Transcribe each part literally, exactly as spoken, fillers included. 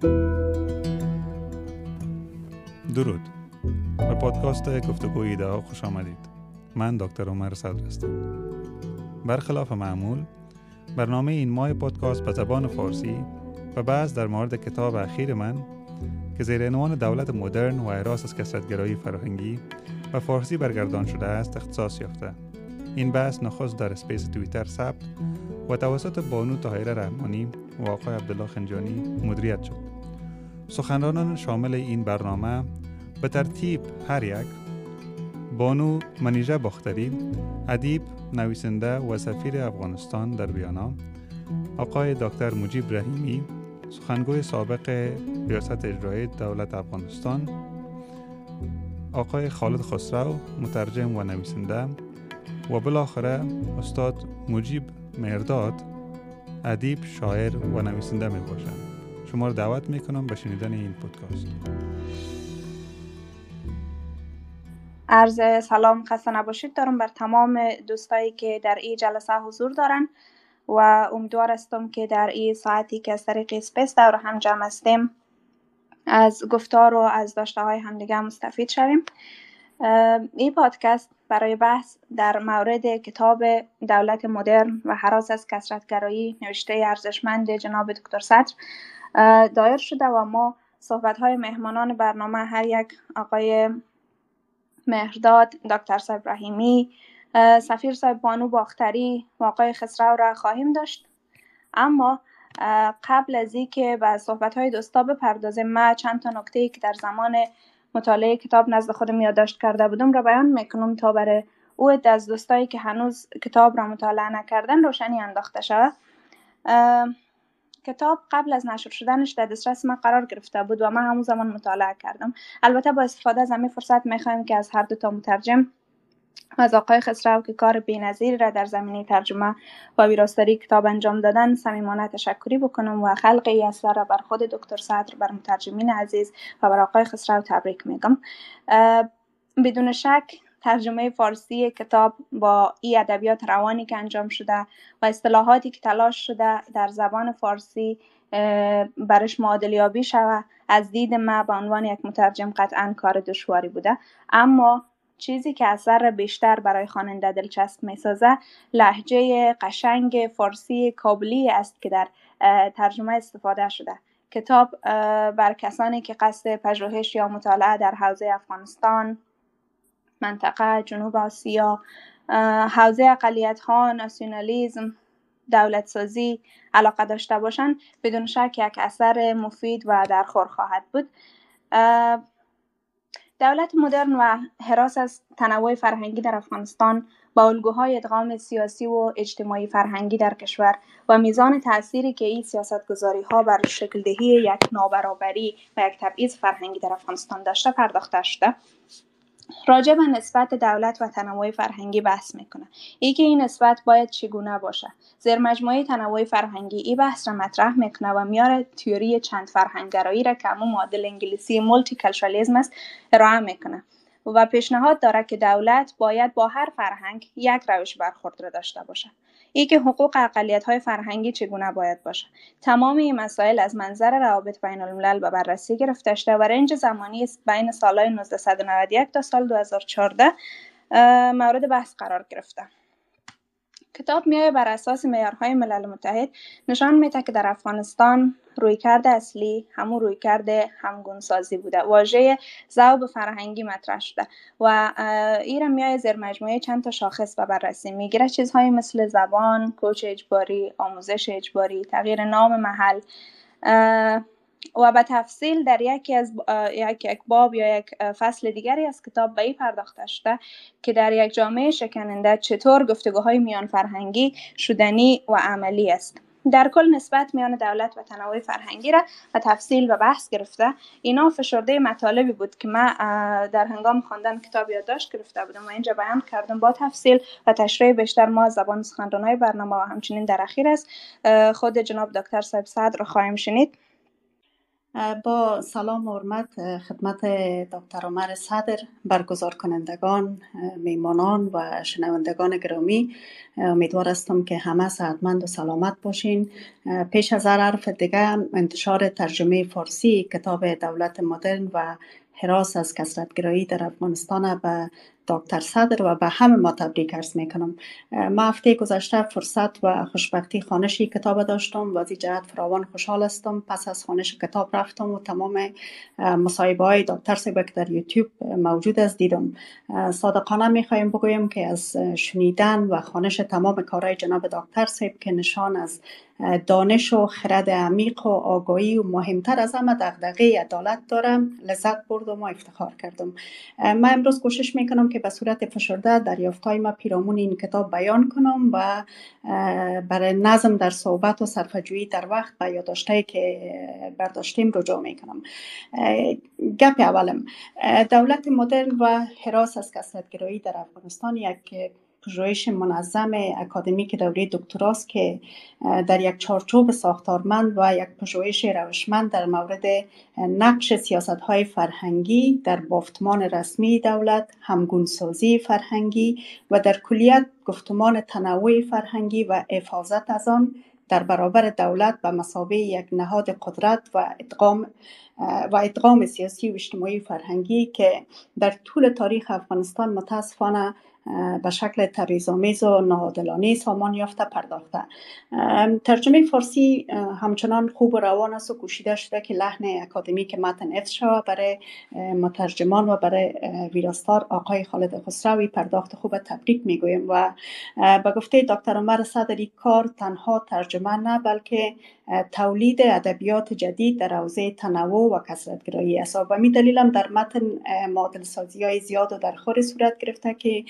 درود. به پادکست گفتگوی ایده ها خوش آمدید. من دکتر عمر صدر هستم. برخلاف معمول، برنامه این ماه پادکست به زبان فارسی و بعض در مورد کتاب اخیر من که زیر عنوان دولت مدرن و هراس از کثرت‌گرایی فرهنگی و فارسی برگردان شده است اختصاص یافته. این بحث نخست در اسپیس توییتر ثبت و توسط بانو طاهره رحمانی و آقای عبدالله خنجانی مدیریت شد. سخنرانان شامل این برنامه به ترتیب هر یک: بانو منیژه باختری، ادیب، نویسنده و سفیر افغانستان در ویانا، آقای دکتر مجیب رحیمی، سخنگوی سابق ریاست اجرایی دولت افغانستان، آقای خالد خسرو، مترجم و نویسنده، و بالاخره استاد مجیب مهرداد، ادیب، شاعر و نویسنده می باشند. شما را دعوت می کنم به شنیدن این پادکست. عرض سلام، خسته نباشید دارم بر تمام دوستایی که در این جلسه حضور دارن و امیدوار هستم که در این ساعتی که از طریق اسپیس دور هم جمع هستیم از گفتار و از داشته های همدیگه مستفید شویم. این پادکست برای بحث در مورد کتاب دولت مدرن و هراس از کثرت‌گرایی نوشته ارزشمند جناب دکتر صدر دایر شده و ما صحبت های مهمانان برنامه هر یک آقای مهرداد، دکتر صاحب رحیمی، سفیر صاحب بانو باختری و آقای خسرو را خواهیم داشت. اما قبل از این که به صحبت های دوستا بپردازیم، ما چند تا نکته‌ای که در زمان مطالعه کتاب نزد خودم یادداشت کرده بودم را بیان میکنم تا برای او از دوستایی که هنوز کتاب را مطالعه نکردن روشنی انداخته شود. کتاب قبل از نشر شدنش در دسترس من قرار گرفته بود و من همون زمان مطالعه کردم. البته با استفاده از همین فرصت میخوایم که از هر دو تا مترجم و از آقای خسرو که کار بی‌نظیری را در زمینه ترجمه و ویراستاری کتاب انجام دادن صمیمانه تشکری بکنم و خلق این اثر را بر خود دکتر صدر، بر مترجمین عزیز و بر آقای خسرو تبریک میگم. بدون شک ترجمه فارسی کتاب با این ادبیات روانی که انجام شده و اصطلاحاتی که تلاش شده در زبان فارسی برش معادل یابی شود، از دید ما به عنوان یک مترجم قطعا کار دشواری بوده. اما چیزی که اثر بیشتر برای خواننده دلچسب میسازه لهجه قشنگ فارسی کابلی است که در ترجمه استفاده شده. کتاب بر کسانی که قصد پژوهش یا مطالعه در حوزه افغانستان، منطقه جنوب آسیا، حوزه اقلیت‌ها، ناسیونالیسم، دولت سازی علاقه داشته باشند بدون شک یک اثر مفید و درخور خواهد بود. دولت مدرن و هراس از تنوع فرهنگی در افغانستان با الگوهای ادغام سیاسی و اجتماعی فرهنگی در کشور و میزان تأثیری که این سیاستگذاری‌ها بر شکل دهی یک نابرابری و یک تبعیض فرهنگی در افغانستان داشته پرداخته شده. راجع به نسبت دولت و تنوع فرهنگی بحث میکنه. ای که این نسبت باید چگونه باشه. زیر مجموعه تنوع فرهنگی این بحث را مطرح میکنه و میاره تئوری چند فرهنگگرایی را که همون معادل انگلیسی مولتی کالچرالیسم است ارائه میکنه و پیشنهاد داره که دولت باید با هر فرهنگ یک روش برخورد را داشته باشه. ای که حقوق اقلیت‌های فرهنگی چگونه باید باشه. تمام این مسائل از منظر روابط بین الملل به بررسی گرفته شده و رنج زمانی بین سالهای نوزده نود و یک تا سال دو هزار و چهارده مورد بحث قرار گرفته. کتاب میایه بر اساس معیارهای ملل متحد نشان میده که در افغانستان رویکرد اصلی همون رویکرد همگونسازی بوده. واژه ذوب فرهنگی مطرح شده و این را میایه زیر مجموعه چند تا شاخص به بررسی میگیره. چیزهایی مثل زبان، کوچ اجباری، آموزش اجباری، تغییر نام محل و به تفصیل در یکی از یک یک باب یا یک فصل دیگری از کتاب به این پرداخته شده که در یک جامعه شکننده چطور گفتگوهای میان فرهنگی شدنی و عملی است. در کل نسبت میان دولت و تنوع فرهنگی را به تفصیل و بحث گرفته. اینا فشرده مطالبی بود که من در هنگام خواندن کتاب یادداشت گرفته بودم و اینجا بیان کردم با تفصیل و تشریح بیشتر ما از زبان سخنرانای برنامه و همچنین در اخیر است خود جناب دکتر صاحب صدر را خواهیم شنید. با سلام و حرمت خدمت دکتر عمر صدر، برگزار کنندگان، میمانان و شنوندگان گرامی، امیدوار هستم که همه صحتمند و سلامت باشین. پیش از هر حرف دیگه، انتشار ترجمه فارسی کتاب دولت مدرن و هراس از کثرت‌گرایی در افغانستان به دکتر صدر و به همه ما تبریک عرض میکنم. ما هفته گذشته فرصت و خوشبختی خوانش کتاب داشتم و از این جهت فراوان خوشحال هستم. پس از خوانش کتاب رفتم و تمام مصاحبه های دکتر صاحب که در یوتیوب موجود است دیدم. صادقانه میخوایم بگویم که از شنیدن و خوانش تمام کارهای جناب دکتر صاحب که نشان از دانش و خرد عمیق و آگاهی و مهمتر از همه دغدغه عدالت دارم، لذت بردم و افتخار کردم. من امروز کوشش میکنم که به صورت فشرده دریافت‌های ما پیرامون این کتاب بیان کنم و برای نظم در صحبت و صرفه‌جویی در وقت و یادداشت‌هایی که برداشتیم رجوع میکنم. گپ اولم، دولت مدرن و هراس از کثرت‌گرایی در افغانستان یک پژوهش منظم اکادمیک دوره دکتراست که در یک چارچوب ساختارمند و یک پژوهش روشمند در مورد نقش سیاست‌های فرهنگی در بافتمان رسمی دولت، همگونسازی فرهنگی و در کلیت گفتمان تنوع فرهنگی و حفاظت از آن در برابر دولت به مثابه یک نهاد قدرت و ادغام و ادغام سیاسی و اجتماعی فرهنگی که در طول تاریخ افغانستان متاسفانه به شکل تبعیض‌آمیز و ناعادلانه سامان یافته پرداخته. ترجمه فارسی همچنان خوب و روان است و کوشیده شده که لحن اکادمیک متن حفظ شود. برای مترجمان و برای ویراستار آقای خالد خسروی پرداخت خوب تبریک میگویم و به گفته دکتر عمر صدری کار تنها ترجمه نه بلکه تولید ادبیات جدید در حوزه تنوع و کثرت‌گرایی است. و می دلیلم در متن معادل سازی های زیاد و در خور صورت گرفته که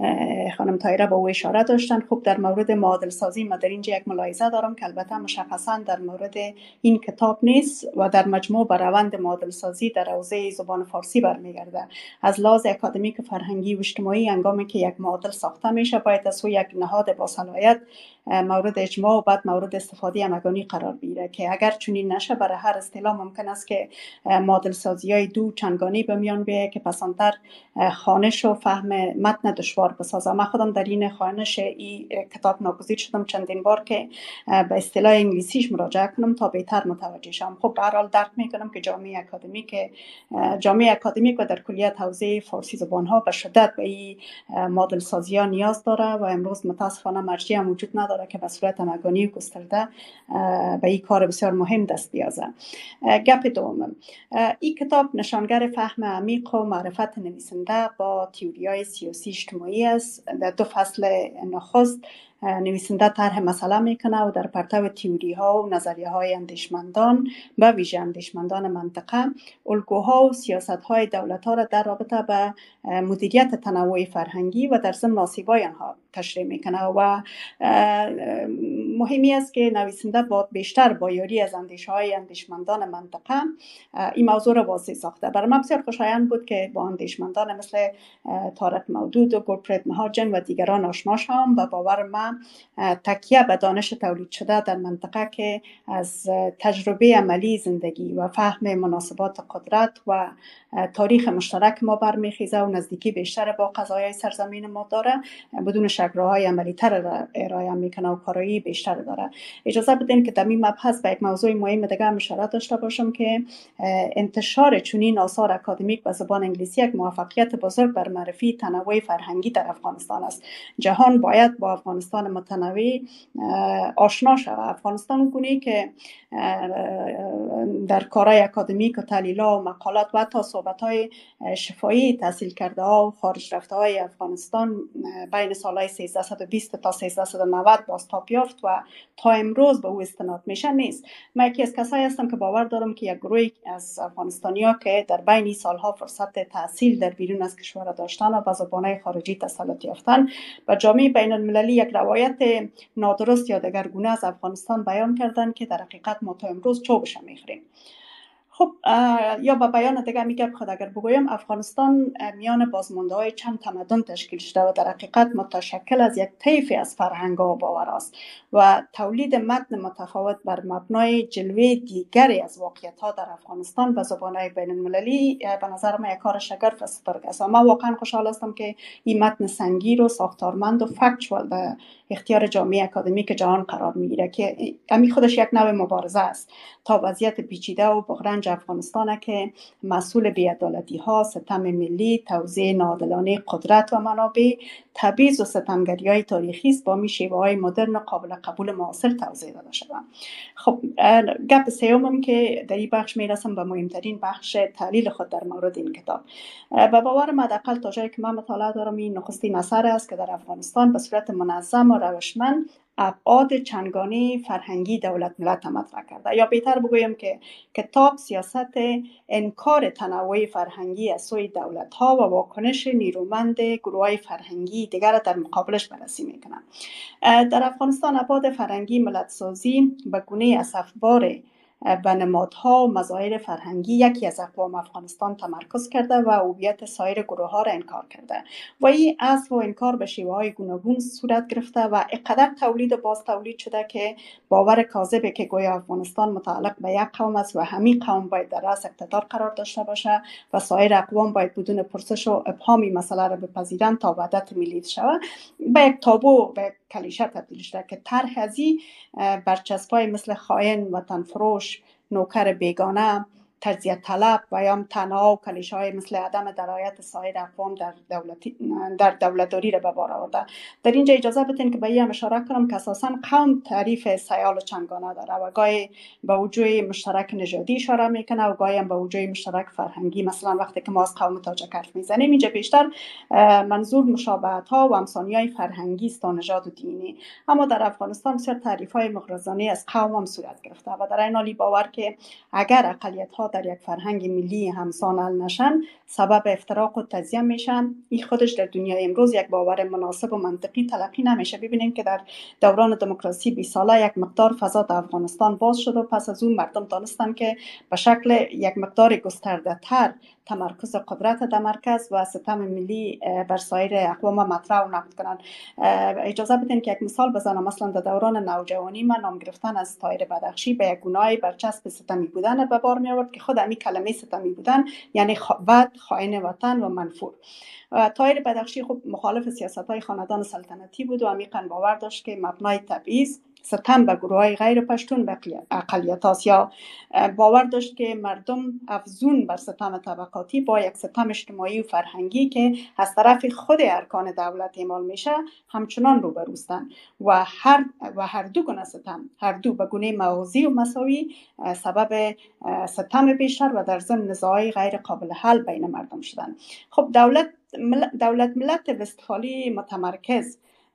خانم طاهره با او اشاره داشتن. خوب در مورد معادل سازی ما در اینجا یک ملاحظه دارم که البته مشخصا در مورد این کتاب نیست و در مجموع بر روند معادل سازی در حوزه زبان فارسی برمیگرده. از لحاظ اکادمیک فرهنگی و اجتماعی هنگامی که یک معادل ساخته میشه باید از او یک نهاد با صلاحیت مورد اجماع و بعد مورد استفاده همگانی قرار بگیره که اگر چنین نشه برای هر اصطلاح ممکن است که معادل سازی های دو چندگانی به میان بیاید که پسانتر خوانش و فهم متن دشوار بسازه. من خودم در این خوانش این کتاب ناگزیر شدم چندین بار که به اصطلاح انگلیسیش مراجعه کنم تا بهتر متوجه شم. خب به هر حال درک میکنم که جامعه اکادمیک جامعه اکادمیک و در کلیت حوزه فارسی زبان ها به شدت به این معادل سازی ها نیاز داره و امروز متاسفانه مرجع هم وجود نداره که به صورت همگانی و گسترده به این کار بسیار مهم دست بیازه. گپ دوم، این کتاب نشانگر فهم عمیق و معرفت نویسنده با تئوری‌های سیاسی اجتماعی است. در دو فصل نخست نویسنده طرح مسئله میکنه و در پرتو تئوری ها و نظریه های اندیشمندان به ویژه اندیشمندان منطقه الگوها و سیاست های دولت ها را در رابطه به مدیریت تنوع فرهنگی و در ضمن آسیب‌های آنها تشریح میکنه و مهمی است که نویسنده با بیشتر با یاری از اندیشه های اندیشمندان منطقه این موضوع را واضح ساخته. برای من بسیار خوشایند بود که با اندیشمندان مثل طارق مودود و گلپریت مهاجن و دیگران آشنا شدم و باور من تکیه به دانش تولید شده در منطقه که از تجربه عملی زندگی و فهم مناسبات قدرت و تاریخ مشترک ما برمیخیزه و نزدیکی بیشتر با قضایای سرزمین ما داره، بدون شک راه‌های عملی تر را ارائه میکنه و کارایی بیشتر داره. اجازه بدین که در این مبحث به یک موضوع مهم دیگه هم اشاره داشته باشم که انتشار چنین آثار اکادمیک به زبان انگلیسی یک موفقیت بزرگ بر معرفی تنوع فرهنگی در افغانستان است. جهان باید با افغانستان متنوع آشنا شود. افغانستان گونه‌ای که در کارهای اکادمیک و تحلیل‌ها و مقالات و حتی صحبت‌های شفاهی تحصیل کرده ها و خارج رفته های افغانستان بین سالهای سیزده بیست تا سیزده نود بازتاب یافت و تا امروز به او استناد میشه نیست. من یکی از کسایی هستم که باور دارم که یک گروه از افغانستانی‌ها که در بین این سالها فرصت تحصیل در بیرون از کشور داشتن و به زبان‌های خارجی تسلط یافتن و جامعه بین المللی یک روایت نادرست یا دگرگونه از افغانستان بیان کردند که در حقیقت ما تا امروز چوبش میخوریم. خب یا به بیان دیگه میگم خود اگر بگویم افغانستان میان بازمانده های چند تمدن تشکیل شده و در حقیقت متشکل از یک طیف از فرهنگ ها و باور است و تولید متن متفاوت بر مبنای جلوه دیگری از واقعیت ها در افغانستان به زبان های بین المللی به نظر من یک کار شگرف است. من واقعا خوشحال هستم که این متن سنگین و ساختارمند و فکچوال در اختیار جامعه اکادمیک جهان قرار میگیره که همین خودش یک نوع مبارزه است تا وضعیت پیچیده و بحران افغانستان که مسئول بی‌عدالتی ها، ستم ملی، توزیع ناعادلانه قدرت و منابع، تبعیض و ستمگری های تاریخی است با می شیوه های مدرن قابل قبول معاصر توضیح داده شده. خب گپ سومم که در این بخش میرسم به مهمترین بخش تحلیل خود در مورد این کتاب. به باورم حداقل تا جایی که من مطالعه دارم این نخستین اثر است که در افغانستان به صورت منظم و روشمند ابعاد چندگانه فرهنگی دولت ملت مطرح کرده، یا بهتر بگویم که کتاب سیاست انکار تنوع فرهنگی از سوی دولت ها و واکنش نیرومند گروه های فرهنگی دیگر در مقابلش بررسی میکنه. در افغانستان ابعاد فرهنگی ملت سازی به گونه اسفبار به نمادها و مظاهر فرهنگی یکی از اقوام افغانستان تمرکز کرده و هویت سایر گروه ها را انکار کرده و این عزف و انکار به شیوه های گوناگون صورت گرفته و اینقدر تولید و باز تولید شده که باور کاذبه که گویا افغانستان متعلق به یک قوم است و همین قوم باید در رأس اقتدار قرار داشته باشه و سایر اقوام باید بدون پرسش و ابهام این مسئله را بپذیرند تا وحدت ملی شود. به یک تابو به کلیشه تبدیل شده که طرح ازی برچسب‌های مثل خائن، وطن فروش، نوکر بیگانه، تجزیه طلب و یا تنها و کلیشه‌های مثل عدم درایت سایر اقوام در دولتی در دولتداری را به بار آورده. در اینجا اجازه بدین که به این اشاره کنم که اساساً قوم تعریف سیال و چندگانه داره و گاهی به وجود مشترک نژادی اشاره میکنه و گاهی هم به وجود مشترک فرهنگی. مثلا وقتی که ما از قوم تاجک حرف میزنیم اینجا بیشتر منظور مشابهت ها و همسانی فرهنگی است تا نژاد و دینی. اما در افغانستان بسیار تعریف های مغرضانه از قوم هم صورت گرفته و در این حال باور که اگر اقلیت ها در یک فرهنگ ملی همسان حل نشن سبب افتراق و تجزیه میشن، این خودش در دنیای امروز یک باور مناسب و منطقی تلقی نمیشه. ببینید که در دوران دموکراسی بیست ساله یک مقدار فضا در افغانستان باز شد و پس از اون مردم دانستن که به شکل یک مقدار گسترده تر تمرکز قدرت در مرکز و ستم ملی بر سایر اقوام مطرح و نقد کنن. اجازه بدین که یک مثال بزنم. مثلا در دوران نوجوانی من نام گرفتن از طاهر بدخشی به یک گناه برچسب ستمی بودن به بار می آورد که خود همین کلمه ستمی بودن یعنی بد، خائن وطن و منفور. طاهر بدخشی خب مخالف سیاست‌های خاندان سلطنتی بود و عمیقاً باور داشت که مبنای تبعیض ستم به گروه‌های غیر پشتون به اقلیت هاست، یا باور داشت که مردم افزون بر ستم طبقاتی با یک ستم اجتماعی و فرهنگی که از طرف خود ارکان دولت اعمال میشه همچنان روبروستند و هر و هر دو گونه ستم هر دو به گونه موازی و مساوی سبب ستم بیشتر و در ضمن نزاعی غیر قابل حل بین مردم شدند. خب دولت ملت دولت ملت وستفالی متمرکز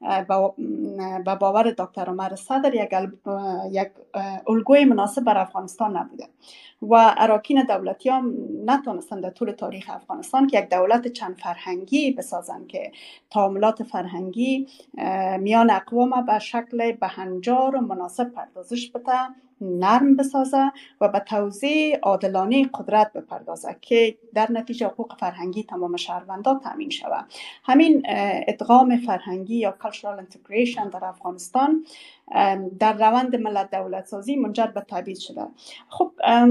با باور دکتر عمر صدر یک یک الگوی مناسب بر افغانستان نبوده و اراکین دولتی هم نتونستند در طول تاریخ افغانستان که یک دولت چند فرهنگی بسازند که تعاملات فرهنگی میان اقوام به شکل بهنجار و مناسب پردازش بده، نرم بسازه و به توزیع عادلانه قدرت بپردازه که در نتیجه حقوق فرهنگی تمام شهروندان تامین شود. همین ادغام فرهنگی یا cultural integration در افغانستان در روند ملت دولت سازی منجر به تبعیض شده. خب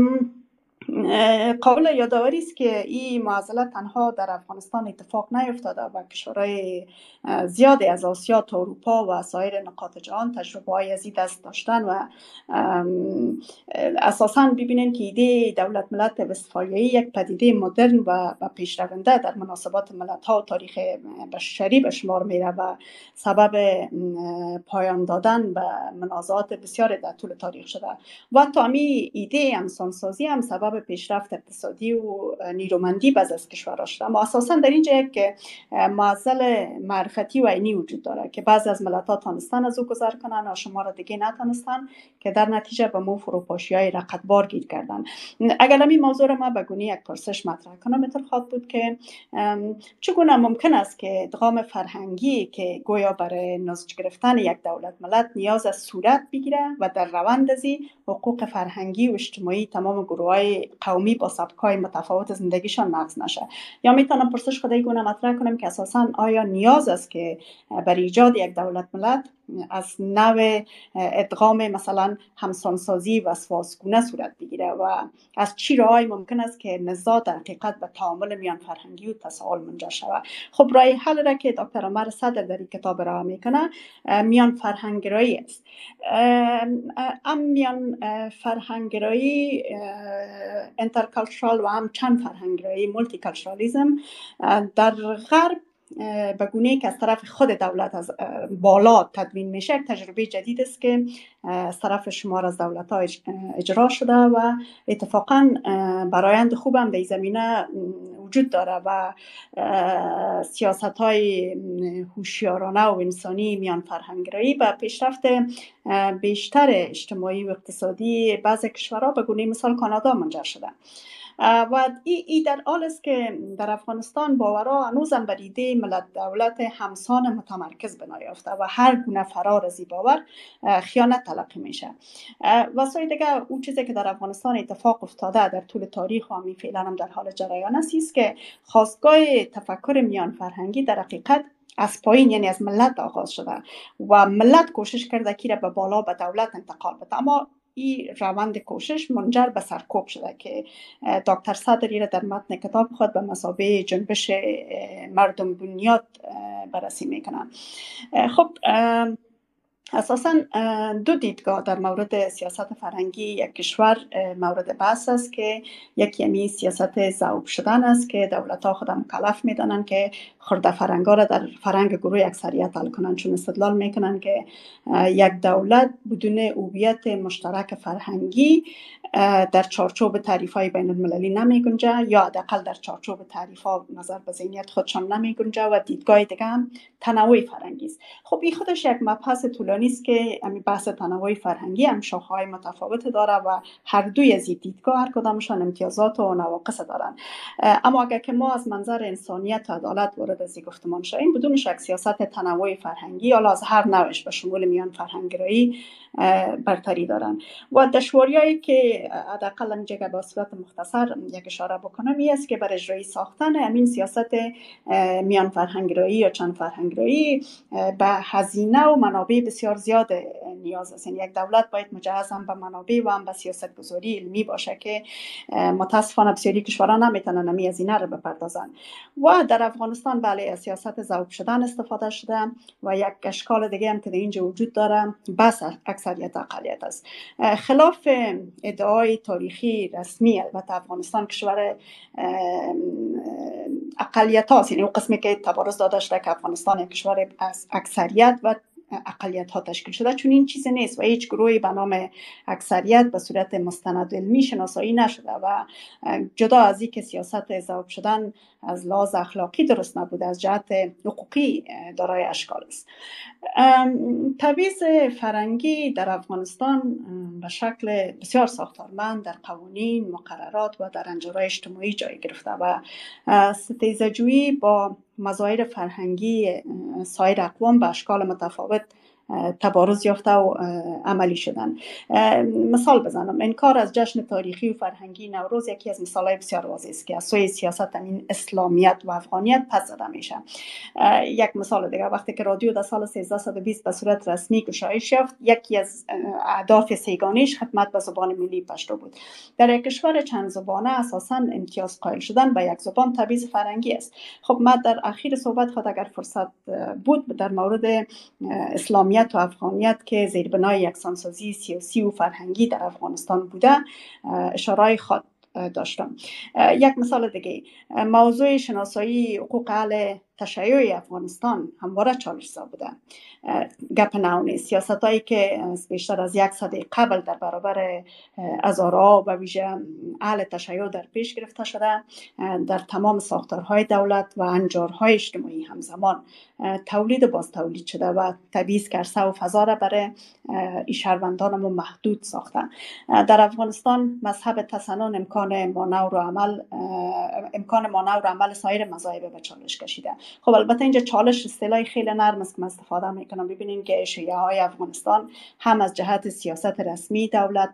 قابل یادآوری است که این معضله تنها در افغانستان اتفاق نیفتاده و کشورهای زیادی از آسیا تا اروپا و سایر نقاط جهان تجربه های از این دست داشتن و اساساً ببینین که ایده دولت ملت وستفالیایی یک پدیده مدرن و پیشرونده در مناسبات ملت ها و تاریخ بشری به شمار میره و سبب پایان دادن به منازعات بسیار در طول تاریخ شده و تا می ایده همسانسازی هم سبب پیشرفت اقتصادی و نیرومندی بعض از کشورها شده. اما اساساً در اینجا یک معضل معرفتی و عینی وجود داره که بعضی از ملت‌ها تانستن از او گذر کنن و شما را دیگه نتانستن که در نتیجه به مو فروپاشی‌های رقتبار گیر کردن. اگر همین موضوع را ما به گونه یک پرسش مطرح کنم میتونه خواهد بود که چگونه ممکن است که ادغام فرهنگی که گویا برای نسج گرفتن یک دولت ملت نیاز از صورت بگیره و در روند ازی حقوق فرهنگی و اجتماعی تمام گروه‌های قومی با سبک‌های متفاوت زندگیشان نقض نشه. یا میتونم پرسش خود گونه مطرح کنم که اساساً آیا نیاز است که برای ایجاد یک دولت ملت از نوع ادغام مثلا همسانسازی و سواسگونه صورت بگیره و از چی راهی ممکن است که نزاع در حقیقت به تعامل میان فرهنگی و تساهل منجر شود؟ خب راه حل را که دکتر عمر صدر در این کتاب ارائه میکنه میان فرهنگگرایی است. ام میان فرهنگگرایی انترکالچرال و هم چند فرهنگگرایی مولتی کالچرالیسم در غرب به گونه‌ای که از طرف خود دولت از بالا تدوین میشه تجربه جدید است که از طرف شمار از دولت‌ها اجرا شده و اتفاقاً برآیند خوب هم در این زمینه وجود داره و سیاست‌های هوشیارانه و انسانی میان فرهنگگرایی و پیشرفت بیشتر اجتماعی و اقتصادی بعضی کشورها به گونه مثال کانادا منجر شده. و ای, ای در حال است که در افغانستان باورها هنوزم بر ایده ملت دولت همسان متمرکز بنا یافته و هر گونه فرار از این باور خیانت تلقی میشه. و سوی دیگه اون چیزی که در افغانستان اتفاق افتاده در طول تاریخ و همین فعلا هم در حال جریان است که خواستگاه تفکر میان فرهنگی در حقیقت از پایین یعنی از ملت آغاز شده و ملت کوشش کرده که به بالا به دولت انتقال بده، اما این روند کوشش منجر به سرکوب شده که دکتر صدری را در متن کتاب خود به مثابه جنبش مردم بنیاد بررسی میکنه. خب اساساً دو دیدگاه در مورد سیاست فرهنگی یک کشور مورد بحث است که یکی همی سیاست ذوب شدن است که دولت‌ها خود مکلف میدانند که خرده فرهنگ‌ها را در فرهنگ گروه اکثریت حل کنند، چون استدلال میکنند که یک دولت بدون هویت مشترک فرهنگی در چارچوب تعریف‌های بین المللی نمی گنجه یا حداقل در چارچوب تعریف‌ها نظر به ذهنیت خودشان نمی گنجه و دیدگاه دیگه هم تنوع فرهنگی است. خب این خودش یک مبحث طولانی است که همین بحث تنوع فرهنگی هم شاخه‌های متفاوت داره و هر دوی از این دیدگاه هر کدامشان امتیازات و نواقص دارن. اما اگر که ما از منظر انسانیت و عدالت وارد از این گفتمان شویم، بدون شک سیاست تنوع فرهنگی حالا از هر نوعش به شمول میان فرهنگگرایی برتری دارن و دشواریایی که حداقل اینجا به صورت مختصر یک اشاره بکنم این است که برای اجرای ساختن همین سیاست میان فرهنگگرایی یا چند فرهنگگرایی به هزینه و منابع بسیار زیاد نیاز است. یعنی یک دولت باید مجهز هم به منابع و هم به سیاست گذاری علمی باشه که متاسفانه بسیاری کشورها نمیتونن همین هزینه رو بپردازن و در افغانستان بله سیاست ذوب شدن استفاده شده و یک اشکال دیگه هم که در اینجا وجود داره بس اکثریت اقلیت است. خلاف ادعای تاریخی رسمی البته افغانستان کشور اقلیت هاست، یعنی اون قسمی که تبارز داده شده که افغانستان یک کشور از اکثریت و اقلیت ها تشکیل شده، چون این چیز نیست و هیچ گروهی به نام اکثریت به صورت مستند علمی شناسایی نشده و جدا از این که سیاست ذوب شدن از لحاظ اخلاقی درست نبوده از جهت حقوقی دارای اشکال است. تبعیض فرهنگی در افغانستان به شکل بسیار ساختارمند در قوانین، مقررات و در انجارهای اجتماعی جای گرفته و ستیزه‌جویی با مظاهر فرهنگی سایر اقوام به اشکال متفاوت تبارز یافته و عملی شدن. مثال بزنم، انکار از جشن تاریخی و فرهنگی نوروز یکی از مثالهای بسیار واضح است که از سوی سیاست همین اسلامیت و افغانیت پس زده میشه. یک مثال دیگه، وقتی که رادیو در سال سیزده بیست به صورت رسمی گشایش یافت، یکی از اهداف سیگانیش خدمت به زبان ملی پشتو بود. در یک کشور چند زبانه اساساً امتیاز قائل شدن به یک زبان تبعیض فرهنگی است. خب من در اخیر صحبت خود اگر فرصت بود در مورد اسلامیت و افغانیت که زیربنای یکسانسازی سیاسی و فرهنگی در افغانستان بوده اشاره خود داشتم. یک مثال دیگه، موضوع شناسایی حقوق اهل تشیع افغانستان همواره چالش سا بوده. گپ نو سیاست هایی که بیشتر از یک سده قبل در برابر هزارها و ویژه اهل تشیع در پیش گرفته شده، در تمام ساختارهای دولت و انجارهای اجتماعی همزمان تولید باز تولید شده و تبعیض کرده و فضا را برای این شهروندانمون محدود ساخته. در افغانستان مذهب تسنن امکان مانع و عمل امکان مانع و عمل سایر مذاهب به چالش کشیده. خب البته اینجا چالش اصطلاحی خیلی نرم است که من استفاده میکنم. ببینیم که شیعه های افغانستان هم از جهت سیاست رسمی دولت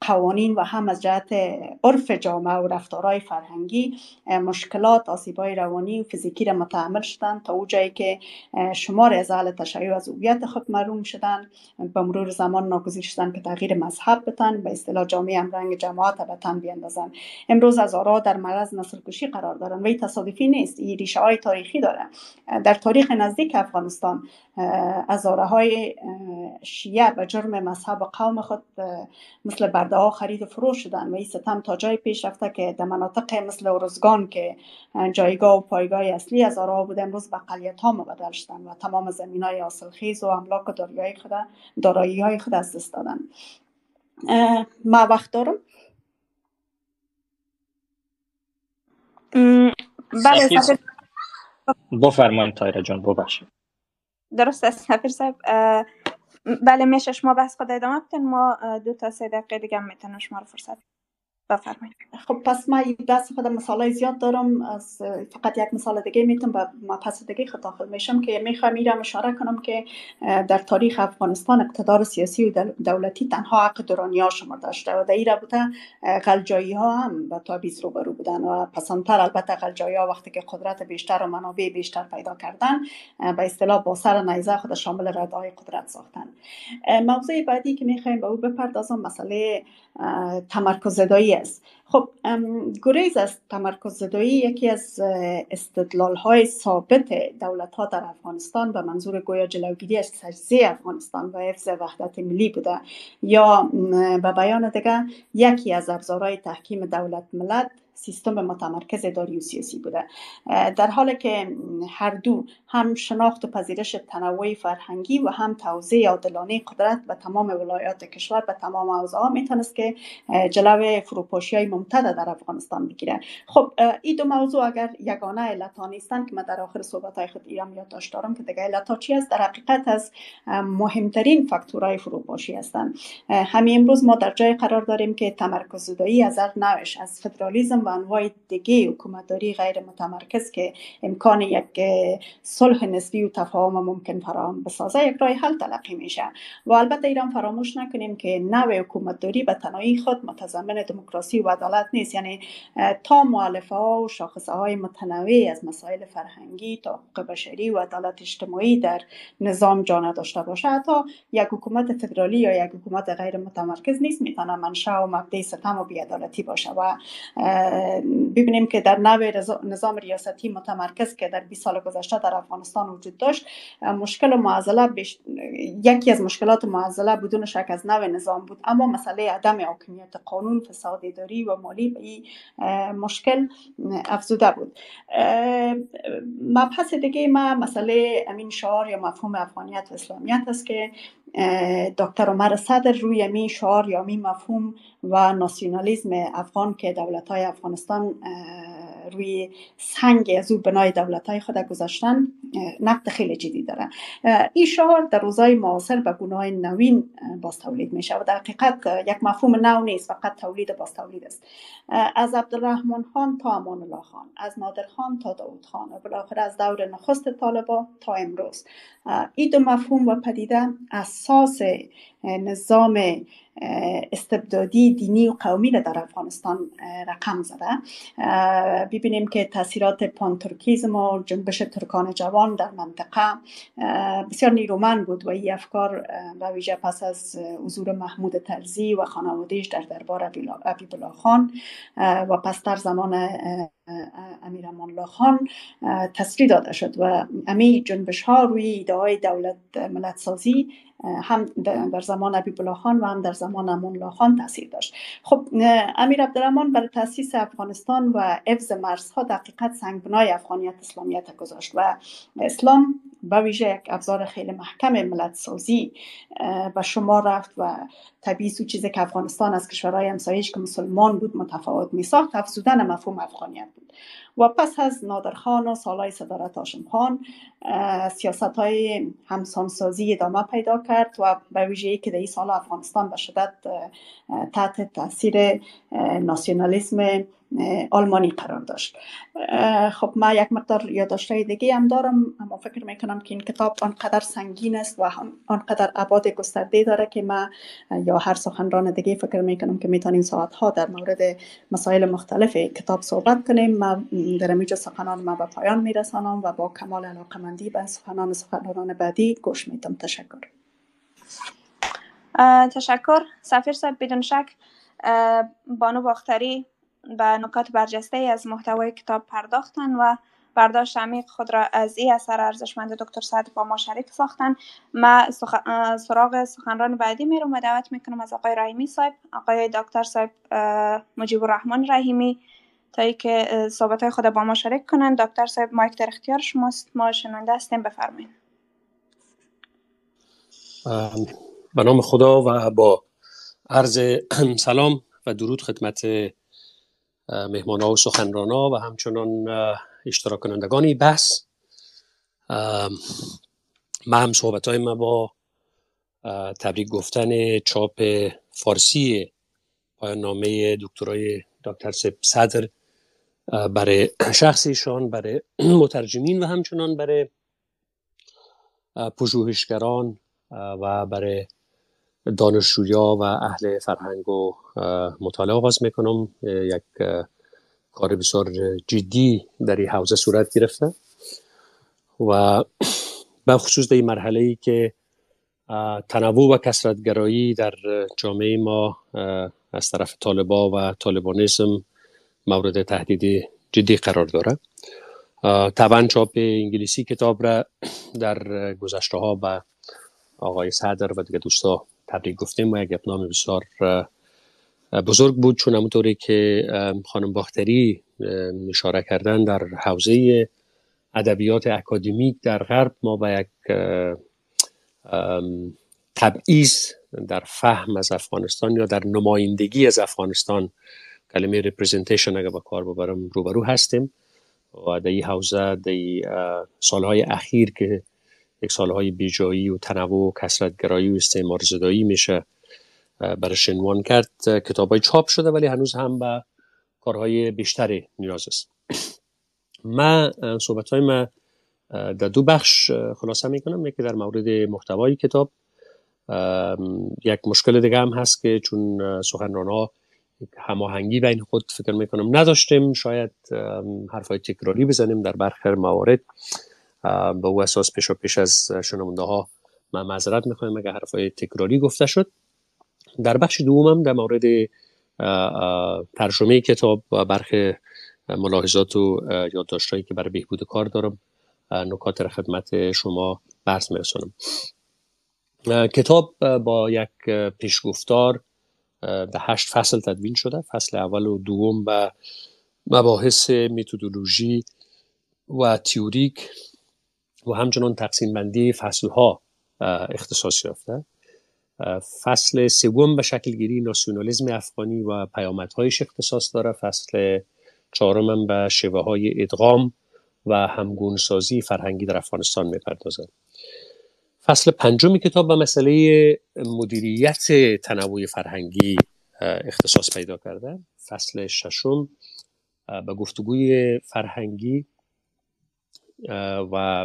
قوانین و هم از جهت عرف جامعه و رفتارهای فرهنگی مشکلات، آسیب‌های روانی و فیزیکی را متحمل شدند تا او جایی که شمار از اهل تشیع از هویت خود محروم شدند. به مرور زمان ناگزیر شدند که تغییر مذهب بدن، به اصطلاح جامعه هم رنگ جماعت به تن بیندازند. امروز هزارها در معرض نسل کشی قرار دارند و این تصادفی نیست، این ریشه های تاریخی داره. در تاریخ نزدیک افغانستان هزارهای شیعه به جرم مذهب و قوم خود مثل برده ها خرید و فروش شدن و این ستم تا جای پیش رفته که در مناطق مثل ارزگان که جایگاه و پایگاه اصلی هزارها بود، امروز به اقلیت ها مبدل شدن و تمام زمین های حاصلخیز و املاک و دارایی خود دارایی های خود از دست دادن. ما وقت دارم؟ بله سفیر بفرمایید تایره جان. ببخشید. درست است سفیر صاحب. بله میشه شما بحث خود ادامه بدین، ما دو تا سه دقیقه دیگه میتونم شما رو فرصت بفرمایید. خب پس ما دست خودم مثالای زیاد دارم، از فقط یک مثال دیگه میتونم به مبحث دیگه خطاب میشم که میخوام میرم اشاره کنم که در تاریخ افغانستان اقتدار سیاسی و دولتی تنها حق درانی‌ها شمرده داشته و در این رابطه غلجایی ها هم با تابعیض روبرو بودن و پسندتر البته غلجایی ها وقتی که قدرت بیشتر و منابع بیشتر پیدا کردن به اصطلاح با سر نیزه خود شامل ردای قدرت ساختن. موضوع بعدی که میخوایم به او بپردازم مسئله تمرکز زدایی است. خب گریز از تمرکز زدایی یکی از استدلال‌های ثابت دولت‌ها در افغانستان به منظور گویا جلوگیری از تجزیه افغانستان و حفظ وحدت ملی بوده یا به بیان دیگر یکی از ابزارهای تحکیم دولت ملت سیستم متمرکز اداری و سیاسی بوده، در حالی که هر دو هم شناخت و پذیرش تنوع فرهنگی و هم توزیع عادلانه قدرت به تمام ولایات کشور به تمام حوزه‌ها میتونست که جلوی فروپاشی‌های ممتد در افغانستان بگیره. خب این دو موضوع اگر یگانه علت‌ها نیستند که من در آخر صحبت‌های خود ایرام یادداشت دارم که دیگه علت‌ها چی است، در حقیقت از مهمترین فاکتورهای فروپاشی هستند. همین امروز ما در جای قرار داریم که تمرکز زدایی از هر نوعش، از فدرالیسم و انواع دیگه حکومتداری غیر متمرکز که امکان یک صلح نسبی و تفاهم ممکن فراهم بسازه، یک راه حل تلقی میشه. و البته ایران فراموش نکنیم که نوع حکومتداری به تنهایی خود متضمن دموکراسی و عدالت نیست، یعنی تا مؤلفه ها و شاخصه های متنوعی از مسائل فرهنگی تا حقوق بشری و عدالت اجتماعی در نظام جا نداشته باشه، حتی یک حکومت فدرالی یا یک حکومت غیر متمرکز نیست میتونه منشأ و مبدأ ستم و بی‌عدالتی باشه. و ببینیم که در نوع نظام ریاستی متمرکز که در بیست سال گذشته در افغانستان وجود داشت، مشکل معضله بش... یکی از مشکلات معضله بدون شک از نوع نظام بود، اما مسئله عدم حاکمیت قانون، فساد اداری و مالی به این مشکل افزوده بود. مبحث دیگه ما مسئله امین شعار یا مفهوم افغانیت و اسلامیت است که دکتر عمر صدر روی می شعار یا می مفهوم و ناسیونالیسم افغان که دولت‌های افغانستان روی سنگ از او بنای دولت‌های خود گذاشتن نقد خیلی جدی داره. این شعار در روزهای معاصر به گونه‌های نوین باز تولید میشه و در حقیقت یک مفهوم نو نیست، فقط تولید باز تولید است. از عبدالرحمن خان تا امان الله خان، از نادر خان تا داود خان و بالاخره از دور نخست طالبان تا امروز، این دو مفهوم و پدیده اساس نظام استبدادی دینی و قومی را در افغانستان رقم زده. ببینیم که تاثیرات پانترکیزم و جنبش ترکان جوان در منطقه بسیار نیرومند بود و این افکار به ویژه پس از حضور محمود طرزی و خانواده‌اش در دربار حبیب الله خان و پس در زمان امیر امان الله خان تسریع داده شد و امی جنبش ها روی ایده های دولت ملت سازی هم در زمان حبیب الله خان و هم در زمان امان الله خان تاثیر داشت. خب امیر عبدالرحمن برای تاسیس افغانستان و حفظ مرزها در حقیقت سنگبنای افغانیت اسلامیت گذاشت و اسلام به ویژه یک ابزار خیلی محکم ملت سازی به شمار رفت و طبیعی و چیزی که افغانستان از کشورهای همسایه‌اش که مسلمان بود متفاوت می‌ساخت، افزودن مفهوم افغانیت بود. و پس از نادرخان و سالهای صدارت هاشم خان سیاست‌های همسانسازی ادامه پیدا کرد و به ویژه‌ای که در این سال افغانستان به شدت تحت تاثیر ناسیونالیسم آلمانی قرار داشت. خب من یک مقدار یادداشت‌های دیگه هم دارم، اما فکر میکنم که این کتاب آنقدر سنگین است و آنقدر ابعاد گسترده داره که من یا هر سخنران دیگه فکر میکنم که میتونیم ساعتها در مورد مسائل مختلف کتاب صحبت کنیم. من در اینجا سخنان من به پایان میرسانم و با کمال علاقه‌مندی به سخنان سخنرانان بعدی گوش میدم. تشکر. تشکر سفیر صاحب. بدون شک بانو باختری به نکات برجسته از محتوای کتاب پرداختن و برداشت عمیق خود را از این اثر ارزشمند دکتر صدر با ما شریک ساختن. ما سخ... سراغ سخنران بعدی میرم و دعوت میکنم از آقای رحیمی صاحب، آقای دکتر صاحب مجیب الرحمن رحیمی، تا ای که صحبت‌های خود با ما شریک کنند. دکتر صاحب مایک در اختیار شماست، ما شنونده هستیم، بفرمایید. به نام خدا و با عرض سلام و درود خدمت مهمان‌ها و سخنران‌ها و همچنان اشتراک کنندگانی بحث. من هم صحبت‌های ما با تبریک گفتن چاپ فارسی پایان نامه دکترای دکتر صدر برای شخصیشان، برای مترجمین و همچنان برای پژوهشگران و برای دانشجویا و اهل فرهنگ و مطالعه آغاز میکنم. یک کار بسیار جدی در این حوزه صورت گرفته و به خصوص در این مرحله‌ای که تنوع و کثرت‌گرایی در جامعه ما از طرف طالبا و طالبانیسم مورد تهدید جدی قرار داره. طبعا چاپ انگلیسی کتاب را در گذشته ها به آقای صدر و دیگه دوستا تبریک گفتیم و یک اقدام بسیار بزرگ بود، چون همونطوری که خانم باختری اشاره کردن در حوزه ادبیات اکادمیک در غرب ما با یک تبعیض در فهم از افغانستان یا در نمایندگی از افغانستان، کلمه ریپرزنتیشن اگر با کار ببرم، روبرو هستیم و در این حوزه در سالهای اخیر که یک سالهای بیجایی و تنوع و کثرت‌گرایی و استعمار زدایی میشه برش عنوان کرد، کتابای چاپ شده ولی هنوز هم به کارهای بیشتری نیاز است. من صحبت‌های من در دو بخش خلاصه میکنم. یکی در مورد محتوای کتاب، یک مشکل دیگه هم هست که چون سخنران‌ها هماهنگی بین خود فکر میکنم نداشتیم، شاید حرفای تکراری بزنیم در برخی موارد. به او اساس پیش و پیش از شنونده ها من معذرت میخوایم اگر حرفای تکراری گفته شد. در بخش دومم در مورد ترجمه کتاب و برخی ملاحظات و یادداشت‌هایی که برای بهبود کار دارم نکات را خدمت شما عرض می‌رسانم. کتاب با یک پیشگفتار در هشت فصل تدوین شده. فصل اول و دوم به مباحث متدولوژی و تئوریک و همچنان تقسیم بندی فصلها اختصاص یافته. فصل سوم به شکل گیری ناسیونالیسم افغانی و پیامدهایش اختصاص داره. فصل چهارم به شیوه های ادغام و همگونسازی فرهنگی در افغانستان میپردازه. فصل پنجم کتاب به مسئله مدیریت تنوع فرهنگی اختصاص پیدا کرده. فصل ششم به گفتگوی فرهنگی و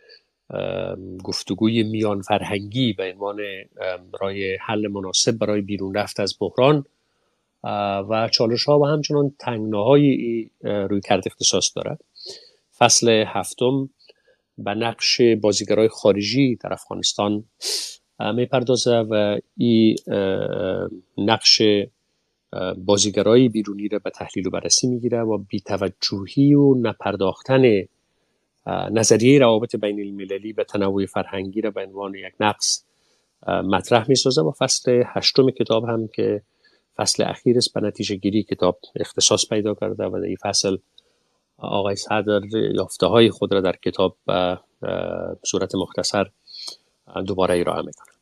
گفتگوی میان فرهنگی به عنوان راه حل مناسب برای بیرون رفت از بحران و چالش ها و همچنان تنگناهای روی کرد اختصاص دارد. فصل هفتم به نقش بازیگرای خارجی در افغانستان میپردازه و این نقش بازیگرای بیرونی را به تحلیل و بررسی میگیره و بی‌توجهی و نپرداختن نظریه روابط بین المللی به تنوع فرهنگی را به عنوان یک نقص مطرح میسازه. و فصل هشتم کتاب هم که فصل اخیر است به نتیجه گیری کتاب اختصاص پیدا کرده و در این فصل آقای صدر یافته های خود را در کتاب به صورت مختصر دوباره ارائه میکنه.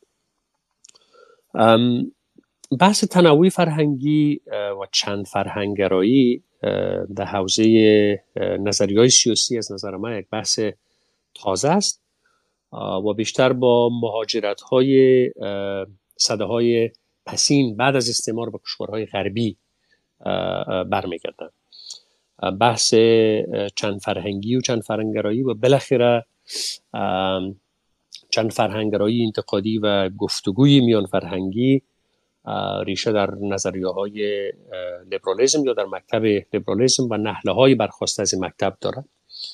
بحث تنوع فرهنگی و چند فرهنگرایی در حوزه نظریه‌های سیاسی از نظر من یک بحث تازه است و بیشتر با مهاجرت‌های سده‌های پسین بعد از استعمار به کشورهای غربی برمیگردند. بحث چند فرهنگی و چند فرهنگرایی و بالاخره چند فرهنگرایی انتقادی و گفتگوی میان فرهنگی ریشه در نظریه های لیبرالیسم یا در مکتب لیبرالیسم و نهله های برخواسته از این مکتب دارد.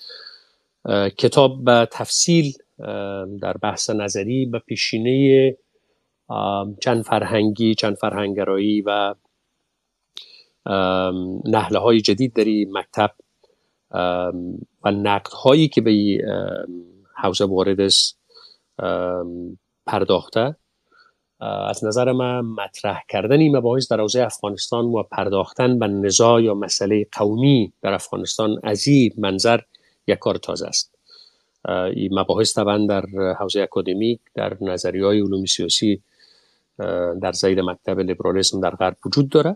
کتاب به تفصیل در بحث نظری به پیشینه چند فرهنگی، چند فرهنگرایی و نهله های جدید در این مکتب و نقد هایی که به حوزه وارد است پرداخته. از نظر من مطرح کردن این مباحث در حوزه افغانستان و پرداختن به نزاع یا مسئله قومی در افغانستان از این منظر یک کار تازه است. این مباحث طبعا در حوزه اکادمیک، در نظریه‌های علوم سیاسی در زیر مکتب لیبرالیسم در غرب وجود داره.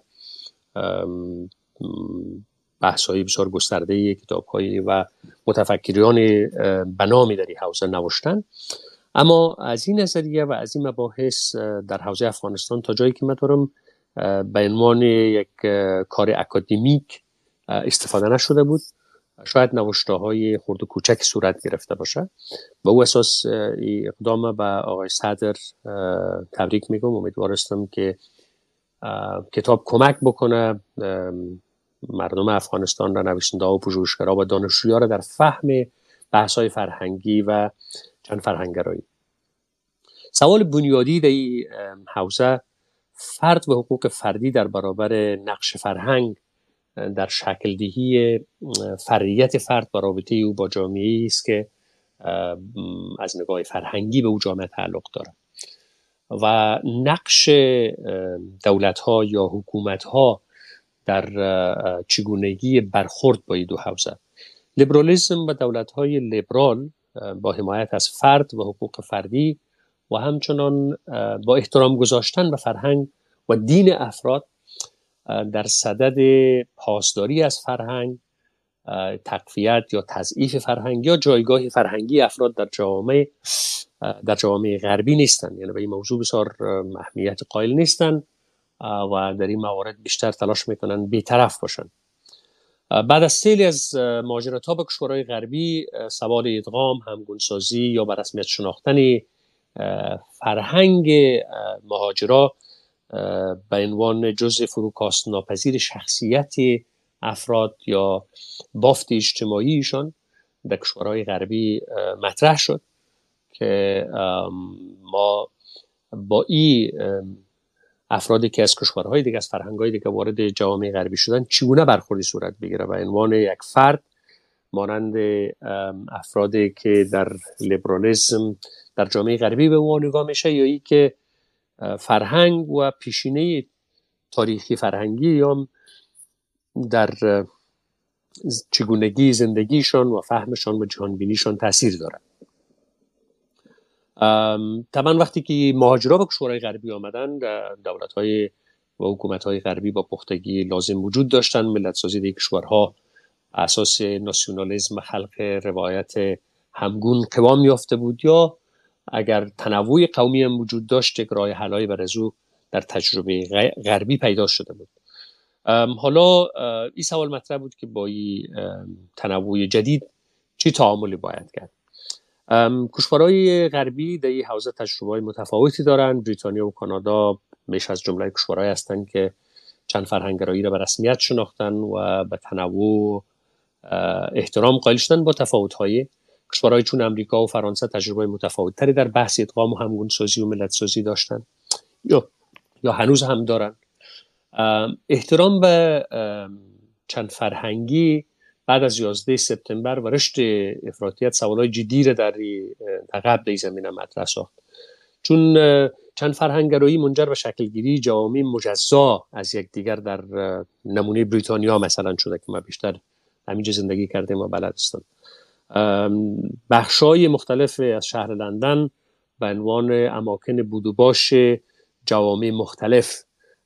بحث‌های بسیار گسترده، کتاب‌های و متفکران بنامی در این حوزه نوشتن. اما از این نظریه و از این مباحث در حوزه افغانستان تا جایی که من دارم به عنوان یک کار اکادمیک استفاده نشده بود. شاید نوشته‌های خرد و کوچک صورت گرفته باشه. به او اساس اقدام به آقای صدر تبریک میگم. امیدوار هستم که کتاب کمک بکنه مردم افغانستان را، نویسنده‌ها و پژوهشگرها و دانشجویان را در فهم بحث‌های فرهنگی و چند فرهنگرایی. سوال بنیادی در این حوزه فرد و حقوق فردی در برابر نقش فرهنگ در شکل دهی فردیت فرد و رابطه او با جامعه است که از نگاه فرهنگی به او جامعه تعلق دارد و نقش دولت‌ها یا حکومت‌ها در چگونگی برخورد با این دو حوزه. لیبرالیسم و دولت‌های لیبرال با حمایت از فرد و حقوق فردی و همچنان با احترام گذاشتن به فرهنگ و دین افراد در صدد پاسداری از فرهنگ، تقویت یا تضعیف فرهنگ یا جایگاه فرهنگی افراد در جامعه در جامعه غربی نیستند. یعنی به این موضوع بسیار اهمیت قائل نیستند و در این موارد بیشتر تلاش میکنن بی‌طرف باشن. بعد از سیلی از مهاجرت‌ها به کشورهای غربی، سوال ادغام، همگونسازی یا به رسمیت شناختن فرهنگ مهاجرا به عنوان جزء فروکاست ناپذیر شخصیت افراد یا بافت اجتماعیشان در کشورهای غربی مطرح شد که ما با این افرادی که از کشورهای دیگه، از فرهنگ‌های دیگه وارد جامعه غربی شدن چگونه برخوردی صورت بگیره و عنوان یک فرد مانند افرادی که در لیبرالیسم در جامعه غربی به اون نگاه میشه یا ای که فرهنگ و پیشینه تاریخی فرهنگی یا در چگونگی زندگیشان و فهمشان و جهانبینیشان تاثیر داره. طبعا وقتی که مهاجرا به کشورهای غربی آمدن، دولت‌های و حکومت‌های غربی با پختگی لازم وجود داشتن. ملت‌سازی در کشورها اساس ناسیونالیسم خلق روایت همگون قوام یافته بود یا اگر تنوع قومی هم وجود داشت یک راه حل‌های بر از او در تجربه غربی پیدا شده بود. حالا این سوال مطرح بود که با این تنوع جدید چی تعاملی باید کرد. کشورهای غربی در این حوزه تجربه‌های متفاوتی دارند. بریتانیا و کانادا میش از جمله کشورهایی هستند که چند فرهنگرایی را به رسمیت شناختن و به تنوع احترام قائل شدن با تفاوت‌های. کشورهای چون امریکا و فرانسه تجربه متفاوت‌تری در بحث ادغام و همگونسازی و ملت‌سازی داشتن یا یا هنوز هم دارن. احترام به چند فرهنگی بعد از یازده سپتامبر و رشد افراطیت سوالای جدی را در قبل این زمینه مطرح ساخت. چون چند فرهنگرایی منجر به شکلگیری جوامع مجزا از یکدیگر در نمونه بریتانیا مثلا شده که ما بیشتر همینجا زندگی کردیم و بلد هستم. بخشای مختلف از شهر لندن به عنوان اماکن بود و باش جوامع مختلف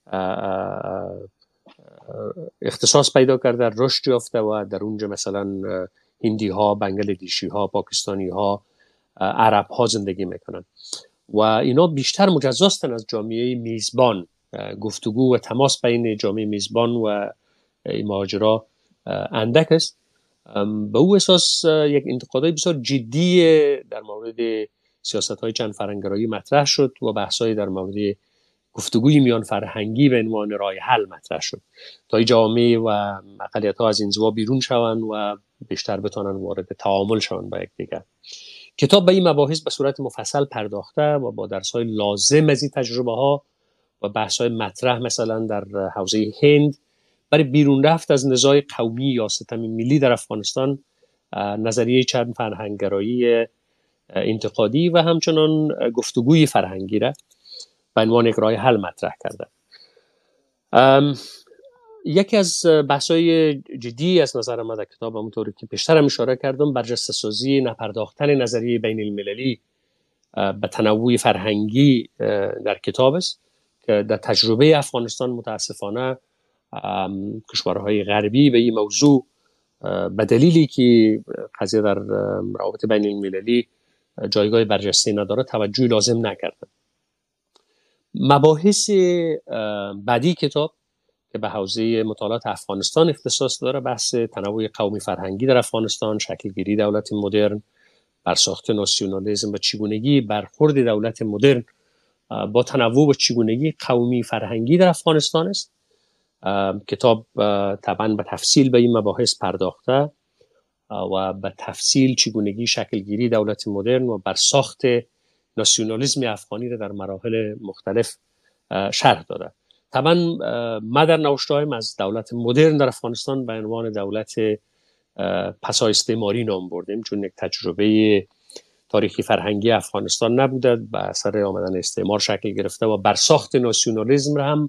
اختصاص پیدا کرده، رشد یافته و در اونجا مثلا هندی ها، بنگلادیشی ها، پاکستانی ها، عرب ها زندگی میکنن و اینا بیشتر مجزاستن از جامعه میزبان. گفتگو و تماس بین جامعه میزبان و مهاجرا اندک است. به او اساس یک انتقادهای بسیار جدی در مورد سیاست‌های چند فرهنگ‌گرایی مطرح شد و بحث‌های در مورد گفتگوی میان فرهنگی به عنوان راه حل مطرح شد تا این جامعه و اقلیت‌ها از انزوا بیرون شوند و بیشتر بتونن وارد تعامل شوند با یکدیگر. کتاب به این مباحث به صورت مفصل پرداخته و با درس‌های لازم از این تجربه‌ها و بحث‌های مطرح مثلا در حوزه هند برای بیرون رفت از نزاع قومی یا ستم ملی در افغانستان نظریه چند فرهنگ‌گرایی انتقادی و همچنان گفتگوی فرهنگی را به عنوان یک راه حل مطرح کرده. یکی از بحث‌های جدی از نظر من در کتاب، همونطوری که پیشتر هم اشاره کردم، برجسته سازی نپرداختن نظریه بین المللی به تنوع فرهنگی در کتاب است که در تجربه افغانستان متاسفانه کشورهای غربی به این موضوع به دلیلی که قضیه در روابط بین المللی جایگاه برجسته نداره توجه لازم نکردن. مباحث بعدی کتاب که به حوزه مطالعات افغانستان اختصاص داره بحث تنوع قومی فرهنگی در افغانستان، شکلگیری دولت مدرن، برساخت ناسیونالیسم و چگونگی برخورد دولت مدرن با تنوع و چگونگی قومی فرهنگی در افغانستان است. کتاب طبعا به تفصیل به این مباحث پرداخته و به تفصیل چگونگی شکلگیری دولت مدرن و برساخت ناسیونالیسم افغانی را در مراحل مختلف شرح داده. طبعا ما در نوشته‌هایم از دولت مدرن در افغانستان به عنوان دولت پسا استعماری نام بردیم، چون یک تجربه تاریخی فرهنگی افغانستان نبوده، به اثر آمدن استعمار شکل گرفته و برساخت ناسیونالیسم را هم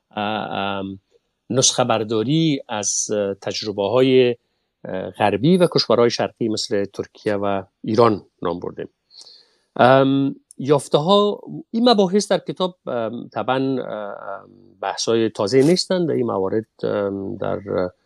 نسخه برداری از تجربه های غربی و کشورهای شرقی مثل ترکیه و ایران نام بردیم. یافته ها این مباحث در کتاب طبعا بحث های تازه نیستند، این موارد در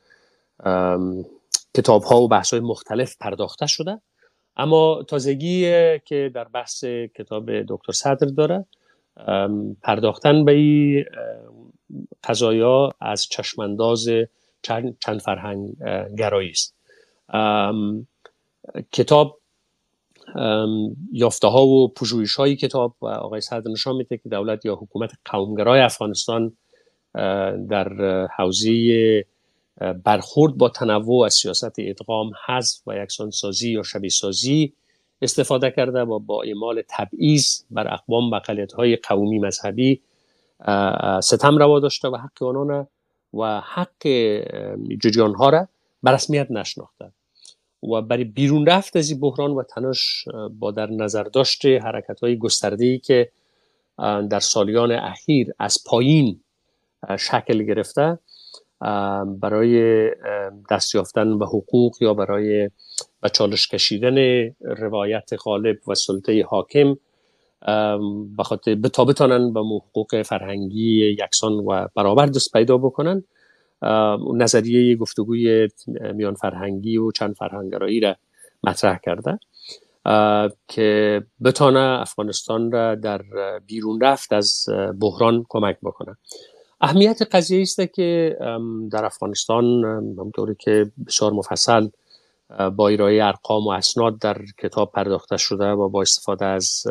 کتاب ها و بحث های مختلف پرداخته شده، اما تازگی که در بحث کتاب دکتر صدر داره پرداختن به این قضایا از چشمانداز چند, چند فرهنگ گرایی است. کتاب یافته ها و پژوهش های کتاب و آقای صدر نشان میده که دولت یا حکومت قومگرای افغانستان در حوزه برخورد با تنوع از سیاست ادغام، حذف و یکسان سازی یا شبیه سازی استفاده کرده و با اعمال تبعیض بر اقوام و اقلیت‌های قومی مذهبی ستم روا داشته و حق آنان و حق جریان ها را به رسمیت نشناخته و برای بیرون رفت از این بحران و تنش با در نظر داشته حرکت‌های گسترده‌ای که در سالیان اخیر از پایین شکل گرفته برای دست یافتن به حقوق یا برای به چالش کشیدن روایت غالب و سلطه حاکم بخاطر تا بتانن به حقوق فرهنگی یکسان و برابر دست پیدا بکنن، نظریه گفتگوی میان فرهنگی و چند فرهنگگرایی را مطرح کرده که بتانه افغانستان را در بیرون رفت از بحران کمک بکنه. اهمیت قضیه است که در افغانستان همونطوری که بسیار مفصل با ارائه ارقام و اسناد در کتاب پرداخته شده و با استفاده از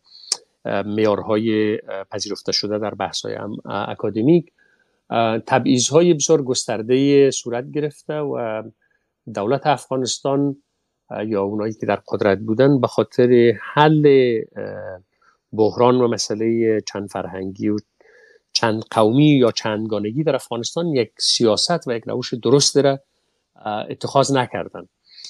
معیارهای پذیرفته شده در بحث‌های اکادمیک، تبعیض‌های بسیار گسترده صورت گرفته و دولت افغانستان یا اونایی که در قدرت بودن به خاطر حل بحران و مسئله چند فرهنگی و چند قومی یا چندگانگی در افغانستان یک سیاست و یک روش درست را اتخاذ نکردن.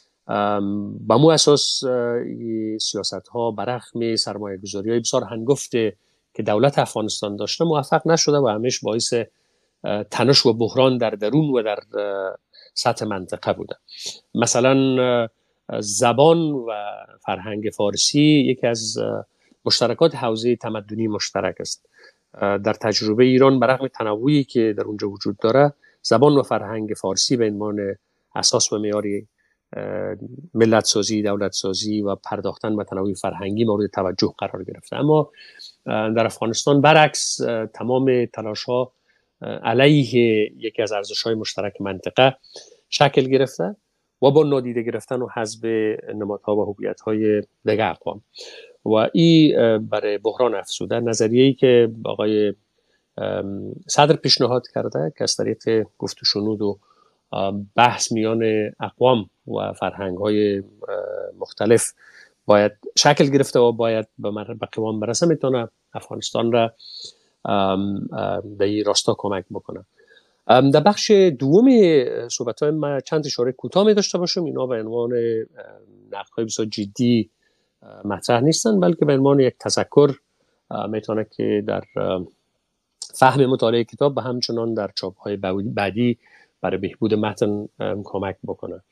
با مو اساس سیاست ها برخم سرمایه گذاری های بسیار هنگفته که دولت افغانستان داشته موفق نشده و همیش باعث تنش و بحران در درون و در سطح منطقه بوده. مثلا زبان و فرهنگ فارسی یکی از مشترکات حوزه تمدنی مشترک است. در تجربه ایران برغم تنوعی که در اونجا وجود داره، زبان و فرهنگ فارسی به عنوان اساس و معیار ملت سازی، دولت سازی و پرداختن به تنوع فرهنگی مورد توجه قرار گرفته. اما در افغانستان برعکس تمام تلاش‌ها علیه یکی از ارزش‌های مشترک منطقه شکل گرفته و با نادیده گرفتن و حذف نمادها و هویت‌های دیگر اقوام و این برای بحران افزوده. نظریه‌ای که آقای صدر پیشنهاد کرده که از طریق گفت و شنود و بحث میان اقوام و فرهنگ‌های مختلف باید شکل گرفته و باید به قوام برسه، میتونه افغانستان را در این راستا کمک بکنه. در بخش دوم صحبت‌های ما چند اشاره کوتاه می داشته باشم. اینا به عنوان نقدهای بسیار جدی مطرح نیستن، بلکه به عنوان یک تذکر میتونه که در فهم مطالعه کتاب و همچنان در چاپ‌های بعدی برای بهبود متن کمک بکنه.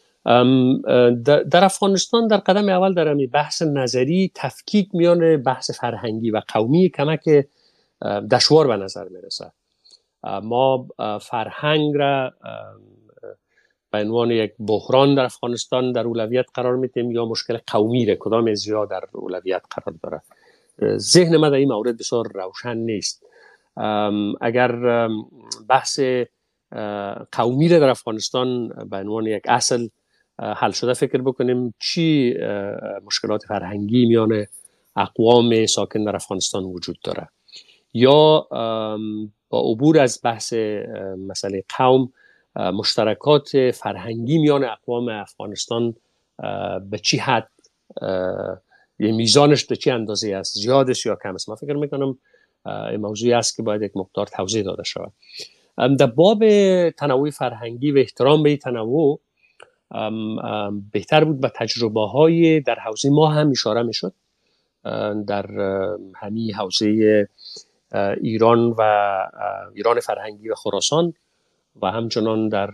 در افغانستان در قدم اول در همین بحث نظری تفکیک میان بحث فرهنگی و قومی کمک دشوار به نظر میرسه. ما فرهنگ را به عنوان یک بحران در افغانستان در اولویت قرار میدیم یا مشکل قومی را کدام زیاد در اولویت قرار داره. ذهن ما در این مورد بسیار روشن نیست. اگر بحث قومی را در افغانستان به عنوان یک اصل حل شده فکر بکنیم، چی مشکلات فرهنگی میان اقوام ساکن در افغانستان وجود داره، یا با عبور از بحث مسئله قوم مشترکات فرهنگی میان اقوام افغانستان به چی حد، یه میزانش به چی اندازه است، زیادش یا کم است. من فکر میکنم این موضوعی است که باید یک مقدار توضیح داده شود. در باب تنوع فرهنگی و احترام به تنوع بهتر بود به تجربه های در حوزه ما هم اشاره میشد. در همین حوزه ایران و ایران فرهنگی و خراسان و همچنان در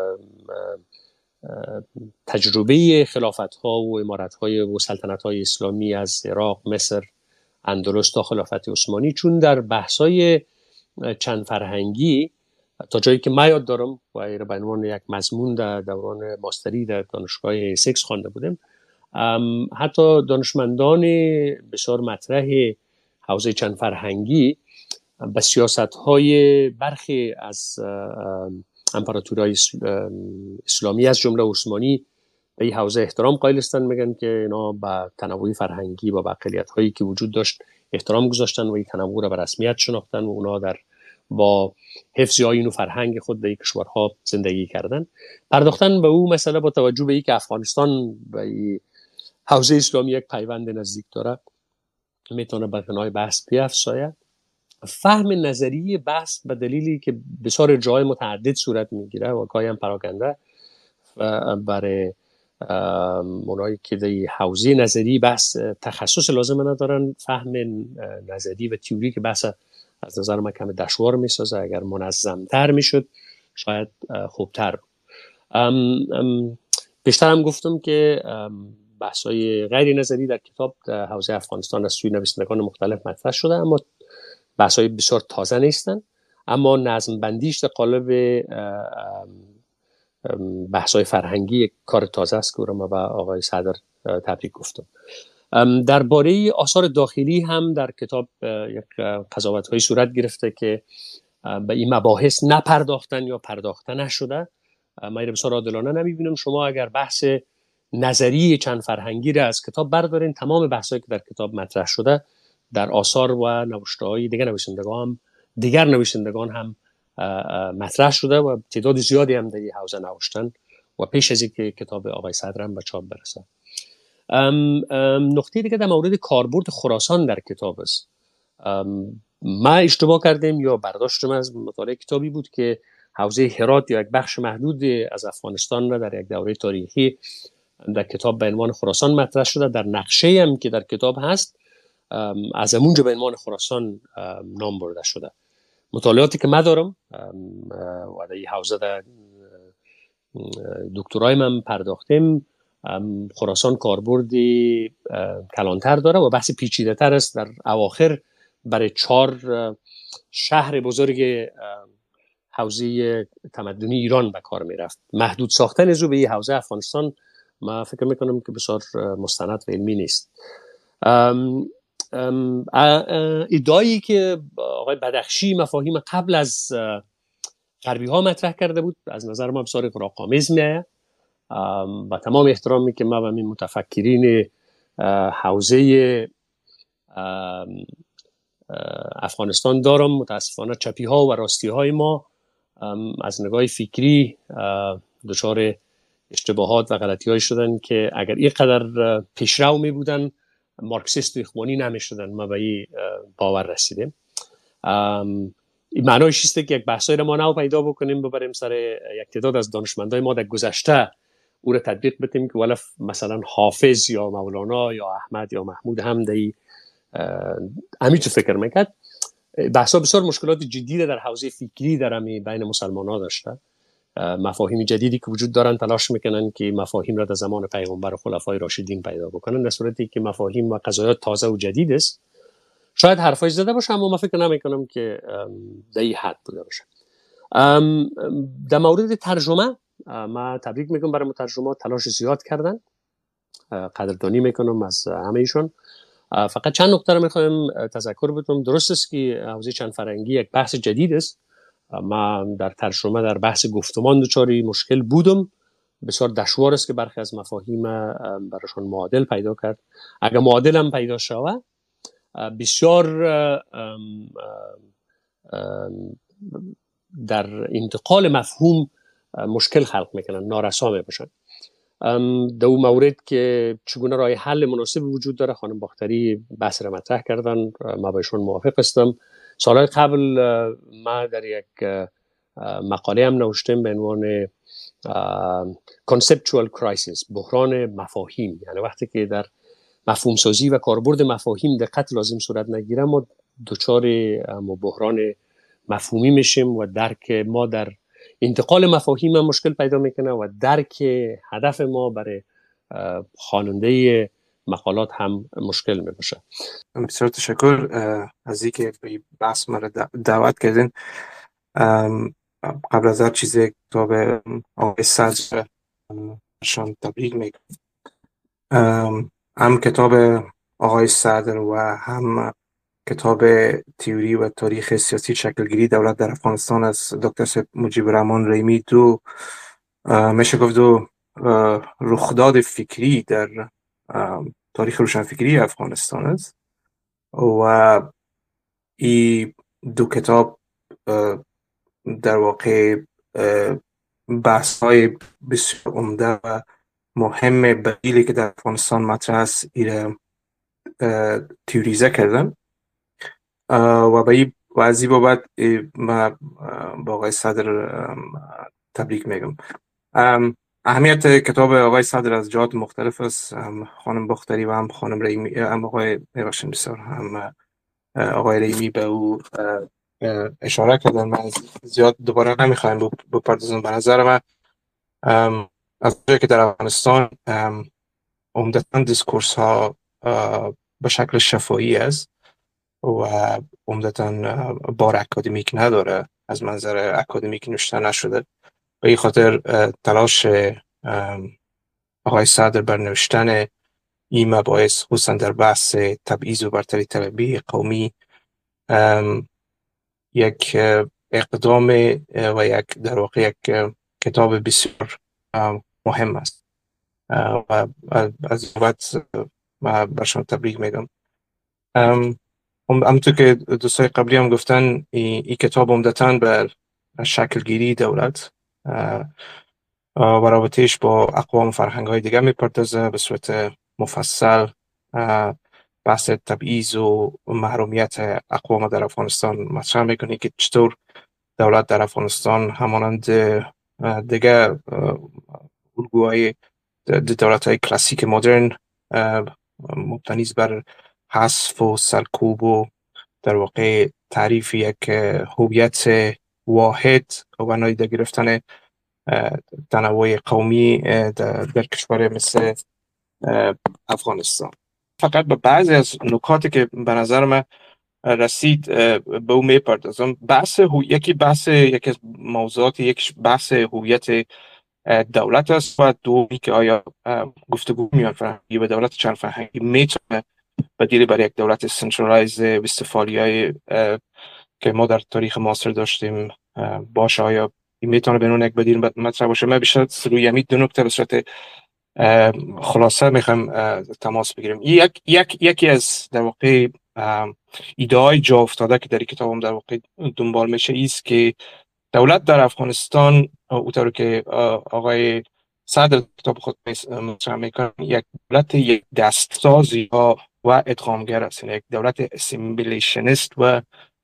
تجربه خلافت ها و امارت های و سلطنت های اسلامی از عراق، مصر، اندلس تا خلافت عثمانی، چون در بحث های چند فرهنگی تا جایی که من یاد دارم و ایره به عنوان یک مضمون در دوران ماستری در دانشگاه ایسکس خوانده بودم، حتی دانشمندان بسیار مطرح حوزه چند فرهنگی به سیاست‌های برخی از امپراتورهای اسلامی از جمله عثمانی به این حوزه احترام قائل هستند. میگن که اینا به تنوع فرهنگی و به اقلیت‌هایی که وجود داشت احترام گذاشتن و این تنوع را به رسمیت شناختن و اونا در با حفظ آیین و فرهنگ خود در کشورها زندگی کردن. پرداختن به او مسئله با توجه به اینکه افغانستان به حوزه اسلامی یک پیوند نزدیک داره میتونه به بنای بحث بیفزاید. فهم نظری بحث به دلیلی که بسیار جای متعدد صورت میگیره و گاهی هم پراکنده برای اونایی که در حوزه نظری بحث تخصص لازم ندارن، فهم نظری و تئوری که بحث از نظر من کم دشوار میسازه. اگر منظمتر میشد شاید خوبتر بود. بیشتر هم گفتم که بحث‌های غیر نظری در کتاب در حوزه افغانستان از سوی نویسندگان مختلف مطرح شده، اما بحث‌های بسیار تازه نیستن، اما نظم بندیش در قالب بحث‌های فرهنگی کار تازه است که رو ما با آقای صدر تبریک گفتم. درباره آثار داخلی هم در کتاب یک قضاوت‌های صورت گرفته که به این مباحث نپرداختن یا پرداخته نشده. من بسیار عادلانه نمی‌بینم. شما اگر بحث نظری چند فرهنگی را از کتاب بردارین، تمام بحثایی که در کتاب مطرح شده در آثار و نوشته‌های دیگر نویسندگان هم دیگر نویسندگان هم مطرح شده و تعداد زیادی هم در این حوزه نوشتن و پیش از اینکه کتاب آقای صدر هم به چاپ برسه. نکته دیگه در مورد کاربرد خراسان در کتاب است. ما اشتباه کردیم یا برداشتم از مطالعه کتابی بود که حوزه هرات یا یک بخش محدود از افغانستان را در یک دوره تاریخی در کتاب به عنوان خراسان مطرح شده. در نقشه هم که در کتاب هست از همونجا به عنوان خراسان نام برده شده. مطالعاتی که من دارم و در این حوزه در دکترای من پرداختیم، خراسان کاربردی کلانتر داره و بحث پیچیده تر است. در اواخر برای چهار شهر بزرگ حوزه تمدنی ایران به کار می رفت. محدود ساختن از او به این حوزه افغانستان من فکر میکنم که بسیار مستند و علمی نیست. ادعایی که آقای بدخشی مفاهیم قبل از غربی ها مطرح کرده بود از نظر ما بسیار اغراق‌آمیز میآید و تمام احترامی که ما به این متفکرین حوزه افغانستان دارم، متاسفانه چپی ها و راستی های ما از نگاه فکری دچار اشتباهات و غلطی های شدن که اگر اینقدر پیشرو می بودن مارکسیست و اخوانی نمی شدن. ما به این باور رسیدیم. این معنیش است که یک بحثایی را ما نو پیدا بکنیم، ببریم سر یک تعداد از دانشمندای ما در گذشته او را تطبیق بدیم که ولف مثلا حافظ یا مولانا یا احمد یا محمود هم دی همین چه فکر میکرد. بحثا بسیار مشکلات جدی در حوزه فکری در همی بین مسلمان ها داشته. مفاهیم جدیدی که وجود دارن تلاش میکنن که مفاهیم را در زمان پیغمبر و خلفای راشدین پیدا بکنن، در صورتی که مفاهیم و قضایات تازه و جدید است. شاید حرفای زده باشه اما من فکر نمیکنم که در این حد بوده باشه. در مورد ترجمه من تبریک میگم برای مترجمان، تلاش زیاد کردن، قدردانی میکنم از همه ایشون. فقط چند نکته رو میخوایم تذکر بدم. درست است که حوزه چند فرهنگی یک بحث جدید است. من در ترجمه در بحث گفتمان دچار مشکل بودم. بسیار دشوار است که برخی از مفاهیم براشون معادل پیدا کرد. اگر معادل هم پیدا شود بسیار در انتقال مفهوم مشکل خلق میکنن، نارسا میباشن. در اون مورد که چگونه راه حل مناسب وجود داره خانم باختری بحث را مطرح کردن، ما بهشون موافق هستم. سالهای قبل ما در یک مقاله هم نوشتم به عنوان conceptual crisis، بحران مفاهیم. یعنی وقتی که در مفهوم سازی و کاربرد مفاهیم دقت لازم صورت نگیره ما دچار بحران مفهومی میشیم و درک ما در انتقال مفاهیم هم مشکل پیدا میکنه و درک هدف ما برای خواننده مقالات هم مشکل میباشه. بسیار تشکر از اینکه به بحث ما دعوت کردین. قبل از هر چیز کتاب آقای صدر شان تبریک میگم. هم کتاب آقای صدر و هم کتاب تئوری و تاریخ سیاسی شکلگیری دولت در افغانستان از دکتر مجیب الرحمن رحیمی دو میشه گفت دو رخداد فکری در تاریخ روشنفکری افغانستان است و این دو کتاب در واقع بحث های بسیار عمده و مهم بدیلی که در افغانستان مطرح است ایره تئوریزه کردن و به این وضعی بابت ما با آقای صدر تبریک میگم. اهمیت کتاب آقای صدر از جهات مختلف است. خانم باختری و هم خانم رحیمی، هم آقای میبخشید بسیار هم آقای رحیمی به او اشاره کردن. من زیاد دوباره نمیخوایم بپردازم. به نظر من از جایی که در افغانستان عمدتاً دیسکورس ها به شکل شفاهی است و عمدتاً بار اکادمیک نداره، از منظر اکادمیک نوشته نشده. به این خاطر تلاش آقای صدر بر نوشتن این مباحث خصوصا در بحث تبعیض و برتری طلبی قومی یک اقدام و یک در واقع یک کتاب بسیار مهم است و از بابت ما برشان تبریک میگم. همونطور که دوستای قبلی هم گفتن این کتاب عمدتاً بر شکلگیری دولت و رابطهش با اقوام و فرهنگ های دیگه میپردازه به صورت مفصل. بحث تبعیض و محرومیت اقوام در افغانستان مطرح میکنه که چطور دولت در افغانستان همانند دیگه الگوهای دولت های کلاسیک مدرن مبتنی بر حذف و سرکوب و در واقع تعریف یک هویت واحد و نادیده گرفتن تنوع قومی در, در کشور مثل افغانستان. فقط به بعضی از نکاتی که به نظر من رسید به اون میپردازم. بحث یکی بحث یکی از موضوعات یک بحث هویت دولت است و دومی که آیا گفتگو میان فرهنگی و دولت چند فرهنگی میتونه بدیلی برای یک دولت سنترالایز وستفالیایی که ما در تاریخ معاصر داشتیم باشه، آیا میتونه به نوع یک بدیل مطرح باشه. من بیشتر روی همین دو نکته به صورت خلاصه میخوام تماس بگیریم. یک یک یکی از در واقع ایده های جا افتاده که در کتابم در واقع دنبال میشه ایست که دولت در افغانستان اونطور که آقای صدر کتاب خود مطرح میکنه یک دولت یک دستسازی و ادغامگر است، یک دولت اسیمیلیشنیست و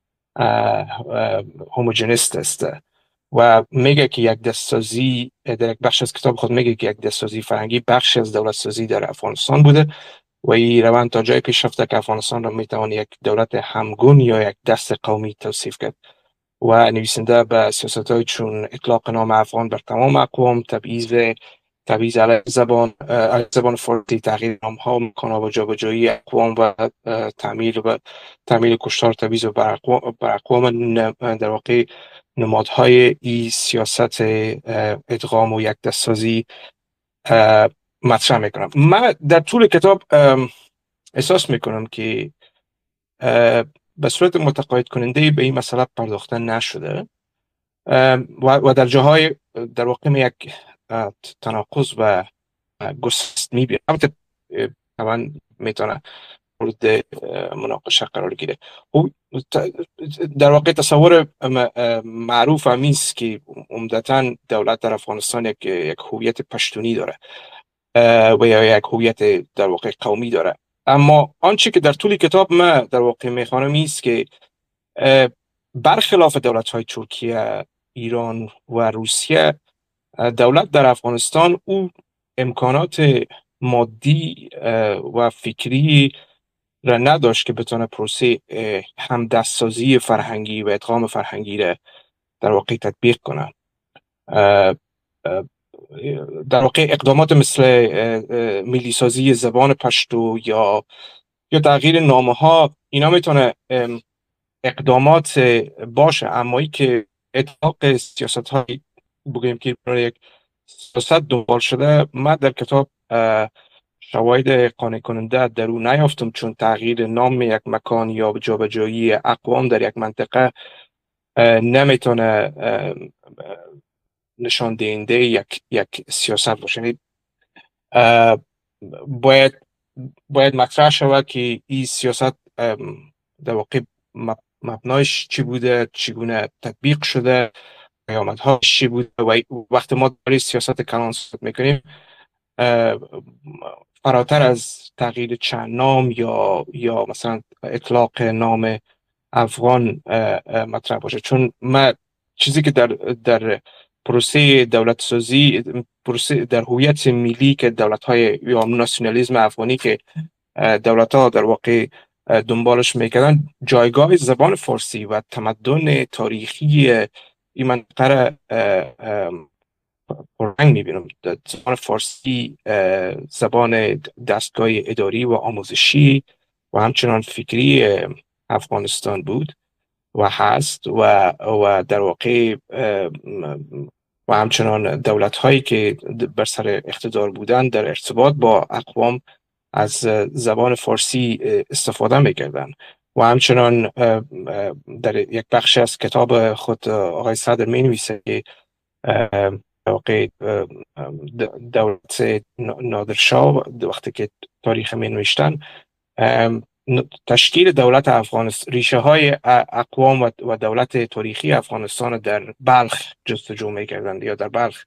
هوموجنیست است و میگه که یک دستسازی در یک بخش از کتاب خود میگه که یک دستسازی فرهنگی بخش از دولت سازی در افغانستان بوده و این روند تا جای پیش رفته که افغانستان را میتوان یک دولت همگون یا یک دست قومی توصیف کرد و نویسنده به سیاست‌های چون اطلاق نام افغان بر تمام اقوام، تبعیض تبعیض علیه زبان علیه زبان فارسی، تغییر نام‌ها، مکان‌ها و جابجایی اقوام و تعمیل و تعمیل کشتار تبعیض بر اقوام در واقع نمادهای این سیاست ادغام و یک دستسازی مطرح میکنم. من در طول کتاب احساس میکنم که به صورت متقاعد کننده به این مسئله پرداخته نشده و در جاهای در واقع یک تناقض و گسست میبینم. البته طبعا میتونه مورد مناقشه قرار گیره. در واقع تصور معروف هم است که عمدتاً دولت در افغانستان یک یک هویت پشتونی داره و یا یک هویت در واقع قومی داره، اما آنچه که در طول کتاب ما در واقع میخوانم است که برخلاف دولت‌های ترکیه، ایران و روسیه، دولت در افغانستان او امکانات مادی و فکری را نداشت که بتونه پروسه همدستسازی فرهنگی و ادغام فرهنگی را در واقع تطبیق کنه. در واقع اقدامات مثل ملی سازی زبان پشتو یا یا تغییر نامه ها اینا میتونه اقدامات باشه، اما ای که اطلاق سیاست های بگویم که یک سیاست دنبال شده من در کتاب شواهد قانع کننده در اون نیافتم، چون تغییر نام یک مکان یا جابجایی اقوام در یک منطقه نمیتونه نشان دهنده یک یک سیاست باشه. باید باید مطرح شود که این سیاست در واقع مبنایش چی بوده، چگونه تطبیق شده، پیامدهاش چی بوده و وقتی ما داریم سیاست کلان صحبت میکنیم فراتر از تغییر چند نام یا یا مثلا اطلاق نام افغان مطرح باشه، چون ما چیزی که در در پروسه دولت سازی، پروسه در هویت ملی که دولت های یا ناسیونالیسم افغانی که دولت ها در واقع دنبالش میکردن، جایگاه زبان فارسی و تمدن تاریخی این منطقه پررنگ میبینم. زبان فارسی زبان دستگاه اداری و آموزشی و همچنان فکری افغانستان بود و هست و و در واقع و همچنان دولت هایی که بر سر اقتدار بودن در ارتباط با اقوام از زبان فارسی استفاده میکردن و همچنان در یک بخش از کتاب خود آقای صدر می نویسه که واقع دولت نادرشاه وقتی که تاریخ می نوشتن تشکیل دولت افغانستان، ریشه های اقوام و دولت تاریخی افغانستان در بلخ جستجو میکردن یا در بلخ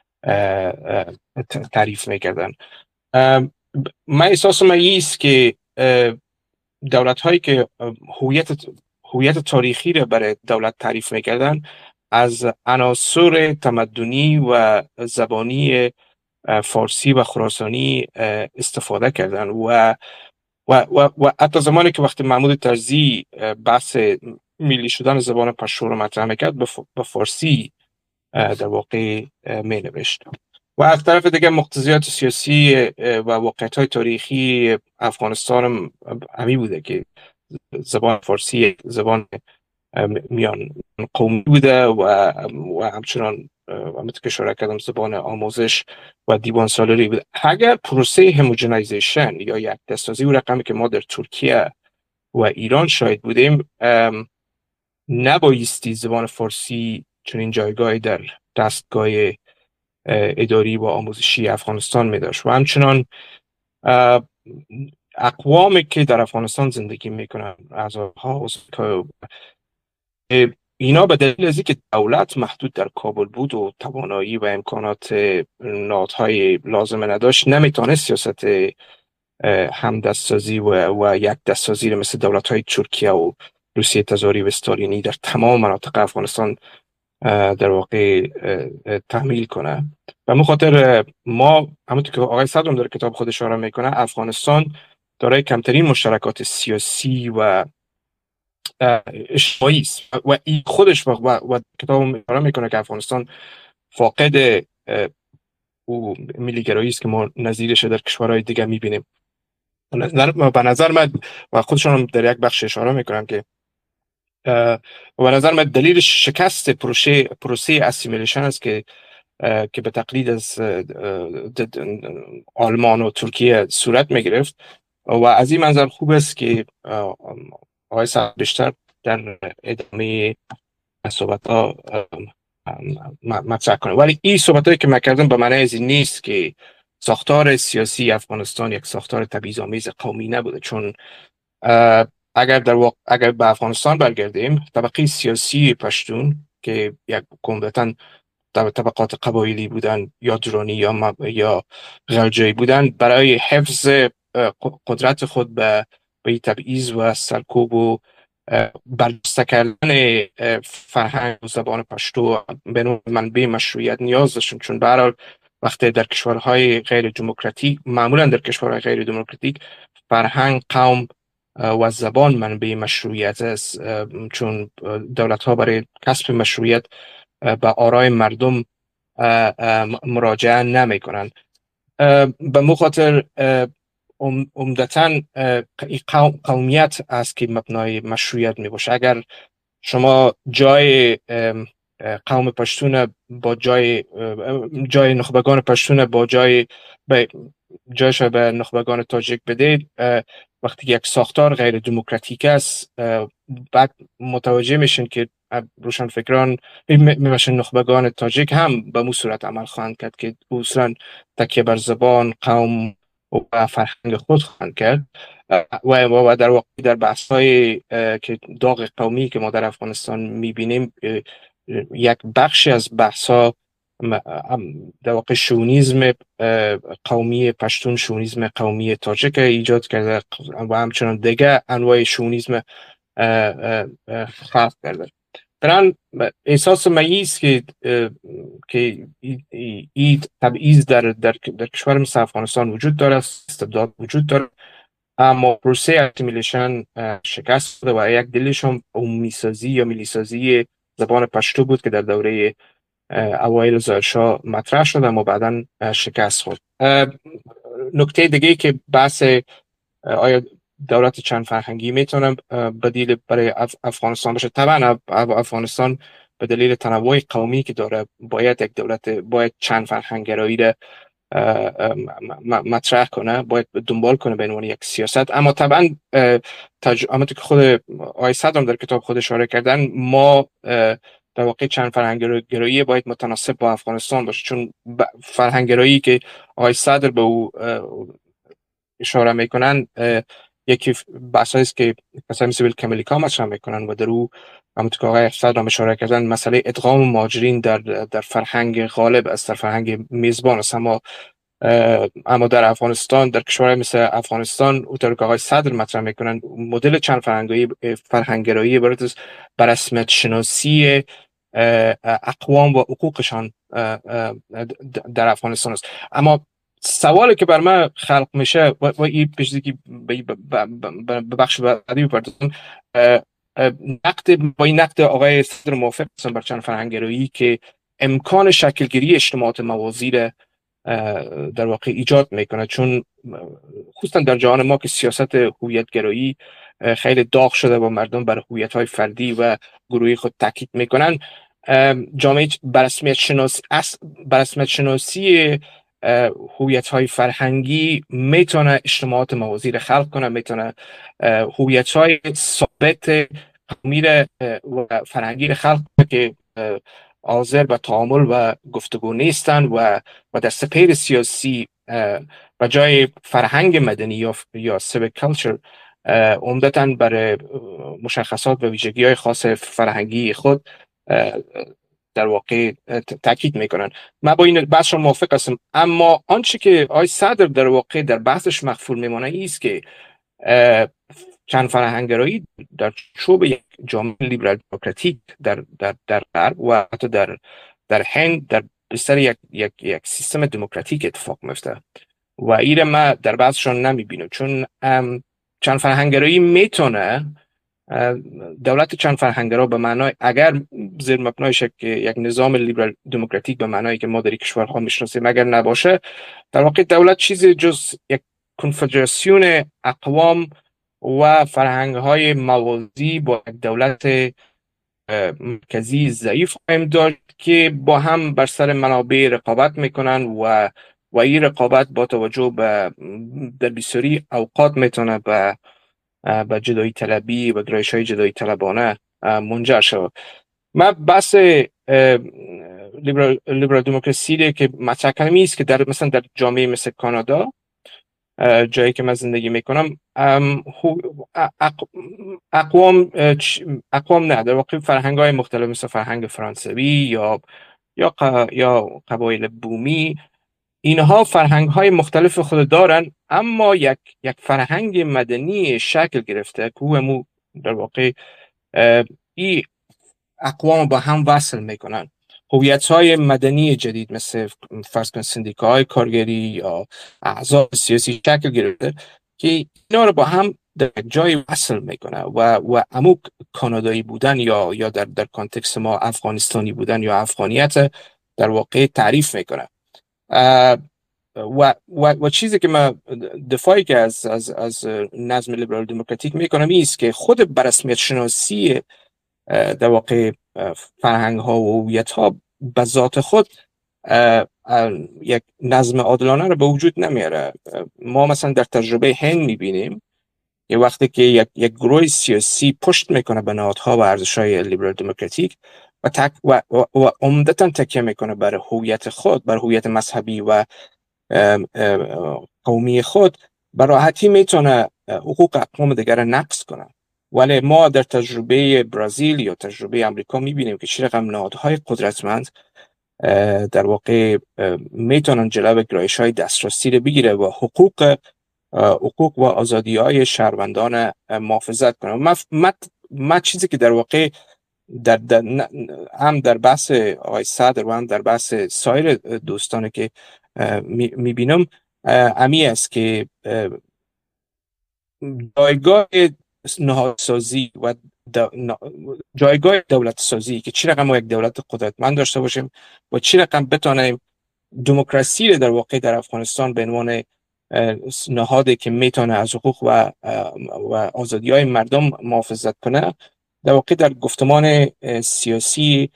تعریف میکردن. من احساس من ایست که دولت هایی که هویت هویت تاریخی را برای دولت تعریف میکردن از عناصر تمدنی و زبانی فارسی و خراسانی استفاده کردن و و و و حتی زمانی که وقتی محمود طرزی بحث ملی شدن زبان پشتو رو مطرح میکرد به فارسی در واقع می نوشت و از طرف دیگه مقتضیات سیاسی و واقعیت‌های تاریخی افغانستان همی بوده که زبان فارسی زبان میان قومی بوده و و همچنان همونطور که اشاره کردم زبان آموزش و دیوان سالاری بوده. اگر پروسه هموجنایزیشن یا یک دستسازی و رقمی که ما در ترکیه و ایران شاهد بودیم نبایستی زبان فارسی چنین جایگاهی در دستگاه اداری و آموزشی افغانستان می داشت و همچنان اقوامی که در افغانستان زندگی میکنن، اعضاها اینا به دلیل از اینکه دولت محدود در کابل بود و توانایی و امکانات نهادهای لازم نداشت، نمیتونست سیاست همدستسازی و, و یک دستسازی مثل دولت‌های ترکیه و روسیه تزاری و استالینی در تمام مناطق افغانستان در واقع تحمیل کنه. و به خاطر ما همونطور که آقای صدرم در کتاب خود اشاره میکنه، افغانستان دارای کمترین مشترکات سیاسی و اجتماعی است و این خودش و, و کتاب اشاره میکنه که افغانستان فاقد او ملیگرایی است که ما نظیرش در کشورهای دیگه میبینیم. به نظر من و خودشون در یک بخش اشاره میکنم که و به نظر من دلیل شکست پروسه پروسه اسیمیلیشن است که که به تقلید از آلمان و ترکیه صورت میگرفت و از این منظر خوب است که آقای صدر بیشتر در ادامه صحبت ها مطرح کنه. ولی این صحبت هایی که من کردم به معنی از این نیست که ساختار سیاسی افغانستان یک ساختار تبعیض‌آمیز قومی نبوده، چون اگر در واقع اگر به افغانستان برگردیم، طبقه سیاسی پشتون که یک عمدتاً طبقات قبایلی بودن یا درونی یا م... یا غلجایی بودن، برای حفظ قدرت خود به به تبعیض و سرکوب و برجسته کردن فرهنگ و زبان پشتو به نوع منبع مشروعیت نیاز داشتن، چون به هر حال وقتی در کشورهای غیر دموکراتیک، معمولا در کشورهای غیر دموکراتیک، فرهنگ، قوم و زبان منبع مشروعیت است، چون دولت ها برای کسب مشروعیت به آرای مردم مراجعه نمی کنند. به مخاطر عمدتاً قوم، قومیت است که مبنای مشروعیت می باشه. اگر شما جای قوم پشتون با جای جای نخبگان پشتون با جای جایش به نخبگان تاجیک بدید، وقتی یک ساختار غیر دموکراتیک است، بعد متوجه میشن که روشن فکران میباشن نخبگان تاجیک هم به مو صورت عمل خواهند کرد که اصلا تکیه بر زبان، قوم و فرهنگ خود خواهند کرد و در واقع در بحث های که داغ قومی که ما در افغانستان میبینیم، یک بخشی از بحث ها در واقع شونیزم قومی پشتون، شونیزم قومی تاجیک ایجاد کرده و همچنان دیگه انواع شونیزم خلق کرده. بران احساس ماییست که که این تبعیض در در در کشور مثل افغانستان وجود داره، استبداد وجود داره، اما پروسه اسیمیلیشن شکست داده و یک دلیلش هم عمومی سازی یا ملی سازی زبان پشتو بود که در دوره اوایل ظاهرشاه مطرح شد اما بعداً شکست خورد. نکته دیگه که بحث آیا دولت چند فرهنگی میتونه بدیل برای اف افغانستان باشه؟ طبعا افغانستان به دلیل تنوع قومی که داره باید یک دولت باید چند فرهنگرایی را مطرح کنه، باید دنبال کنه به عنوان یک سیاست. اما طبعا تج... اما که خود آقای صدرم در کتاب خود اشاره کردن، ما در واقع چند فرهنگرایی باید متناسب با افغانستان باشه، چون فرهنگرایی که آقای صدر به او اشاره میکنن یکی بحثایی است که مثلا مثل کمالیکا مطرح میکنن و در او همونطور که آقای صدر هم اشاره کردن مسئله ادغام مهاجرین در در فرهنگ غالب است، در فرهنگ میزبان است. اما اما در افغانستان، در کشورهای مثل افغانستان، اونطور که آقای صدر مطرح میکنن، مدل چند فرهنگی فرهنگرایی بر بر اسمت شناسی اقوام و حقوقشان در افغانستان است. اما سوالی که بر من خلق میشه و, و این پیشنهادی به بخش بعدی بپردازم، نقد با این نقد آقای صدر موافق هستم بر چند فرهنگرایی که امکان شکلگیری اجتماعات موازی را در واقع ایجاد میکنه، چون خصوصا در جهان ما که سیاست هویتگرایی خیلی داغ شده و مردم بر هویت‌های فردی و گروهی خود تاکید میکنن، جامعه بر رسمیت شناسی بر رسمیت شناسی هویت‌های فرهنگی میتونه اجتماعات موازی را خلق کنه، میتونه هویت‌های ثابت قومی و فرهنگی را خلق کنه که حاضر و تعامل و گفتگو نیستند و و در سپهر سیاسی و جای فرهنگ مدنی یا یا civic culture عمدتاً برای مشخصات و ویژگی‌های خاص فرهنگی خود در واقع تاکید میکنن. من با این بحث موافق هستم، اما آنچه که آقای صدر در واقع در بحثش مخفول میمانه است که چند فرهنگگرایی در چوب یک جامعه لیبرال دموکراتیک در در در غرب و حتی در در هند در بستر یک یک یک سیستم دموکراتیک اتفاق میفته و این ما در بحثشون نمیبینم، چون چند فرهنگگرایی میتونه دولت چند فرهنگگرا به معنای اگر زیر مبنایش یک نظام لیبرال دموکراتیک به معنایی که ما در کشورها میشناسیم اگر نباشه، در واقع دولت چیزی جز یک کنفدراسیون اقوام و فرهنگ‌های موازی با یک دولت مرکزی ضعیف خواهیم داشت که با هم بر سر منابع رقابت میکنن و و این رقابت با توجه به در بسیاری اوقات میتونه به به جدایی طلبی و گرایش های جدایی طلبانه منجر شود. من بحث لیبرال, لیبرال دموکراسی که مطرح کردم است که در مثلا در جامعه مثل کانادا، جایی که من زندگی میکنم، اقوام اقوام نه در واقع فرهنگ های مختلف مثل فرهنگ فرانسوی یا یا یا قبایل بومی، اینها فرهنگ های مختلف خود دارن، اما یک یک فرهنگ مدنی شکل گرفته که همو در واقع این اقوام با هم وصل میکنن. هویت های مدنی جدید مثل فرض کن سندیکاهای کارگری یا احزاب سیاسی شکل گرفته که اینا رو با هم در جای وصل میکنه و و عموق کانادایی بودن یا یا در در کانتکست ما افغانستانی بودن یا افغانیت در واقع تعریف میکنه. و و و چیزی که من دفاعی که از از از نظم لیبرال دموکراتیک میکنم است که خود به رسمیت شناسی در واقع فرهنگ ها و هویت ها به ذات خود یک نظم عادلانه رو به وجود نمیاره. ما مثلا در تجربه هند میبینیم یه وقتی که یک یک گروه سیاسی پشت میکنه به نهادها و ارزش‌های لیبرال دموکراتیک و تک و و عمدتاً تکیه میکنه بر هویت خود، بر هویت مذهبی و قومی خود، به راحتی میتونه حقوق اقوام دیگر نقض کنه. ولی ما در تجربه برزیل یا تجربه امریکا میبینیم که چه رقم نهادهای قدرتمند در واقع میتونن جلوی گرایش‌های دسترسی رو بگیره و حقوق حقوق و آزادی‌های شهروندان محافظت کنه. ما ما, ما چیزی که در واقع در, در هم در بحث آقای صدر و هم در بحث سایر دوستانی که میبینم امی است که جایگاه نهادسازی و جایگاه دولت سازی که چی رقم ما یک دولت قدرتمند داشته باشیم و چی رقم بتونیم دموکراسی رو در واقع در افغانستان به عنوان نهادی که میتونه از حقوق و و آزادی‌های مردم محافظت کنه در واقع در گفتمان سیاسی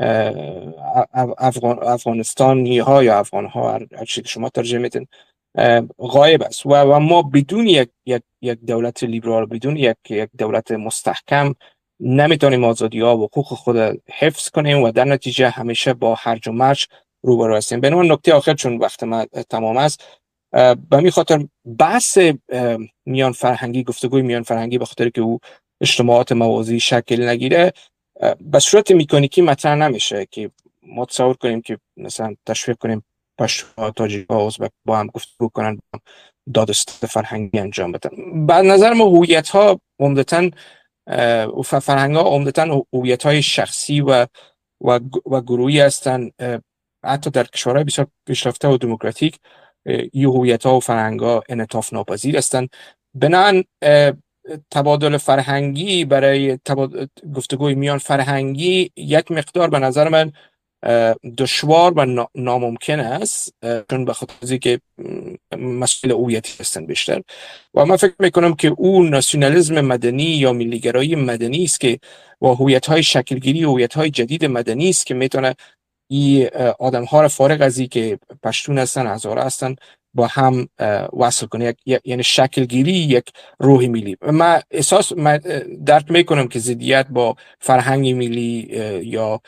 افغان افغانستانی ها یا افغان ها هر چی که شما ترجمه میتین غایب است و, و ما بدون یک یک یک دولت لیبرال، بدون یک یک دولت مستحکم نمیتونیم آزادی ها و حقوق خود حفظ کنیم و در نتیجه همیشه با هرج و مرج روبرو هستیم. به نوع نکته آخر چون وقت ما تمام است، به همین خاطر بحث میان فرهنگی، گفتگوی میان فرهنگی به خاطر که او اجتماعات موازی شکل نگیره به صورت مکانیکی مطرح نمیشه که ما تصور کنیم که مثلا تشویق کنیم پشتوها، تاجیک‌ها، ازبک با هم گفتگو کنن، دادست فرهنگی انجام بدن. بعد نظر ما هویت‌ها عمدتاً و فرهنگ‌ها عمدتاً هویت‌های شخصی و و و گروهی هستند. حتی در کشورهای بسیار پیشرفته و دموکراتیک این هویت‌ها و فرهنگ‌ها انعطاف ناپذیر هستند. بنابراین تبادل فرهنگی برای تبادل گفتگوی میان فرهنگی یک مقدار به نظر من دشوار و ناممکن است، چون به خاطر اینکه مسئله هویتی هستن بیشتر و من فکر میکنم که اون ناسیونالیسم مدنی یا ملیگرایی مدنی است که با هویت‌های شکلگیری هویت‌های جدید مدنی است که میتونه این آدم‌ها را فارغ از اینکه پشتون هستن، هزاره هستن با هم وصل کنه، یعنی شکلگیری یک روح ملی. من احساس من درک میکنم که ضدیت با فرهنگ ملی یا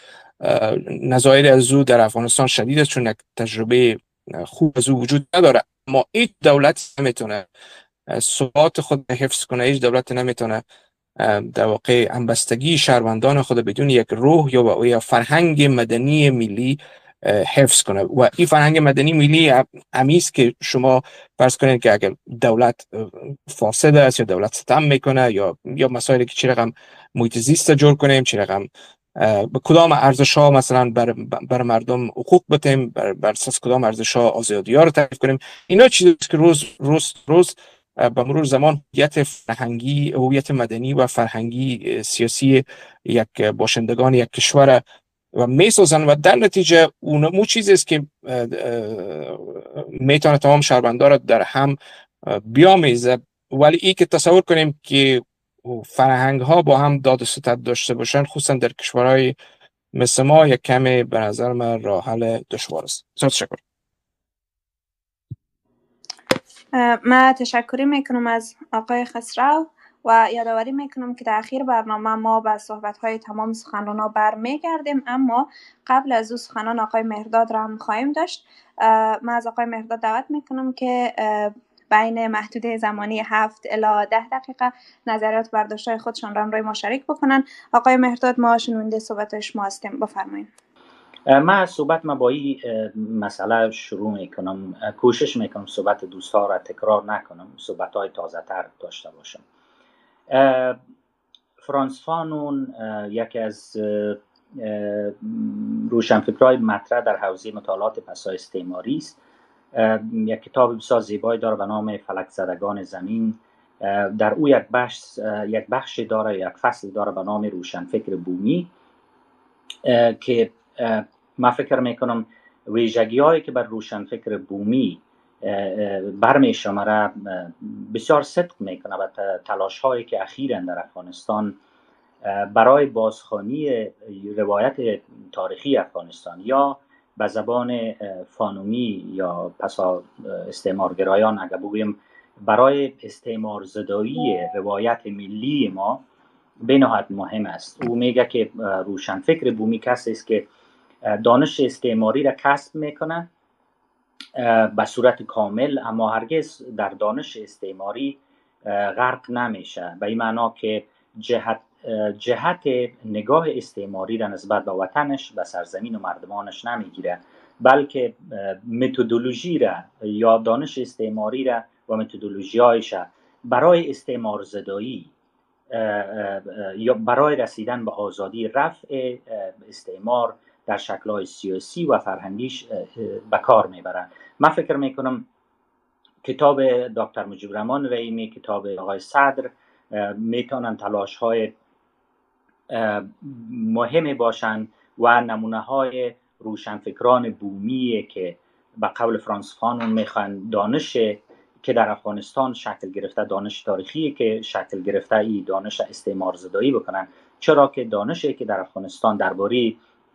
نظایر از او در افغانستان شدید است، چون یک تجربه خوب از او وجود نداره. اما هیچ دولت نمیتونه ثبات خود حفظ کنه، هیچ دولت نمیتونه در واقع همبستگی شهروندان خود بدون یک روح یا یا فرهنگ مدنی ملی حفظ کنه. و این فرهنگ مدنی ملی همیست که شما فرض کنید که اگر دولت فاسد است یا دولت ستم میکنه یا یا مسائلی که چه رقم محیط زیست جور کنیم، چه رقم به کدام ارزش ها مثلا بر, بر مردم حقوق بتیم، بر, بر اساس کدام ارزش ها آزادی ها رو تعریف کنیم، اینا چیزی که روز روز روز به مرور زمان هویت فرهنگی، هویت مدنی و فرهنگی سیاسی یک باشندگان یک کشور و میسازن و در نتیجه اون مو چیزی است که میتونه تمام شهروندان را در هم بیامیزه. ولی این که تصور کنیم که فرهنگ ها با هم داد و ستد داشته باشن، خصوصا در کشورهای مثل ما، یک کمی به نظر من راه حل دشوار است. تشکر. من تشکری میکنم از آقای خسرو و یادآوری میکنم که در اخیر برنامه ما به صحبت‌های تمام سخنرانان برمیگردیم، اما قبل از او سخنان آقای مهرداد را هم خواهیم داشت. من از آقای مهرداد دعوت میکنم که بین محدوده زمانی هفت الی ده دقیقه نظریات برداشت‌های خودشان را همراه ما شریک بکنن. آقای مهرداد، ما شنونده صحبت شما هستیم، بفرمایید. من صحبت ما با این مسئله شروع میکنم. کوشش میکنم صحبت دوستا را تکرار نکنم، صحبت های تازه تر داشته باشم. فرانس فانون یکی از روشنفکرای مطرح در حوزه مطالعات پسای استعماری است. یک کتاب بسیار زیبایی داره به نام فلک زدگان زمین. در او یک بخش یک بخش داره، یک فصل داره به نام روشنفکر بومی که من فکر میکنم ویژگی هایی که بر روشنفکر بومی برمی شماره بسیار صدق میکنه و تلاش هایی که اخیراً در افغانستان برای بازخوانی روایت تاریخی افغانستان یا به زبان فانومی یا پسا استعمارگرایان اگر بگویم برای استعمار زدایی روایت ملی ما به نهایت مهم است. او میگه که روشنفکر بومی کسی است که دانش استعماری را کسب میکنه به صورت کامل، اما هرگز در دانش استعماری غرق نمیشه، به این معنا که جهت جهت نگاه استعماری را نسبت به وطنش، به سرزمین و مردمانش نمیگیره، بلکه متدولوژی را یا دانش استعماری را و متدولوژیایش برای استعمار زدایی یا برای رسیدن به آزادی، رفع استعمار در شکل‌های سیاسی و فرهنگیش به کار میبرن. من فکر میکنم کتاب دکتر مجیب رحمان رحیمی، کتاب آقای صدر میتونن تلاش‌های مهمی باشن و نمونه‌های روشنفکران بومی که به قول فرانس فانون میخوان دانش که در افغانستان شکل گرفته، دانش تاریخی که شکل گرفته، ای دانش استعمار زدایی بکنن، چرا که دانشی که در افغانستان درباره